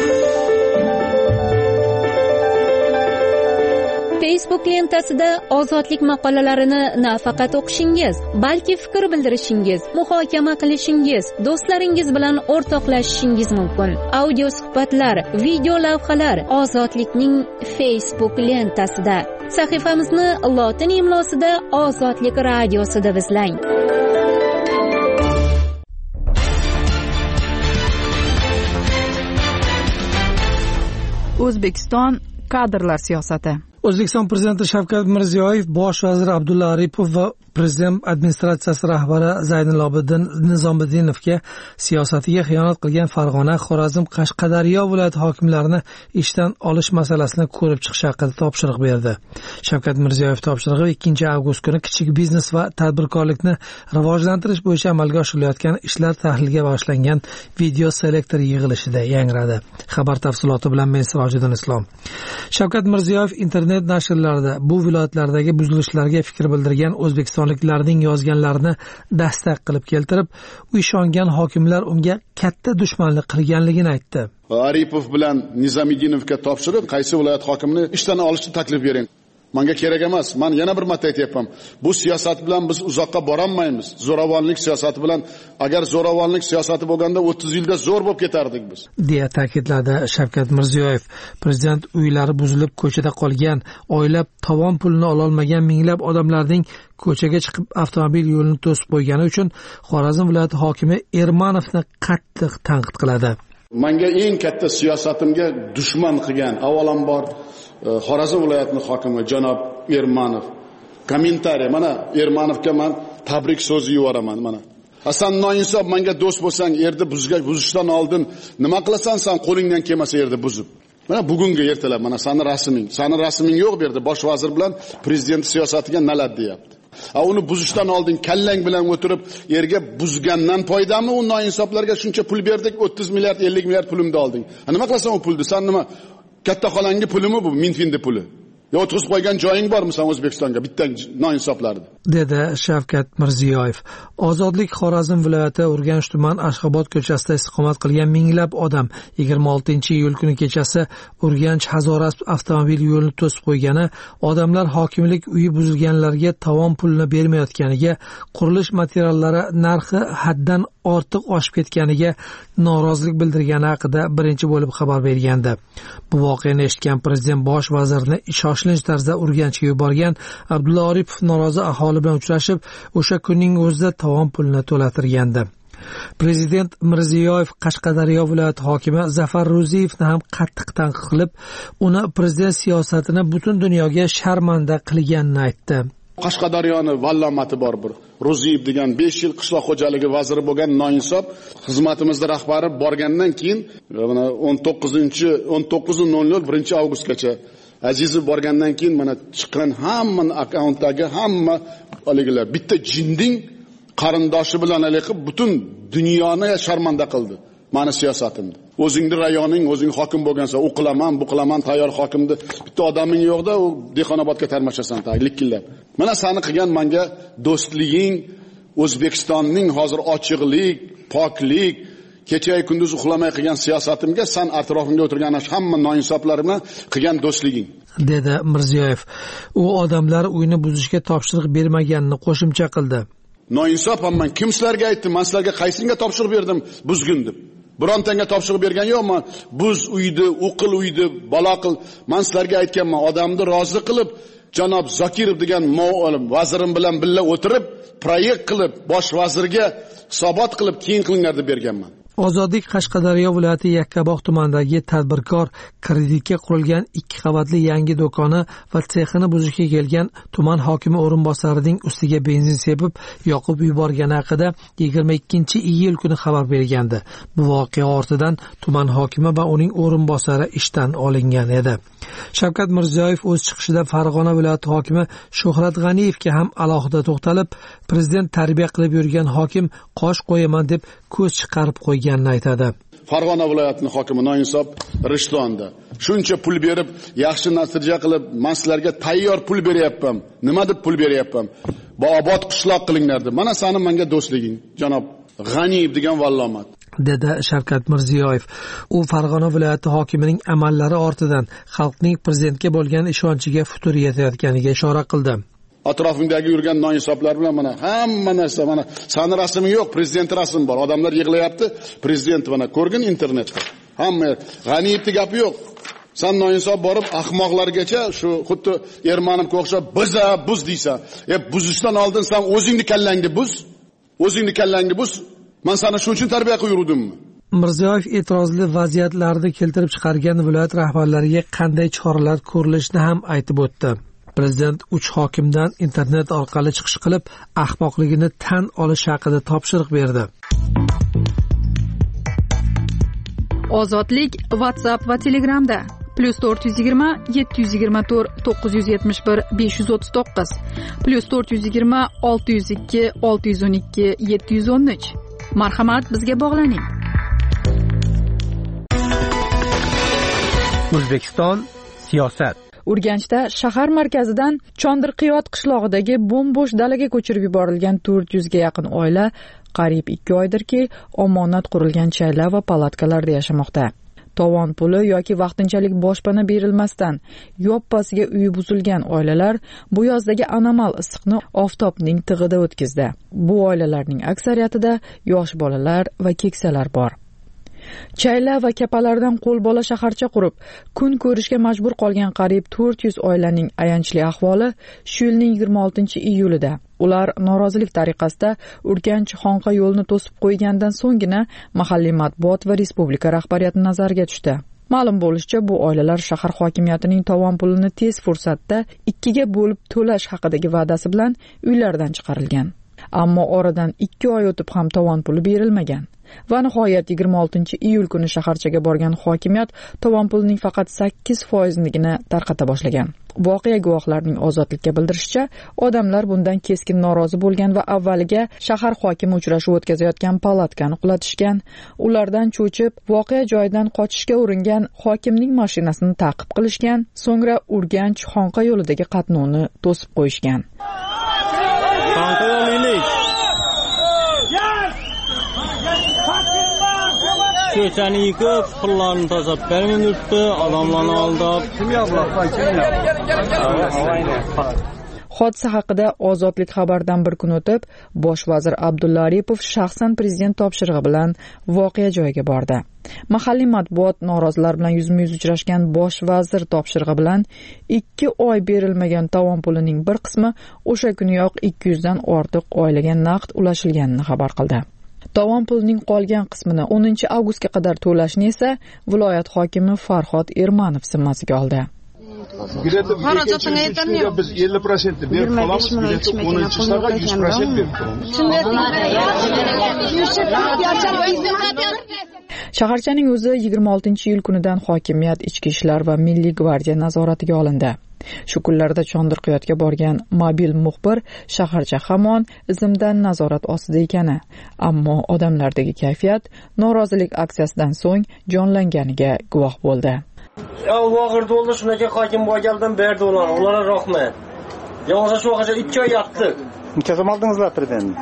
Facebook lentasida ozodlik maqolalarini nafaqat o'qishingiz, balki fikr bildirishingiz, muhokama qilishingiz, do'stlaringiz bilan o'rtoqlashishingiz mumkin. Audio suhbatlar, video lavhalar Ozodlikning Facebook lentasida. Sahifamizni lotin imlosida Ozodlik radiosida izlang. O'zbekiston kadrlar siyosati.
O'zbekiston prezidenti Shavkat Mirziyoyev, bosh vazir Abdulla Aripov va prezident administratsiyasi rahbari Zaynalobiddin Nizomiddinovga siyosatiga xiyonat qilgan Farg'ona, Xorazm, Qashqadaryo viloyat hokimlarini ishdan olish masalasini ko'rib chiqish haqida topshiriq berdi. Shavkat Mirziyoyev topshirig'i 2 avgust kuni kichik biznes va tadbirkorlikni rivojlantirish bo'yicha amalga oshirilayotgan ishlar tahliliga bag'ishlangan video selektor yig'ilishida yangradi. Xabar tafsiloti bilan men Sirojiddin Islom. Shavkat Mirziyoyev internet nashrlarida bu viloyatlardagi buzilishlarga fikr bildirgan o'zbekistonliklarning yozganlarini dastak qilib keltirib, u ishongan hokimlar unga katta dushmanlik qilganligini aytdi.
Aripov bilan Nizomiddinovga topshirib, qaysi viloyat hokimini ishdan olishni taklif bering. Menga kerak emas. Men yana bir marta aytayapman. Bu siyosat bilan biz uzoqqa bora olmaymiz. Zo'ravonlik siyosati bilan, agar zo'ravonlik siyosati bo'lganda 30 yilda zo'r bo'lib ketardik biz.
deya ta'kidladi Shavkat Mirziyoyev. Prezident uylari buzilib ko'chada qolgan, oylab tovon pulini ola olmagan minglab odamlarning ko'chaga chiqib avtomobil yo'lini to'sib qo'ygani uchun Xorazm viloyati hokimi Ermanovni qattiq tanqid qiladi.
Menga eng katta siyosatimga dushman qilgan avvalambor Xorazm viloyatining hokimi janob Ermanov. Kommentariy, mana Ermanovga men tabrik so'zi yuboraman mana. Hasan noinsof, menga do'st bo'lsang, yerda buzishdan oldin nima qilasan, sen qo'lingdan kelmasa yerda buzib. Mana bugungi ertalab mana sani rasming yo'q bu yerda, bosh vazir bilan prezident siyosatiga nalad deyapti. Uni buzishdan oldin kallang bilan o'tirib yerga buzgandan foydami? U noinsoflarga shuncha pul berdik, 30 milliard 50 milliard pulimni olding. Nima qilasan u pulni? Sen nima katta xolangi pulimi bu? Minfinda puli. Yo o'tqizib qo'ygan joying bormi sen O'zbekistonga bitta noinsoflarni?
dedi Shavkat Mirziyoyev. Ozodlik Xorazm viloyati Urganch tuman Ashxobod ko'chasida istiqomat qilgan minglab odam 26-iyul kuni kechasi Urganch Hazoras avtomobil yo'lini to'sib qo'ygani, odamlar hokimlik uyi buzilganlarga tovon pulini bermayotganiga, qurilish materiallari narxi haddan ortiq oshib ketganiga norozilik bildirgani haqida birinchi bo'lib xabar bergandi. Bu voqeani eshitgan prezident bosh vazirni shoshilinch tarzda Urganchga yuborgan. Abdulla Aripov norozi aholi bilan uchrashib, o'sha kunning o'zida tovon pulini to'latirgandi. Prezident Mirziyoyev Qashqadaryo viloyati hokimi Zafar Ro'ziyevni ham qattiq tanqid qilib, uni prezident siyosatini butun dunyoga sharmanda qilganini aytdi.
Qashqadaryoni vallomati bor bir Ro'ziyev degan 5 yil qishloq xo'jaligi vaziri bo'lgan noinsof xizmatimizda rahbari borgandan keyin 19.00 1 avgustgacha Azizi borgandan keyin mana chiqqan hamma akkauntdagi hamma haligilar bitta jinding qarindoshi bilan aloqa butun dunyoni sharmanda qildi. Mani siyosatimda. O'zingni rayoning, o'zing hokim bo'lgansa, u qilaman, bu qilaman, tayyor hokimni bitta odaming yo'qda, u Dehqonobodga tarmashasan, likillab. Mana seni qilgan menga do'stliging, O'zbekistonning hozir ochiqlik, poklik, kecha kunduz uxlamay qilgan siyosatimga sen atrofimda o'tirgan hamma noinsoflar bilan qilgan do'stliging,
dedi Mirziyoyev. U odamlar uyni buzishga topshiriq bermaganini qo'shimcha qildi.
Noinsof men kimsizlarga aytdim, men sizlarga qaysinga topshiriq berdim buzgin deb. Birontanga topshiriq bergan yo'qman. Buz uyni, o'qil uyni, balo qil. Men sizlarga aytganman, odamni rozi qilib, janob Zokirov degan vazirim bilan birga o'tirib, proyekt qilib, bosh vazirga hisobot qilib, keyin qilinglar deb berganman.
Ozodlik Qashqadaryo viloyati Yakkabog' tumanidagi tadbirkor kreditga qurilgan 2 qavatli yangi do'koni va sexini buzishga kelgan tuman hokimi o'rinbosarining ustiga benzin sepib yoqib yuborgani haqida 22-iyul kuni xabar bergandi. Bu voqea ortidan tuman hokimi va uning o'rinbosari ishdan olingan edi. Shavkat Mirziyoyev o'z chiqishida Farg'ona viloyati hokimi Shuhrat G'aniyevga ham alohida to'xtalib, prezident tarbiya qilib yurgan hokim qosh qo'yaman deb ko'z chiqarib qo'yganini aytadi.
Farg'ona viloyatining hokimi noinsof Rishtonda shuncha pul berib, yaxshi natija qilib, men sizlarga tayyor pul beryapman. Nima deb pul beryapman? Obod qishloq qilinglar deb. Mana seni menga do'stliging, janob G'aniyev degan vallomat. dedi Shavkat Mirziyoyev. U Farg'ona viloyati hokimining amallari ortidan xalqning prezidentga bo'lgan ishonchiga futur yetayotganiga ishora qildi. Atrofingdagi yurgan noinsoflar bilan mana hamma narsa, mana sani rasming yo'q, prezident rasmi bor. Odamlar yig'layapti, prezident mana ko'rgin internetda. Hamma G'aniyevning gapi yo'q. Sen noinsof borib ahmoqlargacha shu xuddi Ermanovga o'xshab buz deysan. Buzishdan oldin sen o'zingni kallangni buz. O'zingni kallangni buz. Men seni shuning uchun tarbiya qilib yurdimmi? Mirziyoyev e'tirozli vaziyatlarni keltirib chiqargan viloyat rahbarlariga qanday choralar ko'rilishini ham aytib o'tdi. Prezident 3 hokimdan internet orqali chiqish qilib, ahmoqligini tan olish haqida topshiriq berdi.
Ozodlik WhatsApp va Telegramda +420 724 971 539 +420 602 612 713. Marhamat, bizga bog'laning.
O'zbekiston siyosat.
Urganchda shahar markazidan Chondirqiyot qishlog'idagi bo'm-bo'sh dalaga ko'chirib yuborilgan 400 ga yaqin oila qariyb 2 oydirki, omonat qurilgan chayla va palatkalarda yashamoqda. Tovon puli yoki vaqtinchalik boshpana berilmasdan yoppasiga uyi buzilgan oilalar bu yozdagi anomal issiqni oftobning tig'ida o'tkazdi. Bu oilalarning aksariyatida yosh bolalar va keksalar bor. Chayla va kapalardan qo'lbola shaharcha qurib, kun ko'rishga majbur qolgan qariyb 400 oilaning ayanchli ahvoli shu yilning 26-iyulida ular norozilik tariqasida Urganch-Xonqa yo'lini to'sib qo'ygandan so'nggina mahalliy matbuot va respublika rahbariyati nazariga tushdi. Ma'lum bo'lishicha, bu oilalar shahar hokimiyatining tovon pulini tez fursatda 2 ga bo'lib to'lash haqidagi va'dasi bilan uylaridan chiqarilgan. Ammo oradan 2 oy o'tib ham tovon puli berilmagan. Va nihoyat 26-iyul kuni shaharchaga borgan hokimiyat tovon pulining faqat 8%nigina tarqata boshlagan. Voqea guvohlarining Ozodlikka bildirishicha, odamlar bundan keskin norozi bo'lgan va avvaliga shahar hokimi uchrashuv o'tkazayotgan palatkani qulatishgan. Ulardan cho'chib, voqea joyidan qochishga uringan hokimning mashinasini ta'qib qilishgan, so'ngra Urganch-Xonqa yo'lidagi qatnovni to'sib qo'yishgan.
Ko'chani yıkıp, pullarni tozalab bermay yuribdi, odamlarni aldab.
Hodisa haqida Ozodlik xabardan bir kun o'tib, bosh vazir Abdulla Aripov shaxsan prezident topshirig'i bilan voqea joyiga bordi. Mahalliy matbuot norozilar bilan yuzma-yuz uchrashgan bosh vazir topshirig'i bilan 2 oy berilmagan tovon pulining bir qismi o'sha kuniyoq 200 dan ortiq oilaga naqd ulashilganini xabar qildi. Tovon pulining qolgan qismini 10-avgustga qadar to'lashni esa viloyat hokimi Farhod Ermanov zimmasiga oldi.
Xarajatini aytamiz, biz 50% berib qolamiz, 10-chilarga 100% berib qolamiz.
Shaharchaning o'zi 26-iyul kunidan hokimiyat, ichki ishlar va milliy gvardiya nazoratiga olindi. Shu kunlarda Chondirqiyotga borgan mobil muxbir shaharcha hamon izimdan nazorat ostida ekani, ammo odamlardagi kayfiyat norozilik aksiyasidan so'ng jonlanganiga guvoh bo'ldi.
Vog'irda oldu shunga hokim bo'lgandan berdi ularga rahmat. Yolg'iz shu vaqtda 2 oy yotdi.
Necha so'm oldingizlar prezident?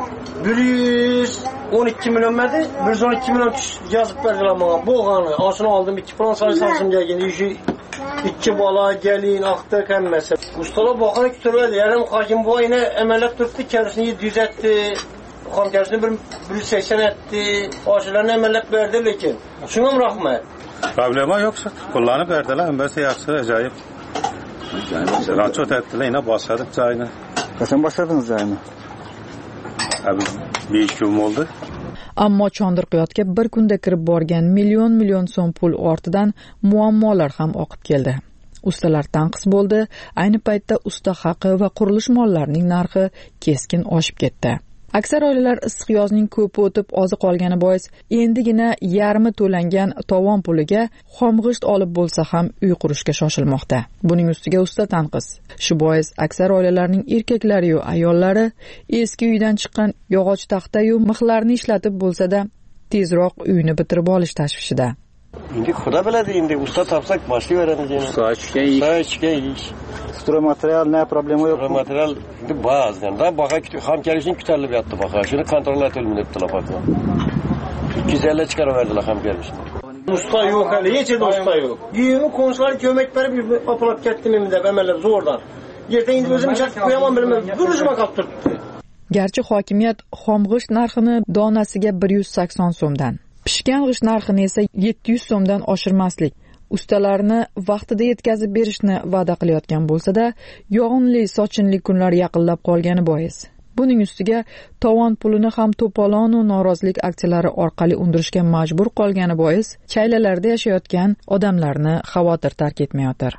112 million berdi, 112 million yozib berdilar menga. Bo'lgani, osini oldim, 2 pulon so'rasam kelgan. 2 bola gelin aqtaq hammasi. Ustalar baxana kütürüldü. Yarım hakim bu yine emelek tuttu. Kendisini 700 etti. Hakim kendisini 180 etti. Aşılarına emelek verdi lekin. Şuna mı rahmet?
Problema yoksa. Kullanıp verdiler. Embesi yaxşı, acayip. Raçot ettiler. Yine başladık cayını.
Kaçan başladınız cayını?
Abi bir iki gün oldu.
Ammo Chondirqiyotga bir kunda kirib borgan million so'm pul ortidan muammolar ham oqib keldi. Ustalar tanqis bo'ldi. Ayni paytda usta haqi va qurilish mollarining narxi keskin oshib ketdi. Aksar oilalar issiq yozning ko'pi o'tib ozi qolgani bois endigina yarmi to'langan tovon puliga xomg'isht olib bo'lsa ham uy qurishga shoshilmoqda. Buning ustiga usta tanqis. Shu bois aksar oilalarning erkaklari va ayollari eski uydan chiqqan yog'och taxta yu mixlarni ishlatib bo'lsa-da tezroq uyni bitirib olish tashvishida.
Endi xudo biladi, endi usta topsak boshlayveramiz endi. Usta ichgan ish.
Stroymaterial ne problemi yok.
Stroymaterial ba'zan da baha ham kelishini kutilib yotdi baha. Shuni kontrol etilmadi debdilar baqa. 250 chiqarib berdilar ham kelishini. Usta yo'q hali, hech yerda usta yo'q. Yeni konsullar ko'mak berib olib ketdim endi deb amallar zo'rdan. Ertaga endi o'zim chaqib qo'yaman bilmayman. Durishma qolib turibdi.
Garchi hokimiyat xomg'isht narxini donasiga 180 so'mdan, pishgan g'isht narxini esa 700 so'mdan oshirmaslik, ustalarni vaqtida yetkazib berishni va'da qilayotgan bo'lsa-da, yog'inli sochinli kunlar yaqinlab qolgani bois buning ustiga tovon pulini ham to'polon va norozilik aksiyalari orqali undirishga majbur qolgani bois chaylalarda yashayotgan odamlarni xavotir tark etmayotir.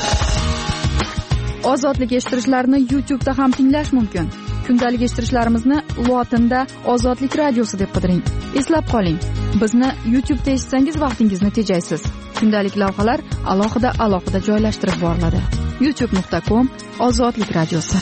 Ozodlik eshittirishlarni YouTube'da ham tinglash mumkin. Kundalik eshittirishlarimizni lotinda Ozodlik radiosi deb qidiring. Eslab qoling, bizni YouTube'da eshitsangiz vaqtingizni tejaysiz. Kundalik lavhalar alohida joylashtirib boriladi. youtube.com Ozodlik radiosi.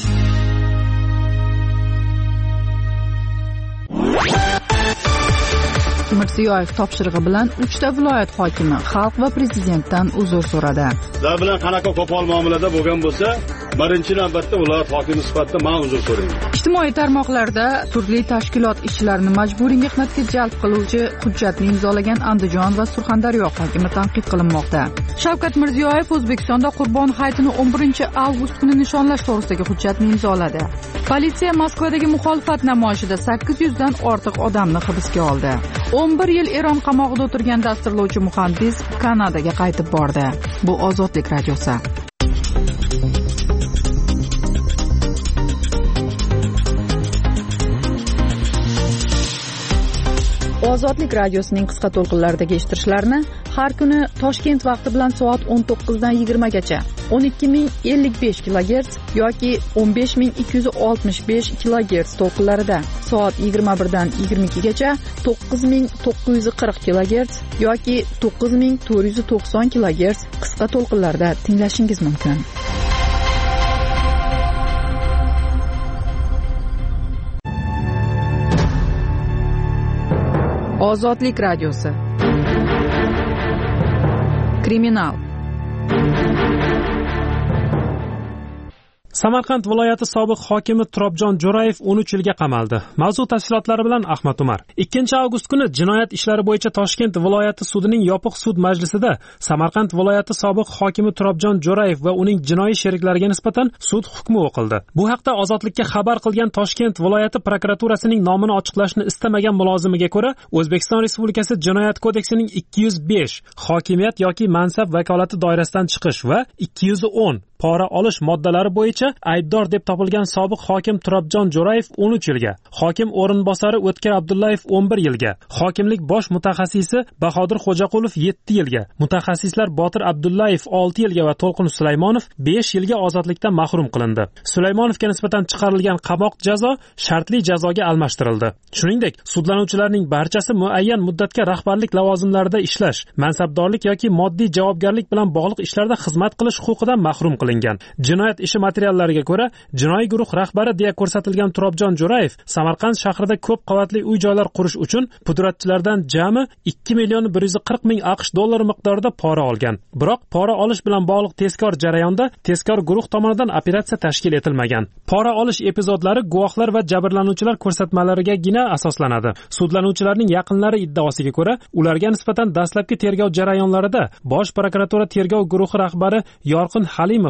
Mirziyoyev topshirig'i bilan 3 ta viloyat hokimi xalq va prezidentdan uzr so'radi.
Ular bilan qanaqa qo'pol muomalada bo'lgan bo'lsa, birinchi navbatda viloyat hokimi sifatida men uzr so'rayman.
Ijtimoiy tarmoqlarda turli tashkilot ishchilarini majburiy mehnatga jalb qiluvchi hujjatni imzolagan Andijon va Surxondaryo hokimi tanqid qilinmoqda. Shavkat Mirziyoyev O'zbekistonda Qurbon hayitini 11-avgust kuni nishonlash to'g'risidagi hujjatni imzoladi. Politsiya Moskvadagi muxolifat namoyishida 800 dan ortiq odamni hibsga oldi. 11 yil Eron qamoqida o'tirgan dasturlovchi muhandis Kanadaga qaytib bordi. Bu Ozodlik radiosi. Ozodlik radiosining qisqa to'lqinlaridagi eshittirishlarni har kuni Toshkent vaqti bilan soat 19 dan 20 gacha 12055 kHz yoki 15265 kHz to'lqinlarida, soat 21 dan 22 gacha 9940 kHz yoki 9490 kHz qisqa to'lqinlarda tinglashingiz mumkin. Ozodlik radiosi. Kriminal.
Samarqand viloyati sobiq hokimi Turobjon Jo'rayev 13 yilga qamaldi. Mavzu tafsilotlari bilan Ahmad Umar. 2-avgust kuni jinoyat ishlari bo'yicha Toshkent viloyati sudining yopiq sud majlisida Samarqand viloyati sobiq hokimi Turobjon Jo'rayev va uning jinoiy sheriklariga nisbatan sud hukmi o'qildi. Bu haqda Ozodlikka xabar qilgan Toshkent viloyati prokuraturasining nomini ochiqlashni istamagan mulozimiga ko'ra, O'zbekiston Respublikasi Jinoyat kodeksining 205 hokimiyat yoki mansab vakolati doirasidan chiqish va 210 pora olish moddalari bo'yicha aybdor deb topilgan sobiq hokim Turobjon Jo'rayev 13 yilga, hokim o'rinbosari O'tkir Abdullayev 11 yilga, hokimlik bosh mutaxassisi Bahodir Xo'jaqulov 7 yilga, mutaxassislar Botir Abdullayev 6 yilga va To'lqin Sulaymonov 5 yilga ozodlikdan mahrum qilindi. Sulaymonovga nisbatan chiqarilgan qamoq jazo shartli jazoga almashtirildi. Shuningdek, sudlanuvchilarning barchasi muayyan muddatga rahbarlik lavozimlarida ishlash, mansabdorlik yoki moddiy javobgarlik bilan bog'liq ishlarda xizmat qilish huquqidan mahrum qilingan. Jinoyat ishi materiallariga ko'ra, jinoiy guruh rahbari deya ko'rsatilgan Turobjon Jo'rayev Samarqand shahrida ko'p qavatli uy-joylar qurish uchun pudratchilardan jami 2,140,000 AQSh dollari miqdorida pora olgan. Biroq pora olish bilan bog'liq tezkor jarayonda tezkor guruh tomonidan operatsiya tashkil etilmagan. Pora olish epizodlari guvohlar va jabrlanuvchilar ko'rsatmalarigagina asoslanadi. Sudlanuvchilarning yaqinlari iddaosiga ko'ra, ularga nisbatan dastlabki tergov jarayonlarida Bosh prokuratura tergov guruhi rahbari Yorqin Halimov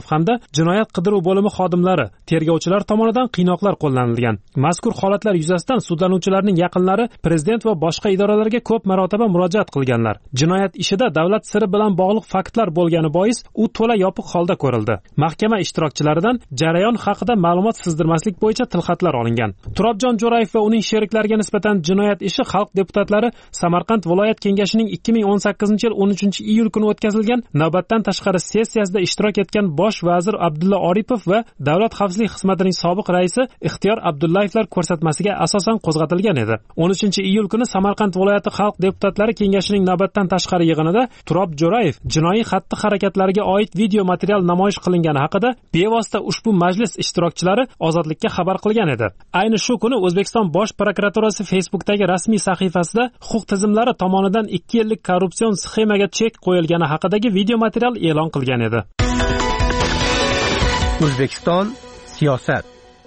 hamda jinoyat qidiruv bo'limi xodimlari, tergovchilar tomonidan qiynoqlar qo'llanilgan. Mazkur holatlar yuzasidan sudlanuvchilarning yaqinlari prezident va boshqa idoralarga ko'p marotaba murojaat qilganlar. Jinoyat ishida davlat siri bilan bog'liq faktlar bo'lgani bois u to'la yopiq holda ko'rildi. Mahkama ishtirokchilaridan jarayon haqida ma'lumot sizdirmaslik bo'yicha tilxatlar olingan. Turobjon Jo'rayev va uning sheriklariga nisbatan jinoyat ishi xalq deputatlari Samarqand viloyat kengashining 2018-yil 13-iyul kuni o'tkazilgan navbatdan tashqari sessiyasida ishtirok etgan bosh vazir Abdulla Oripov va davlat xavfsizlik xizmatining sobiq raisi Ixtiyor Abdullayevlar ko'rsatmasiga asosan qo'zg'atilgan edi. 13-iyul kuni Samarqand viloyati xalq deputatlari kengashining navbatdan tashqari yig'inida Turob Jo'rayev jinoiy xatti-harakatlariga oid video material namoyish qilingani haqida bevosita ushbu majlis ishtirokchilari Ozodlikka xabar qilgan edi. Ayni shu kuni O'zbekiston bosh prokuraturasi Facebook'dagi rasmiy sahifasida huquq tizimlari tomonidan 2 yillik korrupsion sxemaga chek qo'yilgani haqidagi video material e'lon qilgan edi.
O'zbekiston siyosat.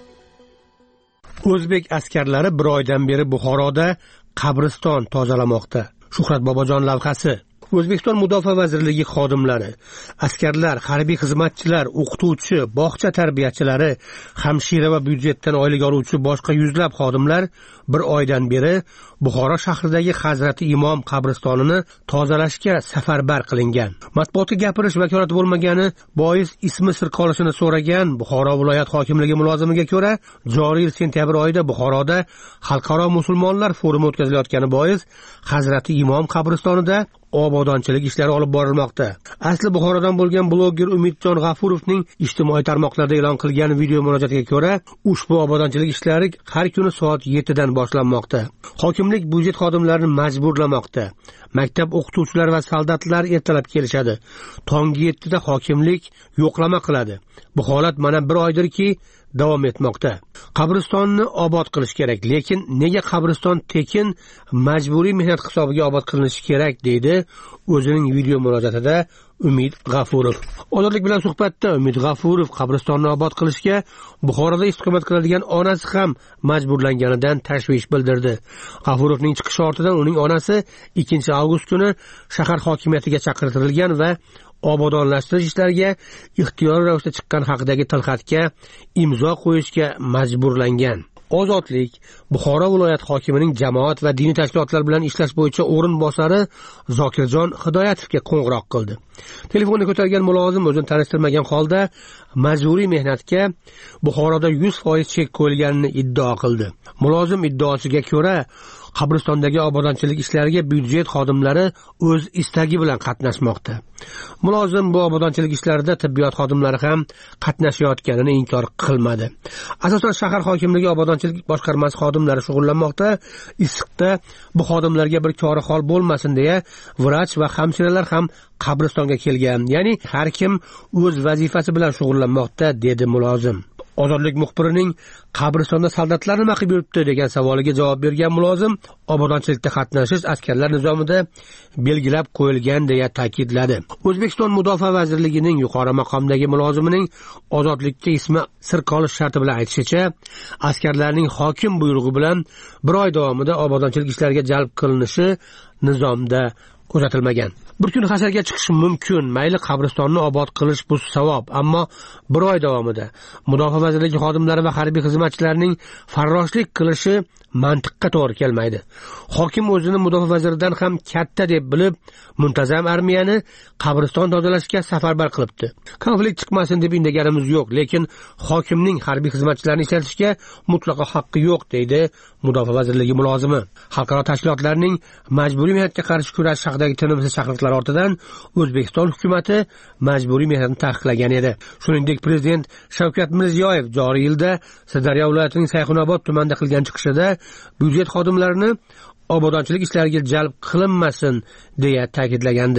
O'zbek askarlari bir oydan beri Buxoroda qabriston tozalamoqda. Shuhrat Bobojon lavhasi. O'zbekiston Mudofaa vazirligi xodimlari, askarlar, harbiy xizmatchilar, o'qituvchi, bog'cha tarbiyachilari, hamshira va byudjetdan oylik oluvchi boshqa yuzlab xodimlar bir oydan beri Buxoro shahridagi Hazrati Imom qabristonini tozalashga safarbar qilingan. Matbuotga gapirish vakolati bo'lmagani bois ismi sir qolishini so'ragan Buxoro viloyat hokimligi mulozimiga ko'ra, joriy yil sentyabr oyida Buxoroda xalqaro musulmonlar forumi o'tkazilayotgani bois Hazrati Imom qabristonida obodonchilik ishlari olib borilmoqda. Asli Buxorodan bo'lgan bloger Umidjon G'afurovning ijtimoiy tarmoqlarda e'lon qilgan video murojaatiga ko'ra, ushbu obodonchilik ishlari har kuni soat 7 dan boshlanmoqda. Hokimlik byudjet xodimlarini majburlamoqda. Maktab o'qituvchilari va soldatlar ertalab kelishadi. Tongi 7 da hokimlik yo'qlama qiladi. Bu holat mana bir oydirki davom etmoqda. Qabristonni obod qilish kerak, lekin nega qabriston tekin majburiy mehnat hisobiga obod qilinishi kerak deydi o'zining video murojaatida Umid G'afurov. Ozodlik bilan suhbatda Umid G'afurov qabristonni obod qilishga Buxoroda istiqomat qiladigan onasi ham majburlanganidan tashvish bildirdi. G'afurovning chiqishi ortidan uning onasi 2 avgust kuni shahar hokimiyatiga chaqirtirilgan va obodonlashtirish ishlariga ixtiyoriy ravishda chiqqan haqidagi tilxatga imzo qo'yishga majburlangan. Ozodlik Buxoro viloyat hokimining jamoat va diniy tashkilotlar bilan ishlash bo'yicha o'rinbosari Zokirjon Hidoyatovga qo'ng'iroq qildi. Telefonni ko'targan mulozim o'zini tanishtirmagan holda majburiy mehnatga Buxoroda 100% chek qo'yilganini iddao qildi. Mulozim iddaosiga ko'ra, qabristondagi obodonchilik ishlariga byudjet xodimlari o'z istagi bilan qatnashmoqda. Mulozim bu obodonchilik ishlarida tibbiyot xodimlari ham qatnashayotganini inkor qilmadi. Asosan shahar hokimligi obodonchilik boshqarmasi xodimlari shug'ullanmoqda. Issiqda bu xodimlarga bir chora hol bo'lmasin deya vrach va hamshiralar ham qabristonga kelgan. Ya'ni har kim o'z vazifasi bilan shug'ullanmoqda, dedi mulozim. Ozodlik muxbirining qabristonda soldatlar nima qilib yuribdi degan savoliga javob bergan mulozim, obodonchilikda qatnashish askarlar nizomida belgilab qo'yilgan deya ta'kidladi. O'zbekiston Mudofaa vazirligining yuqori maqomdagi mulozimining ozodlikka ismi sir qolish sharti bilan aytishicha, askarlarning hokim buyrug'i bilan bir oy davomida obodonchilik ishlariga jalb qilinishi nizomda kuzatilmagan. Bir kun hasharga chiqish mumkin, mayli qabristonni obod qilish bu savob, ammo bir oy davomida Mudofaa vazirligi xodimlari va harbiy xizmatchilarining farroshlik qilishi mantiqqa to'g'ri kelmaydi. Hokim o'zini Mudofaa vaziridan ham katta deb bilib, muntazam armiyani qabriston tozalashga safarbar qilibdi. Konflikt chiqmasin deb indaganimiz yo'q, lekin hokimning harbiy xizmatchilarini ishlatishga mutlaqo haqqi yo'q, deydi Mudofaa vazirligi mulozimi. Xalqaro tashkilotlarning majburiy mehnatga qarshi kurashish haqidagi tinimsiz chaqiriqlar ortidan O'zbekiston hukumatı majburiy mehnatni taqiqlagan edi. Shuningdek, prezident Shavkat Mirziyoyev joriy yilda Sirdaryo viloyatining Sayxunobod tumanida qilgan chiqishida byudjet xodimlarini obodonchilik ishlariga jalb qilinmasin deya ta'kidlagandi.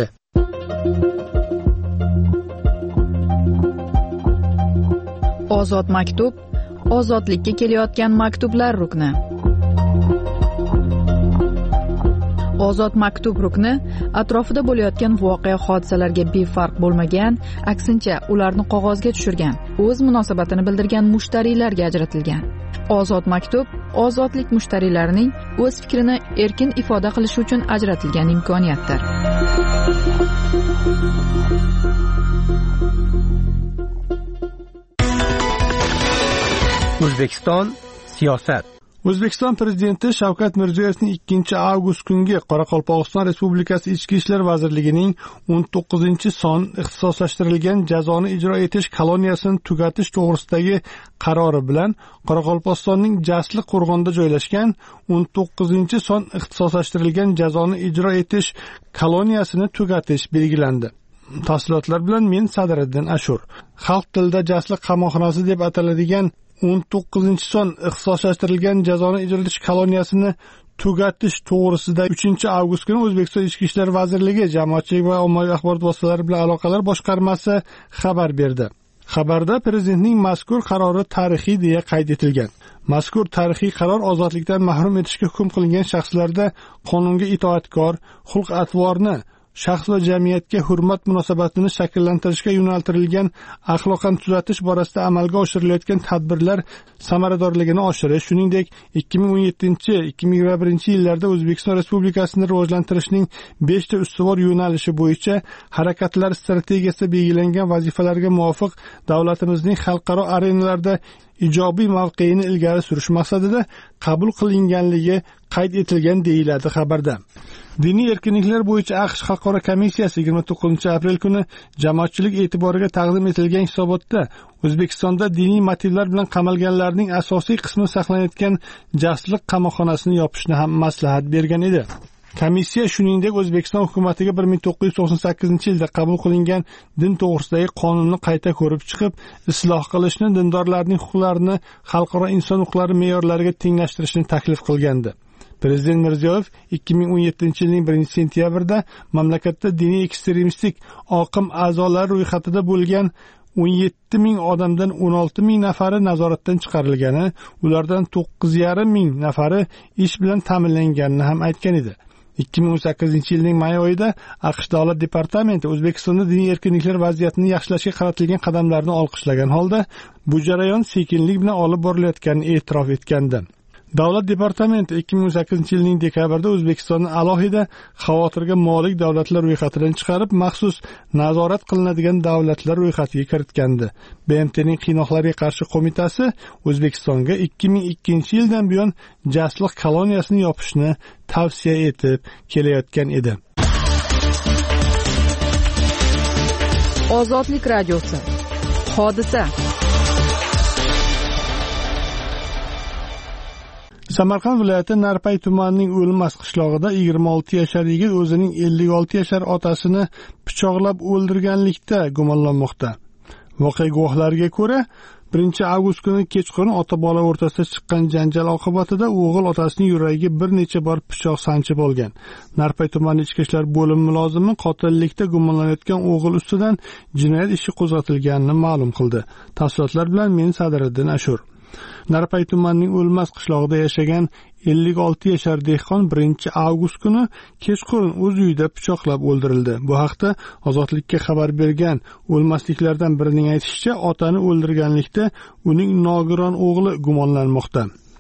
Ozod maktub, ozodlikka kelayotgan maktublar rukni. Ozod maktub rukni atrofida bo'layotgan voqea hodisalarga befarq bo'lmagan, aksincha ularni qog'ozga tushirgan, o'z munosabatini bildirgan mushtariylarga ajratilgan. Ozod maktub ozodlik mushtariylarining o'z fikrini erkin ifoda qilishi uchun ajratilgan imkoniyatdir.
O'zbekiston siyosat.
O'zbekiston prezidenti Shavkat Mirziyoyevning 2-avgust kungi Qoraqalpog'iston Respublikasi Ichki ishlar vazirligining 19-son ixtisoslashtirilgan jazoni ijro etish koloniyasini tugatish to'g'risidagi qarori bilan Qoraqalpog'istonning Jasliq Qo'rg'onda joylashgan 19-son ixtisoslashtirilgan jazoni ijro etish koloniyasini tugatish belgilandi. Tafsilotlar bilan men Sadiriddin Ashur. Xalq tilida Jasliq qamoqxonasi deb ataladigan 19-son ixtisoslashtirilgan jazoni ijro etish koloniyasini tugatish to'g'risida 3-avgust kuni O'zbekiston Ichki ishlar vazirligi Jamoatchilik va ommaviy axborot vositalari bilan aloqalar boshqarmasi xabar berdi. Xabarda prezidentning mazkur qarori tarixiy deya qayd etilgan. Mazkur tarixiy qaror ozodlikdan mahrum etishga hukm qilingan shaxslarda qonunga itoatkor, xulq-atvorni, shaxs va jamiyatga hurmat munosabatini shakllantirishga yo'naltirilgan axloqan tuzatish borasida amalga oshirilayotgan tadbirlar samaradorligini oshirish, shuningdek 2017-2021 yillarda O'zbekiston Respublikasini rivojlantirishning 5 ta ustuvor yo'nalishi bo'yicha harakatlar strategiyasida belgilangan vazifalarga muvofiq davlatimizning xalqaro arenalarda ijobiy mavqeini ilgari surish maqsadida qabul qilinganligi qayd etilgan deyiladi xabarda. Diniy erkinliklar bo'yicha AQSh Xalqaro komissiyasi 29-aprel kuni jamoatchilik e'tiboriga taqdim etilgan hisobotda O'zbekistonda diniy motivlar bilan qamalganlarning asosiy qismi saqlanayotgan Jasliq qamoqxonasini yopishni ham maslahat bergan edi. Komissiya shuningdek O'zbekiston hukumatiga 1998-yilda qabul qilingan din to'g'risidagi qonunni qayta ko'rib chiqib, isloh qilishni, dindorlarning huquqlarini xalqaro inson huquqlari me'yorlariga tenglashtirishni taklif qilgandi. Prezident Mirziyoyev 2017-yilning 1-sentyabrida mamlakatda diniy ekstremistik oqim a'zolari ro'yxatida bo'lgan 17 ming odamdan 16 ming nafari nazoratdan chiqarilgani, ulardan 9,5 ming nafari ish bilan ta'minlanganini ham aytgan edi. 2018-yilning may oyida AQSh Davlat departamenti O'zbekistonda diniy erkinliklar vaziyatini yaxshilashga qaratilgan qadamlarni olqishlagan holda, bu jarayon sekinlik bilan olib borilayotganini e'tirof etgandi. Davlat departamenti 2018-yilning dekabrida O'zbekistonni alohida xavotirga molik davlatlar ro'yxatidan chiqarib, maxsus nazorat qilinadigan davlatlar ro'yxatiga kiritgandi. BMTning qiynoqlarga qarshi qo'mitasi O'zbekistonga 2002-yildan buyon Jasliq koloniyasini yopishni tavsiya etib kelayotgan edi.
Ozodlik radiosi. Hodisa.
Samarqand viloyati Narpay tumanining O'lmas qishlog'ida 26 yashar yigit o'zining 56 yashar otasini pichoqlab o'ldirganlikda gumonlanmoqda. Voqea guvohlariga ko'ra, 1-avgust kuni kechqurun ota-bola o'rtasida chiqqan janjal oqibatida o'g'il otasining yuragiga bir necha bor pichoq sanchib olgan. Narpay tumani ichki ishlar bo'limi mulozimi qotillikda gumonlanayotgan o'g'il ustidan jinoyat ishi qo'zg'atilganini ma'lum qildi. Tafsilotlar bilan men Sadiriddin Ashur. Narpay tumanining O'lmas qishlog'ida yashagan 56 yashar dehqon 1-avgust kuni kechqurun o'z uyida pichoqlab o'ldirildi. Bu haqda Ozodlikka xabar bergan O'lmasliklardan birining aytishicha, otani o'ldirganlikda uning nogiron o'g'li gumonlanmoqda.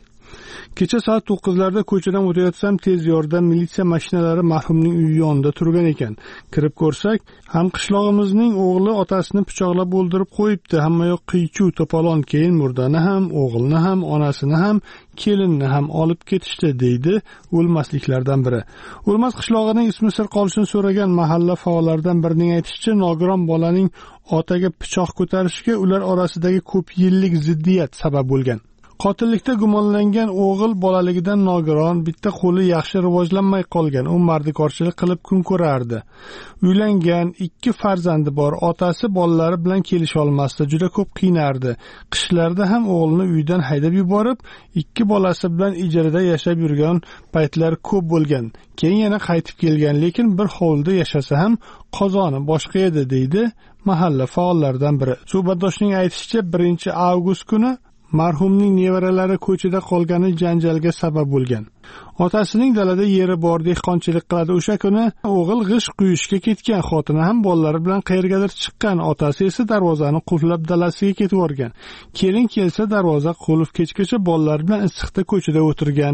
Kecha soat 9larda ko'chadan o'tayotsam tez yordam militsiya mashinalari marhumning uyi yonida turgan ekan. Kirib ko'rsak, ham qishlog'imizning o'g'li otasini pichoqlab o'ldirib qo'yibdi. Hammayoq qiy-chuv to'polon, keyin murdani ham, o'g'ilni ham, onasini ham, kelinni ham olib ketishdi, deydi O'lmasliklardan biri. O'lmas qishlog'ining ismi sir qolishini so'ragan mahalla faollaridan birining aytishicha, nogiron bolaning otaga pichoq ko'tarishiga ular orasidagi ko'p yillik ziddiyat sabab bo'lgan. Qotillikda gumonlangan o'g'il bolaligidan nogiron, bitta qo'li yaxshi rivojlanmay qolgan. U mardikorchilik qilib kun ko'rardi. Uylangan, 2 farzandi bor. Otasi bolalari bilan kelisha olmasdi, juda ko'p qiynardi. Qishlarda ham o'g'lini uydan haydab yuborib, 2 bolasi bilan ijarada yashab yurgan paytlar ko'p bo'lgan. Keyin yana qaytib kelgan, lekin bir hovlida yashasa ham qozoni boshqa edi, deydi mahalla faollaridan biri. Suhbatdoshning aytishicha, 1-avgust kuni marhumning nevaralari ko'chada qolgani janjalga sabab bo'lgan. Otasining dalada yeri bor, dehqonchilik qiladi. O'sha kuni o'g'il g'isht quyishga ketgan, xotini ham bolalari bilan qayergadir chiqqan. Otasi esa darvozani qulflab dalasiga ketib o'rgan. Kelin kelsa darvoza qulf, kechgacha bolalar bilan issiqda ko'chada o'tirgan.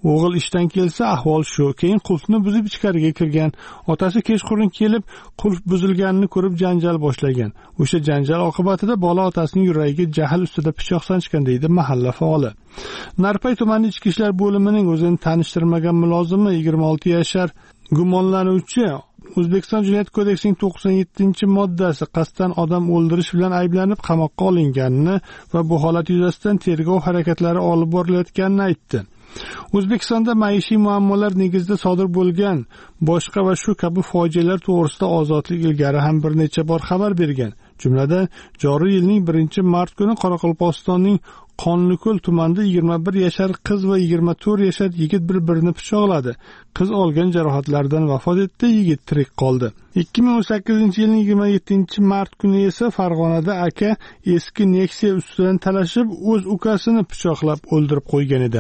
O'g'il ishdan kelsa ahvol shu. Keyin qulfni buzib ichkariga kirgan. Otasi kechqurun kelib, qulf buzilganini ko'rib janjal boshlagan. O'sha janjal oqibatida bola otasining yuragiga jahl ustida pichoq sanchgan deydi mahalla faoli. Narpay tumani ichki ishlar bo'limining o'zini tanishtirmagan mulozimi 26 yashar gumonlanuvchi O'zbekiston Jinoyat kodeksining 97-moddasi qasddan odam o'ldirish bilan ayblanib qamoqqa olinganini va bu holat yuzasidan tergov harakatlari olib borilayotganini aytdi. O'zbekistonda maishiy muammolar negizida sodir bo'lgan boshqa va shu kabi fojialar to'g'risida ozodlik ilgari ham bir necha bor xabar bergan. Jumladan, joriy yilning 1-mart kuni Qoraqalpog'istonning Qonliko'l tumanida 21 yashar qiz va 24 yashar yigit bir-birini pichoqladi. Qiz olgan jarohatlardan vafot etdi, yigit tirik qoldi. 2018-yilning 27-mart kuni esa Farg'onada aka eski Nexia ustidan talashib, o'z ukasini pichoqlab o'ldirib qo'ygan edi.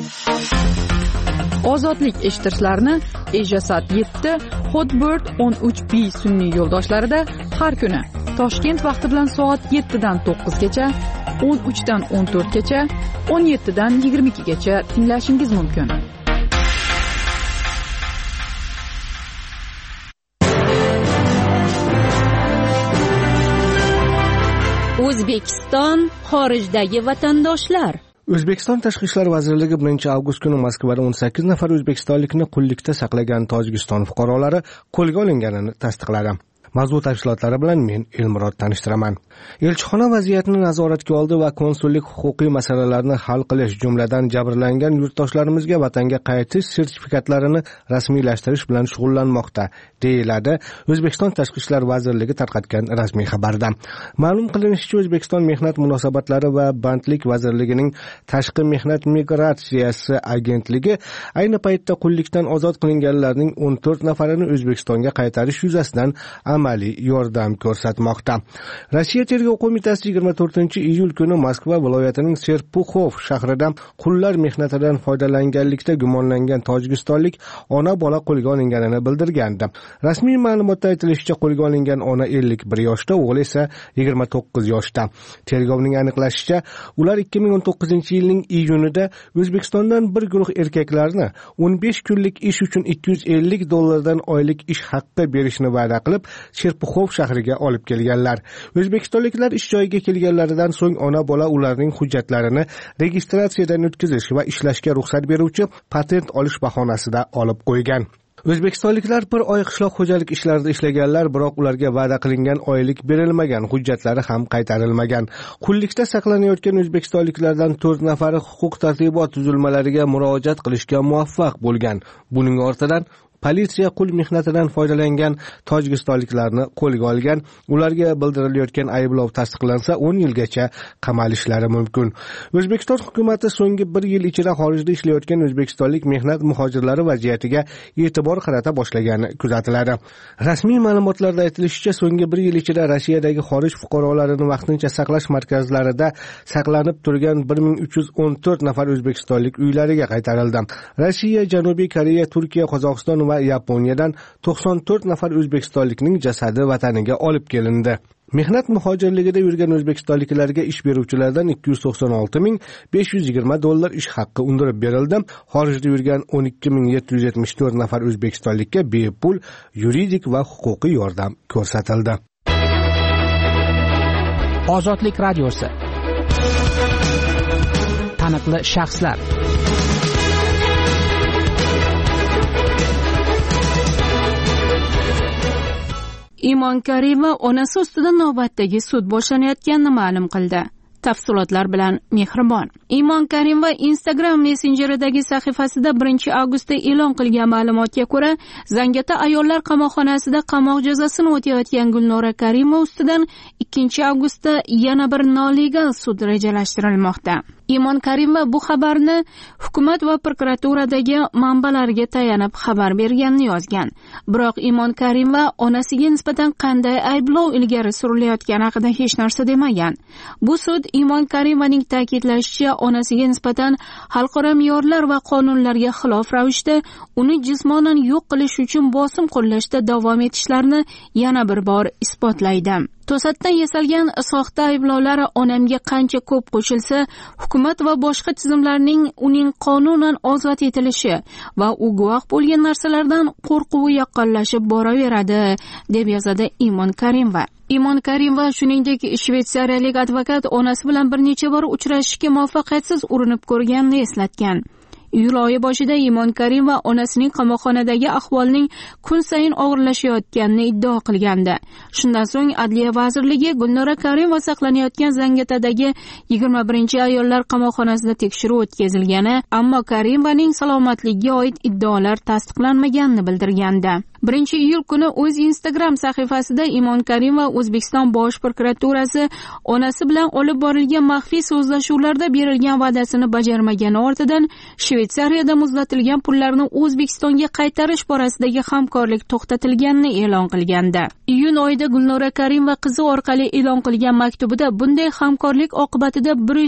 Ozodlik eshittirishlarni Ejasat 7, Hotbird 13B sun'iy yo'ldoshlarida har kuni Toshkent vaqti bilan soat 7 dan 9 gacha, 13 dan 14 gacha, 17 dan 22 gacha tinglashingiz mumkin.
O'zbekiston xorijdagi vatandoshlar.
O'zbekiston Tashqi ishlar vazirligi 1-avgust kuni Moskvada 18 nafar o'zbekistonlikni qullikda saqlagan Tojikiston fuqarolari qo'lga olinganini tasdiqladi. Mavzu tafsilotlari bilan men Elmurod tanishtiraman. Elchixona vaziyatni nazoratga oldi va konsullik huquqiy masalalarni hal qilish, jumladan jabrlangan yurtdoshlarimizga vatanga qaytish sertifikatlarini rasmiylashtirish bilan shug'ullanmoqda, deyiladi O'zbekiston Tashqi ishlar vazirligi tarqatgan rasmiy xabarda. Ma'lum qilinishicha, O'zbekiston Mehnat munosabatlari va bandlik vazirligining Tashqi mehnat migratsiyasi agentligi ayni paytda qullikdan ozod qilinganlarning 14 nafarini O'zbekistonga qaytarish yuzasidan amaliy yordam ko'rsatmoqda. Rossiya tergov qo'mitasi 24-iyul kuni Moskva viloyatining Serpuxov shahrida qullar mehnatidan foydalanganlikda gumonlangan tojikistonlik ona bola qo'lga olinganini bildirgandi. Rasmiy ma'lumotda aytilishicha, qo'lga olingan ona 51 yoshda, o'g'il esa 29 yoshda. Tergovning aniqlashicha, ular 2019-yilning iyunida O'zbekistondan bir guruh erkaklarni 15 kunlik ish uchun $250 oylik ish haqqi berishni va'da qilib Serpuxov shahriga olib kelganlar. O'zbekistonliklar ish joyiga kelganlaridan so'ng ona bola ularning hujjatlarini registratsiyadan o'tkazish va ishlashga ruxsat beruvchi patent olish bahonasida olib qo'ygan. O'zbekistonliklar bir oy qishloq xo'jalik ishlarida ishlaganlar, biroq ularga va'da qilingan oylik berilmagan, hujjatlari ham qaytarilmagan. Qullikda saqlanayotgan o'zbekistonliklardan 4 nafari huquq-tartibot tuzilmalariga murojaat qilishga muvaffaq bo'lgan. Buning ortidan politsiya qul mehnatidan foydalangan tojikistonliklarni qo'lga olgan. Ularga bildirilayotgan ayblov tasdiqlansa 10 yilgacha qamalishlari mumkin. O'zbekiston hukumatı so'nggi 1 yil ichida xorijda ishlayotgan o'zbekistonlik mehnat muhojirlari vaziyatiga e'tibor qarata boshlagani kuzatiladi. Rasmiy ma'lumotlarda aytilishicha, so'nggi 1 yil ichida Rossiyadagi xorij fuqarolarini vaqtincha saqlash markazlarida saqlanib turgan 1314 nafar o'zbekistonlik uylariga qaytarildi. Rossiya, Janubiy Koreya, Turkiya, Qozog'iston va Yaponiyadan 94 nafar o'zbekistonlikning jasadi vataniga olib kelindi. Mehnat muhojirligida yurgan o'zbekistonliklarga ish beruvchilardan $296,520 ish haqqi undirib berildi. Xorijda yurgan 12,774 nafar o'zbekistonlikka bepul yuridik va huquqiy yordam ko'rsatildi.
Ozodlik radiosi. Taniqli shaxslar.
Imon Karimova onasi ustidan navbatdagi sud boshlanayotganini ma'lum qildi. Tafsilotlar bilan Mehribon. Imon Karimova Instagram messenjeridagi sahifasida 1-avgustda e'lon qilgan ma'lumotga ko'ra, Zangiotada ayollar qamoqxonasida qamoq jazosini o'tayotgan Gulnora Karimova ustidan 2-avgustda yana bir noligan sud rejalashtirilmoqda. Imon Karimova bu xabarni hukumat va prokuraturadagi manbalarga tayanib xabar berganini yozgan. Biroq Imon Karimova onasiga nisbatan qanday ayblov ilgari surilayotgani haqida hech narsa demagan. Bu sud Imon Karimovaning ta'kidlashicha, onasiga nisbatan xalqaro me'yorlar va qonunlarga xilof ravishda uni jismonan yo'q qilish uchun bosim qo'llashda davom etishlarini yana bir bor isbotlaydi. to'satdan yasalgan soxta ayblovlar onamga qancha ko'p qo'shilsa, hukumat va boshqa tizimlarning uning qonunan ozod etilishi va u guvoh bo'lgan narsalardan qo'rquvi yaqinlashib boraveradi, deb yozadi Imon Karimova. Imon Karimova shuningdek shvetsariyalik advokat onasi bilan bir necha bor uchrashishga muvaffaqiyatsiz urinib ko'rganini eslatgan. Iyul oyi boshida Imon Karimova onasining qamoqxonadagi ahvolining kun sayin og'irlashayotganini iddao qilgandi. Shundan so'ng Adliya vazirligi Gulnora Karimova saqlanayotgan Zangiotadagi 21-ayollar qamoqxonasida tekshiruv o'tkazilgani, ammo Karimovaning salomatligiga oid iddaolar tasdiqlanmaganini bildirgandi. 1-iyul kuni o'z Instagram sahifasida Imon Karimova O'zbekiston Bosh prokuraturasi onasi bilan olib borilgan maxfiy so'zlashuvlarda berilgan va'dasini bajarmagani ortidan Shvetsariyada muzlatilgan pullarni O'zbekistonga qaytarish borasidagi hamkorlik to'xtatilganini e'lon qilgandi. Iyun oyida Gulnora Karimova qizi orqali e'lon qilgan maktubida bunday hamkorlik oqibatida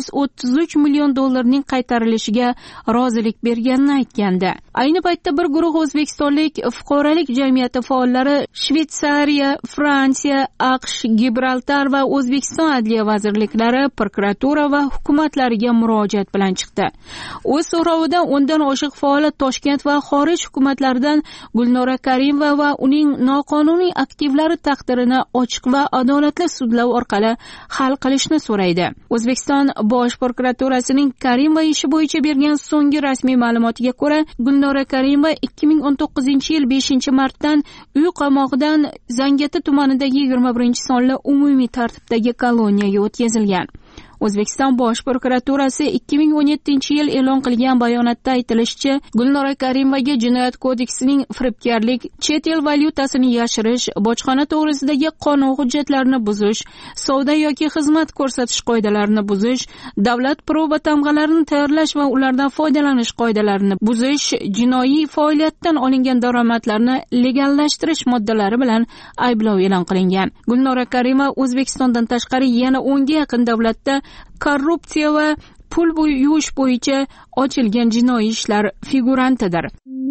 133 million dollarning qaytarilishiga rozilik berganini aytgandi. Ayni paytda bir guruh o'zbekistonlik fuqarolik jamiyati faollari Shvetsariya, Fransiya, AQSh, Gibraltar va O'zbekiston Adliya vazirliklari, prokuratura va hukumatlariga murojaat bilan chiqdi. O'z so'rovida o'ndan oshiq faol Toshkent va xorij hukumatlaridan Gulnora Karimova va uning noqonuniy aktivlari taqdirini ochiq va adolatli sudlov orqali hal qilishni so'raydi. O'zbekiston Bosh prokuraturasining Karimova ishi bo'yicha bergan so'nggi rasmiy ma'lumotiga ko'ra, Gulnora Karimova 2019-yil 5-martdan uy qamog'idan Zangiota tumanidagi 21-sonli umumiy tartibdagi koloniyaga o'tkazilgan. O'zbekiston Bosh prokuraturasi 2017-yil e'lon qilgan bayonotda aytilishicha, Gulnora Karimovaga Jinoyat kodeksining firibgarlik, chet el valyutasini yashirish, bojxona to'g'risidagi qonun hujjatlarini buzish, savdo yoki xizmat ko'rsatish qoidalarini buzish, davlat pul va tamg'alarini tayyorlash va ulardan foydalanish qoidalarini buzish, jinoiy faoliyatdan olingan daromadlarni legallashtirish moddalari bilan ayblov e'lon qilingan. Gulnora Karimova O'zbekistondan tashqari yana 10 ga yaqin davlatda korrupsiya va pul yuvish bo'yicha ochilgan jinoiy ishlar figurantidir.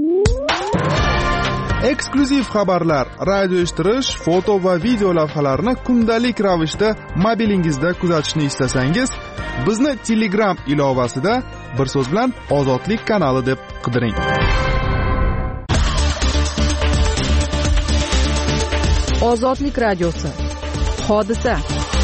Eksklyuziv xabarlar, radio eshittirish, foto va video lavhalarni kundalik ravishda mobilingizda kuzatishni istasangiz, bizni Telegram ilovasida bir so'z bilan Ozodlik kanali deb qidiring.
Ozodlik radiosi. Hodisa.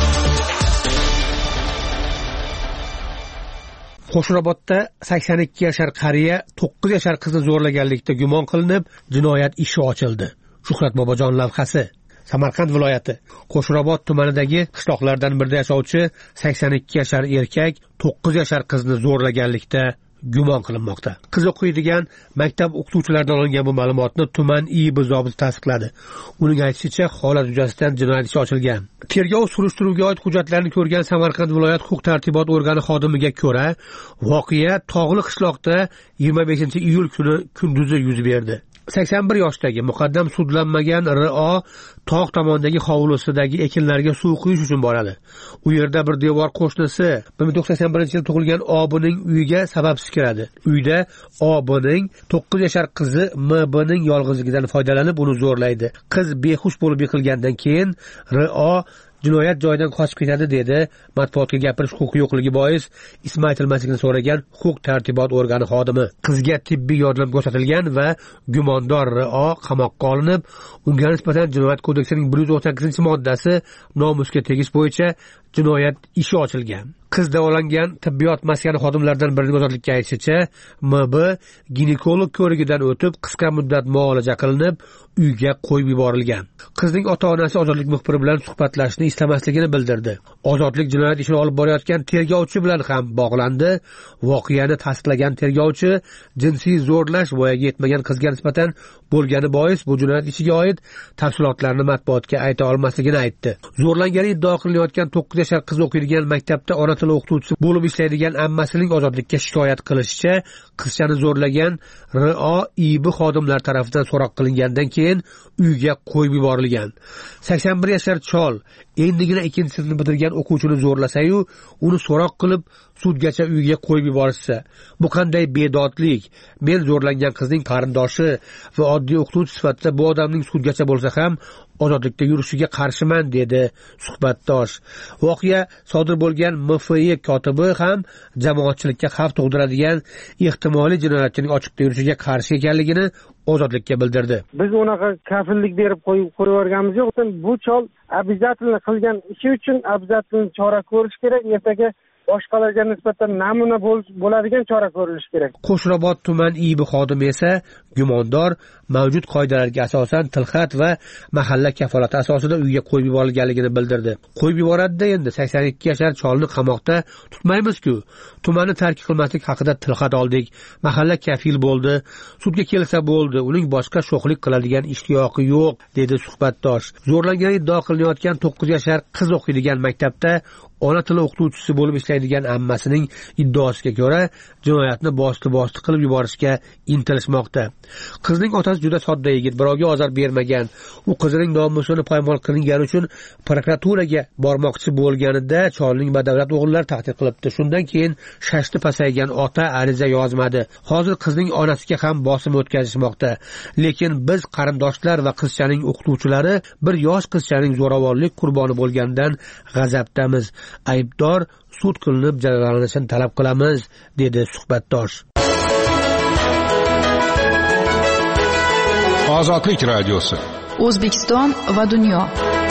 Qo'shrobodda 82 yashar qariya 9 yashar qizni zo'rlaganlikda gumon qilinib, jinoyat ishi ochildi. Shuhrat Bobojon lavhasi. Samarqand viloyati Qo'shrobod tumanidagi qishloqlardan birida yashovchi 82 yashar erkak 9 yashar qizni zo'rlaganlikda gumon qilinmoqda. Qiz o'qiydigan maktab o'qituvchilaridan olingan bu ma'lumotni tuman IIB zobiti tasdiqladi. Uning aytishicha, holat yuzasidan jinoyat ishi ochilgan. Tergov surishtiruvga oid hujjatlarni ko'rgan Samarqand viloyat huquq-tartibot organi xodimiga ko'ra, voqea Tog'li qishloqda 25-iyul kuni kunduzi yuz berdi. 81 yoshdagi muqaddam sudlanmagan R.O. tog' tomondagi hovlisidagi ekinlarga suv quyish uchun boradi. U yerda bir devor qo'shnisi 1981-yil tug'ilgan O.B.ning uyiga sababsiz kiradi. Uyda O.B.ning 9 yashar qizi M.B.ning yolg'izligidan foydalanib uni zo'rlaydi. Qiz behush bo'lib yiqilgandan keyin R.O. jinoyat joyidan qochib ketadi, dedi matbuotga gapirish huquqi yo'qligi bois ismi aytilmasligini so'ragan huquq-tartibot organi xodimi. Qizga tibbiy yordam ko'rsatilgan va gumondor R.O. qamoqqa olinib, unga nisbatan Jinoyat kodeksining 198-moddasi nomusga tegish bo'yicha jinoyat ishi ochilgan. Qiz davolangan tibbiyot maskani xodimlaridan birining ozodlikka aytishicha, M.B. ginekolog ko'rigidan o'tib qisqa muddat muolaja qilinib, uyga qo'yib yuborilgan. Qizning ota-onasi ozodlik muxbiri bilan suhbatlashishni istamasligini bildirdi. Ozodlik jinoyat ishini olib borayotgan tergovchi bilan ham bog'landi. Voqeani tasdiqlagan tergovchi jinsiy zo'rlash voyaga yetmagan qizga nisbatan bo'lgani bois bu jinoyat ishiga oid tafsilotlarni matbuotga ayta olmasligini aytdi. Zo'rlangani iddao qilinayotgan 9 yashar qiz o'qiydigan maktabda ona tili o'qituvchisi bo'lib ishlaydigan ammasining ozodlikka shikoyat qilishicha, qizchani zo'rlagan R.O. IIB xodimlari tomonidan so'roq qilingandan keyin uyga qo'yib yuborilgan. 81 yashar chol endigina 2-sinfni bitirgan o'quvchini zo'rlasa-yu, uni so'roq qilib sudgacha uyga qo'yib yuborishsa, bu qanday bedodlik? Men zo'rlangan qizning qarindoshi va oddiy o'qituvchi sifatida bu odamning sudgacha bo'lsa ham ozodlikda yurishiga qarshiman, dedi suhbatdosh. Voqea sodir bo'lgan MFY kotibi ham jamoatchilikka xavf tug'diradigan ehtimoliy jinoyatchining ochiqda yurishiga qarshi ekanligini ozodlikka bildirdi.
Biz unaqa kafillik berib qo'yib yo'q. Bu chol обязательно qilgan ishi uchun обязательно chora ko'rish kerak. Ertaga boshqalarga nisbatan namuna bo'ladigan chora ko'rilishi kerak.
Qo'shrobod tuman IIB xodimi esa gumondor mavjud qoidalarga asosan tilxat va mahalla kafolati asosida uyga qo'yib yuborilganligini bildirdi. Qo'yib yuboradi-da, endi 82 yashar cholni qamoqda tutmaymiz-ku. Tumanni tark qilmaslik haqida tilxat oldik. Mahalla kafil bo'ldi. Sudga kelsa bo'ldi. Uning boshqa sho'xlik qiladigan ishtiyoqi yo'q, dedi suhbatdosh. Zo'rlangan iddao qilinayotgan 9 yashar qiz o'qiydigan maktabda ona tili o'qituvchisi bo'lib ishlaydigan ammasining iddaosiga ko'ra jinoyatni bosti qilib yuborishga intilishmoqda. Qizning otasi juda sodda yigit, birovga ozor bermagan. U qizining nomusini poymol qilingani uchun prokuraturaga bormoqchi bo'lganida cholning badavlat o'g'illar tahdid qilibdi. Shundan keyin shashti pasaygan ota ariza yozmadi. Hozir qizning onasiga ham bosim o'tkazishmoqda. Lekin biz qarindoshlar va qizchaning o'qituvchilari bir yosh qizchaning zo'ravonlik qurboni bo'lgandan g'azabdamiz. Aybdor sud qilinib jazolanishini talab qilamiz, dedi suhbatdosh.
Ozodlik radiosi.
O'zbekiston va dunyo.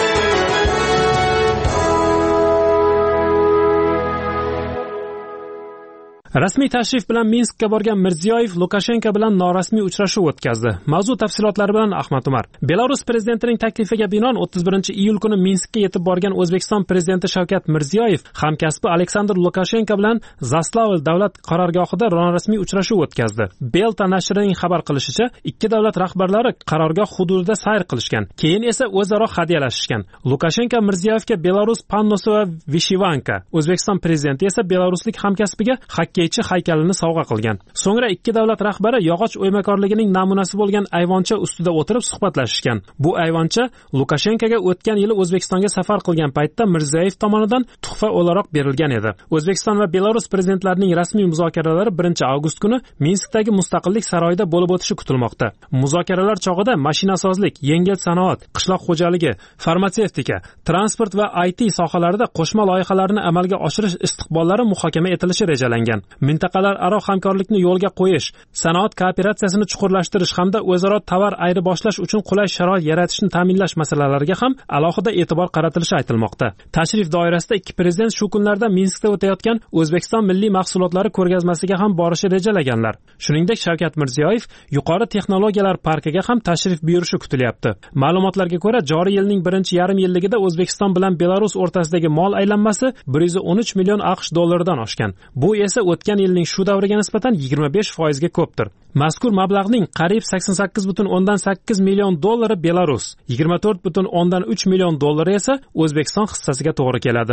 Rasmiy tashrif bilan Minskka borgan Mirziyoyev Lukashenko bilan norasmiy uchrashuv o'tkazdi. Mavzu tafsilotlari bilan Ahmad Umar. Belarus prezidentining taklifiga binoan 31-iyul kuni Minskka yetib borgan O'zbekiston prezidenti Shavkat Mirziyoyev hamkasbi Aleksandr Lukashenko bilan Zaslavl davlat qarorgohida norasmiy uchrashuv o'tkazdi. Belta nashrining xabar qilishicha, ikki davlat rahbarlari qarorgoh hududida sayr qilishgan, keyin esa o'zaro hadyalashishgan. Lukashenko Mirziyoyevga Belarus pannosi va vishivanka, O'zbekiston prezidenti esa belaruslik hamkasbiga hokkeychi haykalini sovg'a qilgan. So'ngra ikki davlat rahbari yog'och o'ymakorligining namunasi bo'lgan ayvoncha ustida o'tirib suhbatlashishgan. Bu ayvoncha Lukashenkoga o'tgan yili O'zbekistonga safar qilgan paytda Mirziyoyev tomonidan tuhfa o'laroq berilgan edi. O'zbekiston va Belarus prezidentlarining rasmiy muzokaralari 1-avgust kuni Minskdagi Mustaqillik saroyida bo'lib o'tishi kutilmoqda. Muzokaralar chog'ida mashinasozlik, yengil sanoat, qishloq xo'jaligi, farmatsevtika, transport va IT sohalarida qo'shma loyihalarni amalga oshirish istiqbollari muhokama etilishi rejalangan. Mintaqalararo hamkorlikni yo'lga qo'yish, sanoat kooperatsiyasini chuqurlashtirish hamda o'zaro tovar ayirboshlash uchun qulay sharoit yaratishni ta'minlash masalalariga ham alohida e'tibor qaratilishi aytilmoqda. Tashrif doirasida ikki prezident shu kunlarda Minskda o'tayotgan O'zbekiston milliy mahsulotlari ko'rgazmasiga ham borishi rejalaganlar. Shuningdek, Shavkat Mirziyoyev yuqori texnologiyalar parkiga ham tashrif buyurishi kutilyapti. Ma'lumotlarga ko'ra, joriy yilning 1-yarim-yilligida O'zbekiston bilan Belarus o'rtasidagi mol aylanmasi 113 million AQSh dollaridan oshgan. Bu esa o'tgan yilning shu davriga nisbatan 25% ga ko'pdir. Mazkur mablag'ning qariyb 88,8 million dollari Belarus, 24,3 million dollari esa O'zbekiston hissasiga to'g'ri keladi.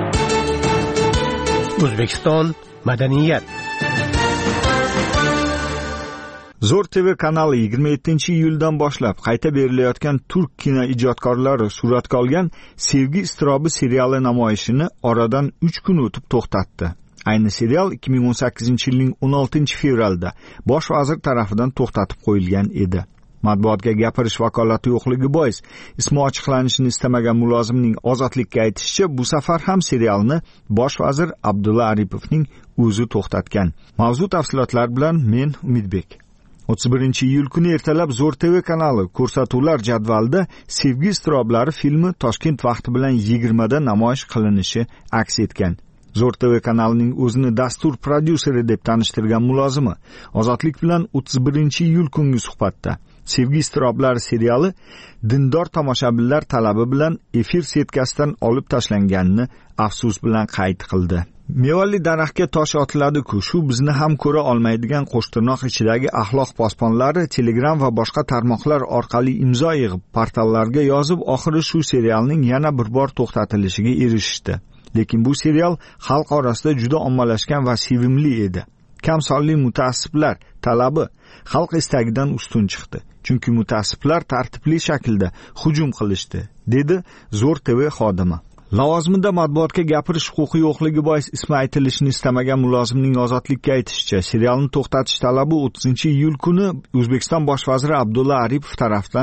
O'zbekiston madaniyat.
Zo'r TV kanali 27-iyuldan boshlab qayta berilayotgan turk kino ijodkorlari suratga olgan Sevgi iztirobi seriali namoyishini oradan 3 kun o'tib to'xtatdi. Ayni serial 2018-yilning 16-fevralda bosh vazir tarafidan to'xtatib qo'yilgan edi. Matbuotga gapirish vakolati yo'qligi bois ismi ochiqlanishini istamagan mulozimning ozodlikka aytishicha, bu safar ham serialni bosh vazir Abdulla Aripovning o'zi to'xtatgan. Mavzu tafsilotlar bilan men Umidbek. 31-iyul kuni ertalab Zo'r TV kanali ko'rsatuvlar jadvalida Sevgi iztiroblari filmi Toshkent vaqti bilan 20 da namoyish qilinishi aks etgan. Zo'r TV kanalining o'zini dastur prodyuseri deb tanishtirgan mulozimi Ozodlik bilan 31-iyul kungi suhbatda Sevgi iztiroblari seriali dindor tomoshabinlar talabi bilan efir setkasidan olib tashlanganini afsus bilan qayd qildi. Mevali daraxtga tosh otiladi-ku, shu bizni ham ko'ra olmaydigan qo'shtirnoq ichidagi axloq posbonlari Telegram va boshqa tarmoqlar orqali imzo yig'ib, portallarga yozib, oxiri shu serialning yana bir bor to'xtatilishiga erishishdi. Lekin bu serial xalq orasida juda ommalashgan va sevimli edi. Kam sonli mutaassiblar talabi xalq istagidan ustun chiqdi. Chunki mutaassiblar tartibli shaklda hujum qilishdi, dedi Zo'r TV xodimi. Lavozimida matbuotga gapirish huquqi yo'qligi bois ismi aytilishini istamagan mulozimning Ozodlikka aytishicha, serialni to'xtatish talabi 30-iyul kuni O'zbekiston bosh vaziri Abdulla Aripov tomonidan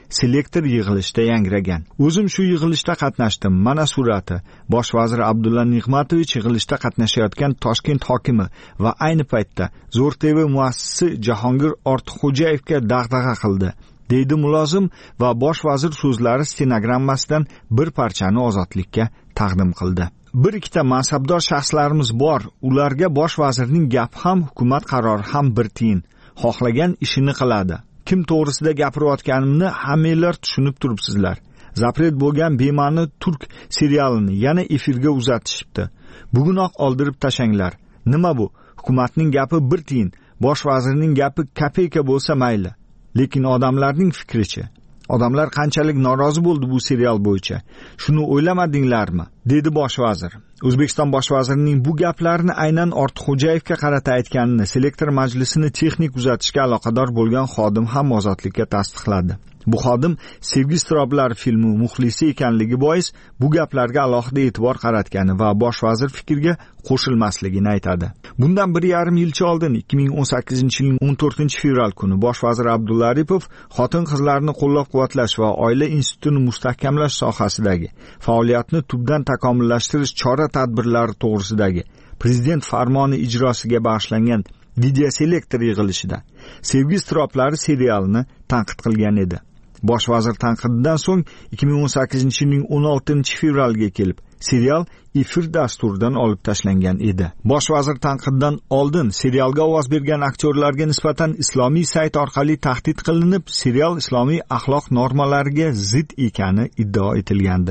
selektor yig'ilishida yangragan. O'zim shu yig'ilishda qatnashdim. Mana surati. Bosh vazir Abdulla Nig'matovich yig'ilishda qatnashayotgan Toshkent hokimi va ayni paytda Zo'r TV muassisi Jahongir Ortiqxo'jayevga dag'dag'a qildi, deydi mulozim va bosh vazir so'zlari stenogrammasidan bir parchani Ozodlikka taqdim qildi. Bir ikkita mansabdor shaxslarimiz bor. Ularga bosh vazirning gapi ham, hukumat qarori ham bir tiyin. Xohlagan ishini qiladi. Kim to'g'risida gapirayotganimni hammanglar tushunib turibsizlar. Zapret bo'lgan bema'ni turk serialini yana efirga uzatishibdi. Bugunoq oldirib tashanglar. Nima bu? Hukumatning gapi bir tiyin, bosh vazirning gapi kopeyka bo'lsa mayli. Lekin odamlarning fikrichi? Odamlar qanchalik norozi bo'ldi bu serial bo'yicha? Shuni o'ylamadinglarmi? Dedi bosh vazir. O'zbekiston bosh vazirining bu gaplarini aynan Ortiqxo'jayevga qarata aytganini selektor majlisini texnik uzatishga aloqador bo'lgan xodim ham Ozodlikka tasdiqladi. Bu xodim Sevgi iztiroblari filmi muxlisi ekanligi bois bu gaplarga alohida e'tibor qaratgani va bosh vazir fikriga qo'shilmasligini aytadi. Bundan 1,5 yilcha oldin 2018-yilning 14-fevral kuni bosh vazir Abdulla Aripov xotin-qizlarni qo'llab-quvvatlash va oila institutini mustahkamlash sohasidagi faoliyatni tubdan takomillashtirish chora-tadbirlari to'g'risidagi prezident farmoni ijrosiga bag'ishlangan video selektor yig'ilishida Sevgi iztiroblari serialini tanqid qilgan edi. Bosh vazir tanqididan so'ng 2018-yilning 16-fevralga kelib serial efir dasturidan olib tashlangan edi. Bosh vazir tanqiddan oldin serialga ovoz bergan aktyorlarga nisbatan islomiy sayt orqali tahdid qilinib, serial islomiy axloq normalariga zid ekani iddao etilgandi.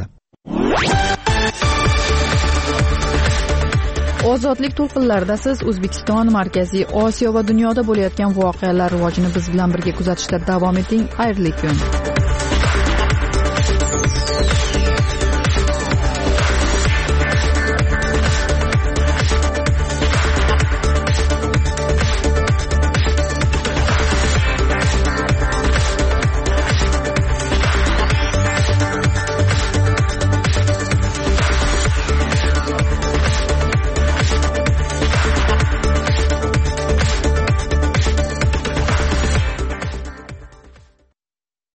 Ozodlik to'lqinlarida siz O'zbekiston, Markaziy Osiyo va dunyoda bo'layotgan voqealar rivojini biz bilan birga kuzatishda davom eting. Xayrli kun.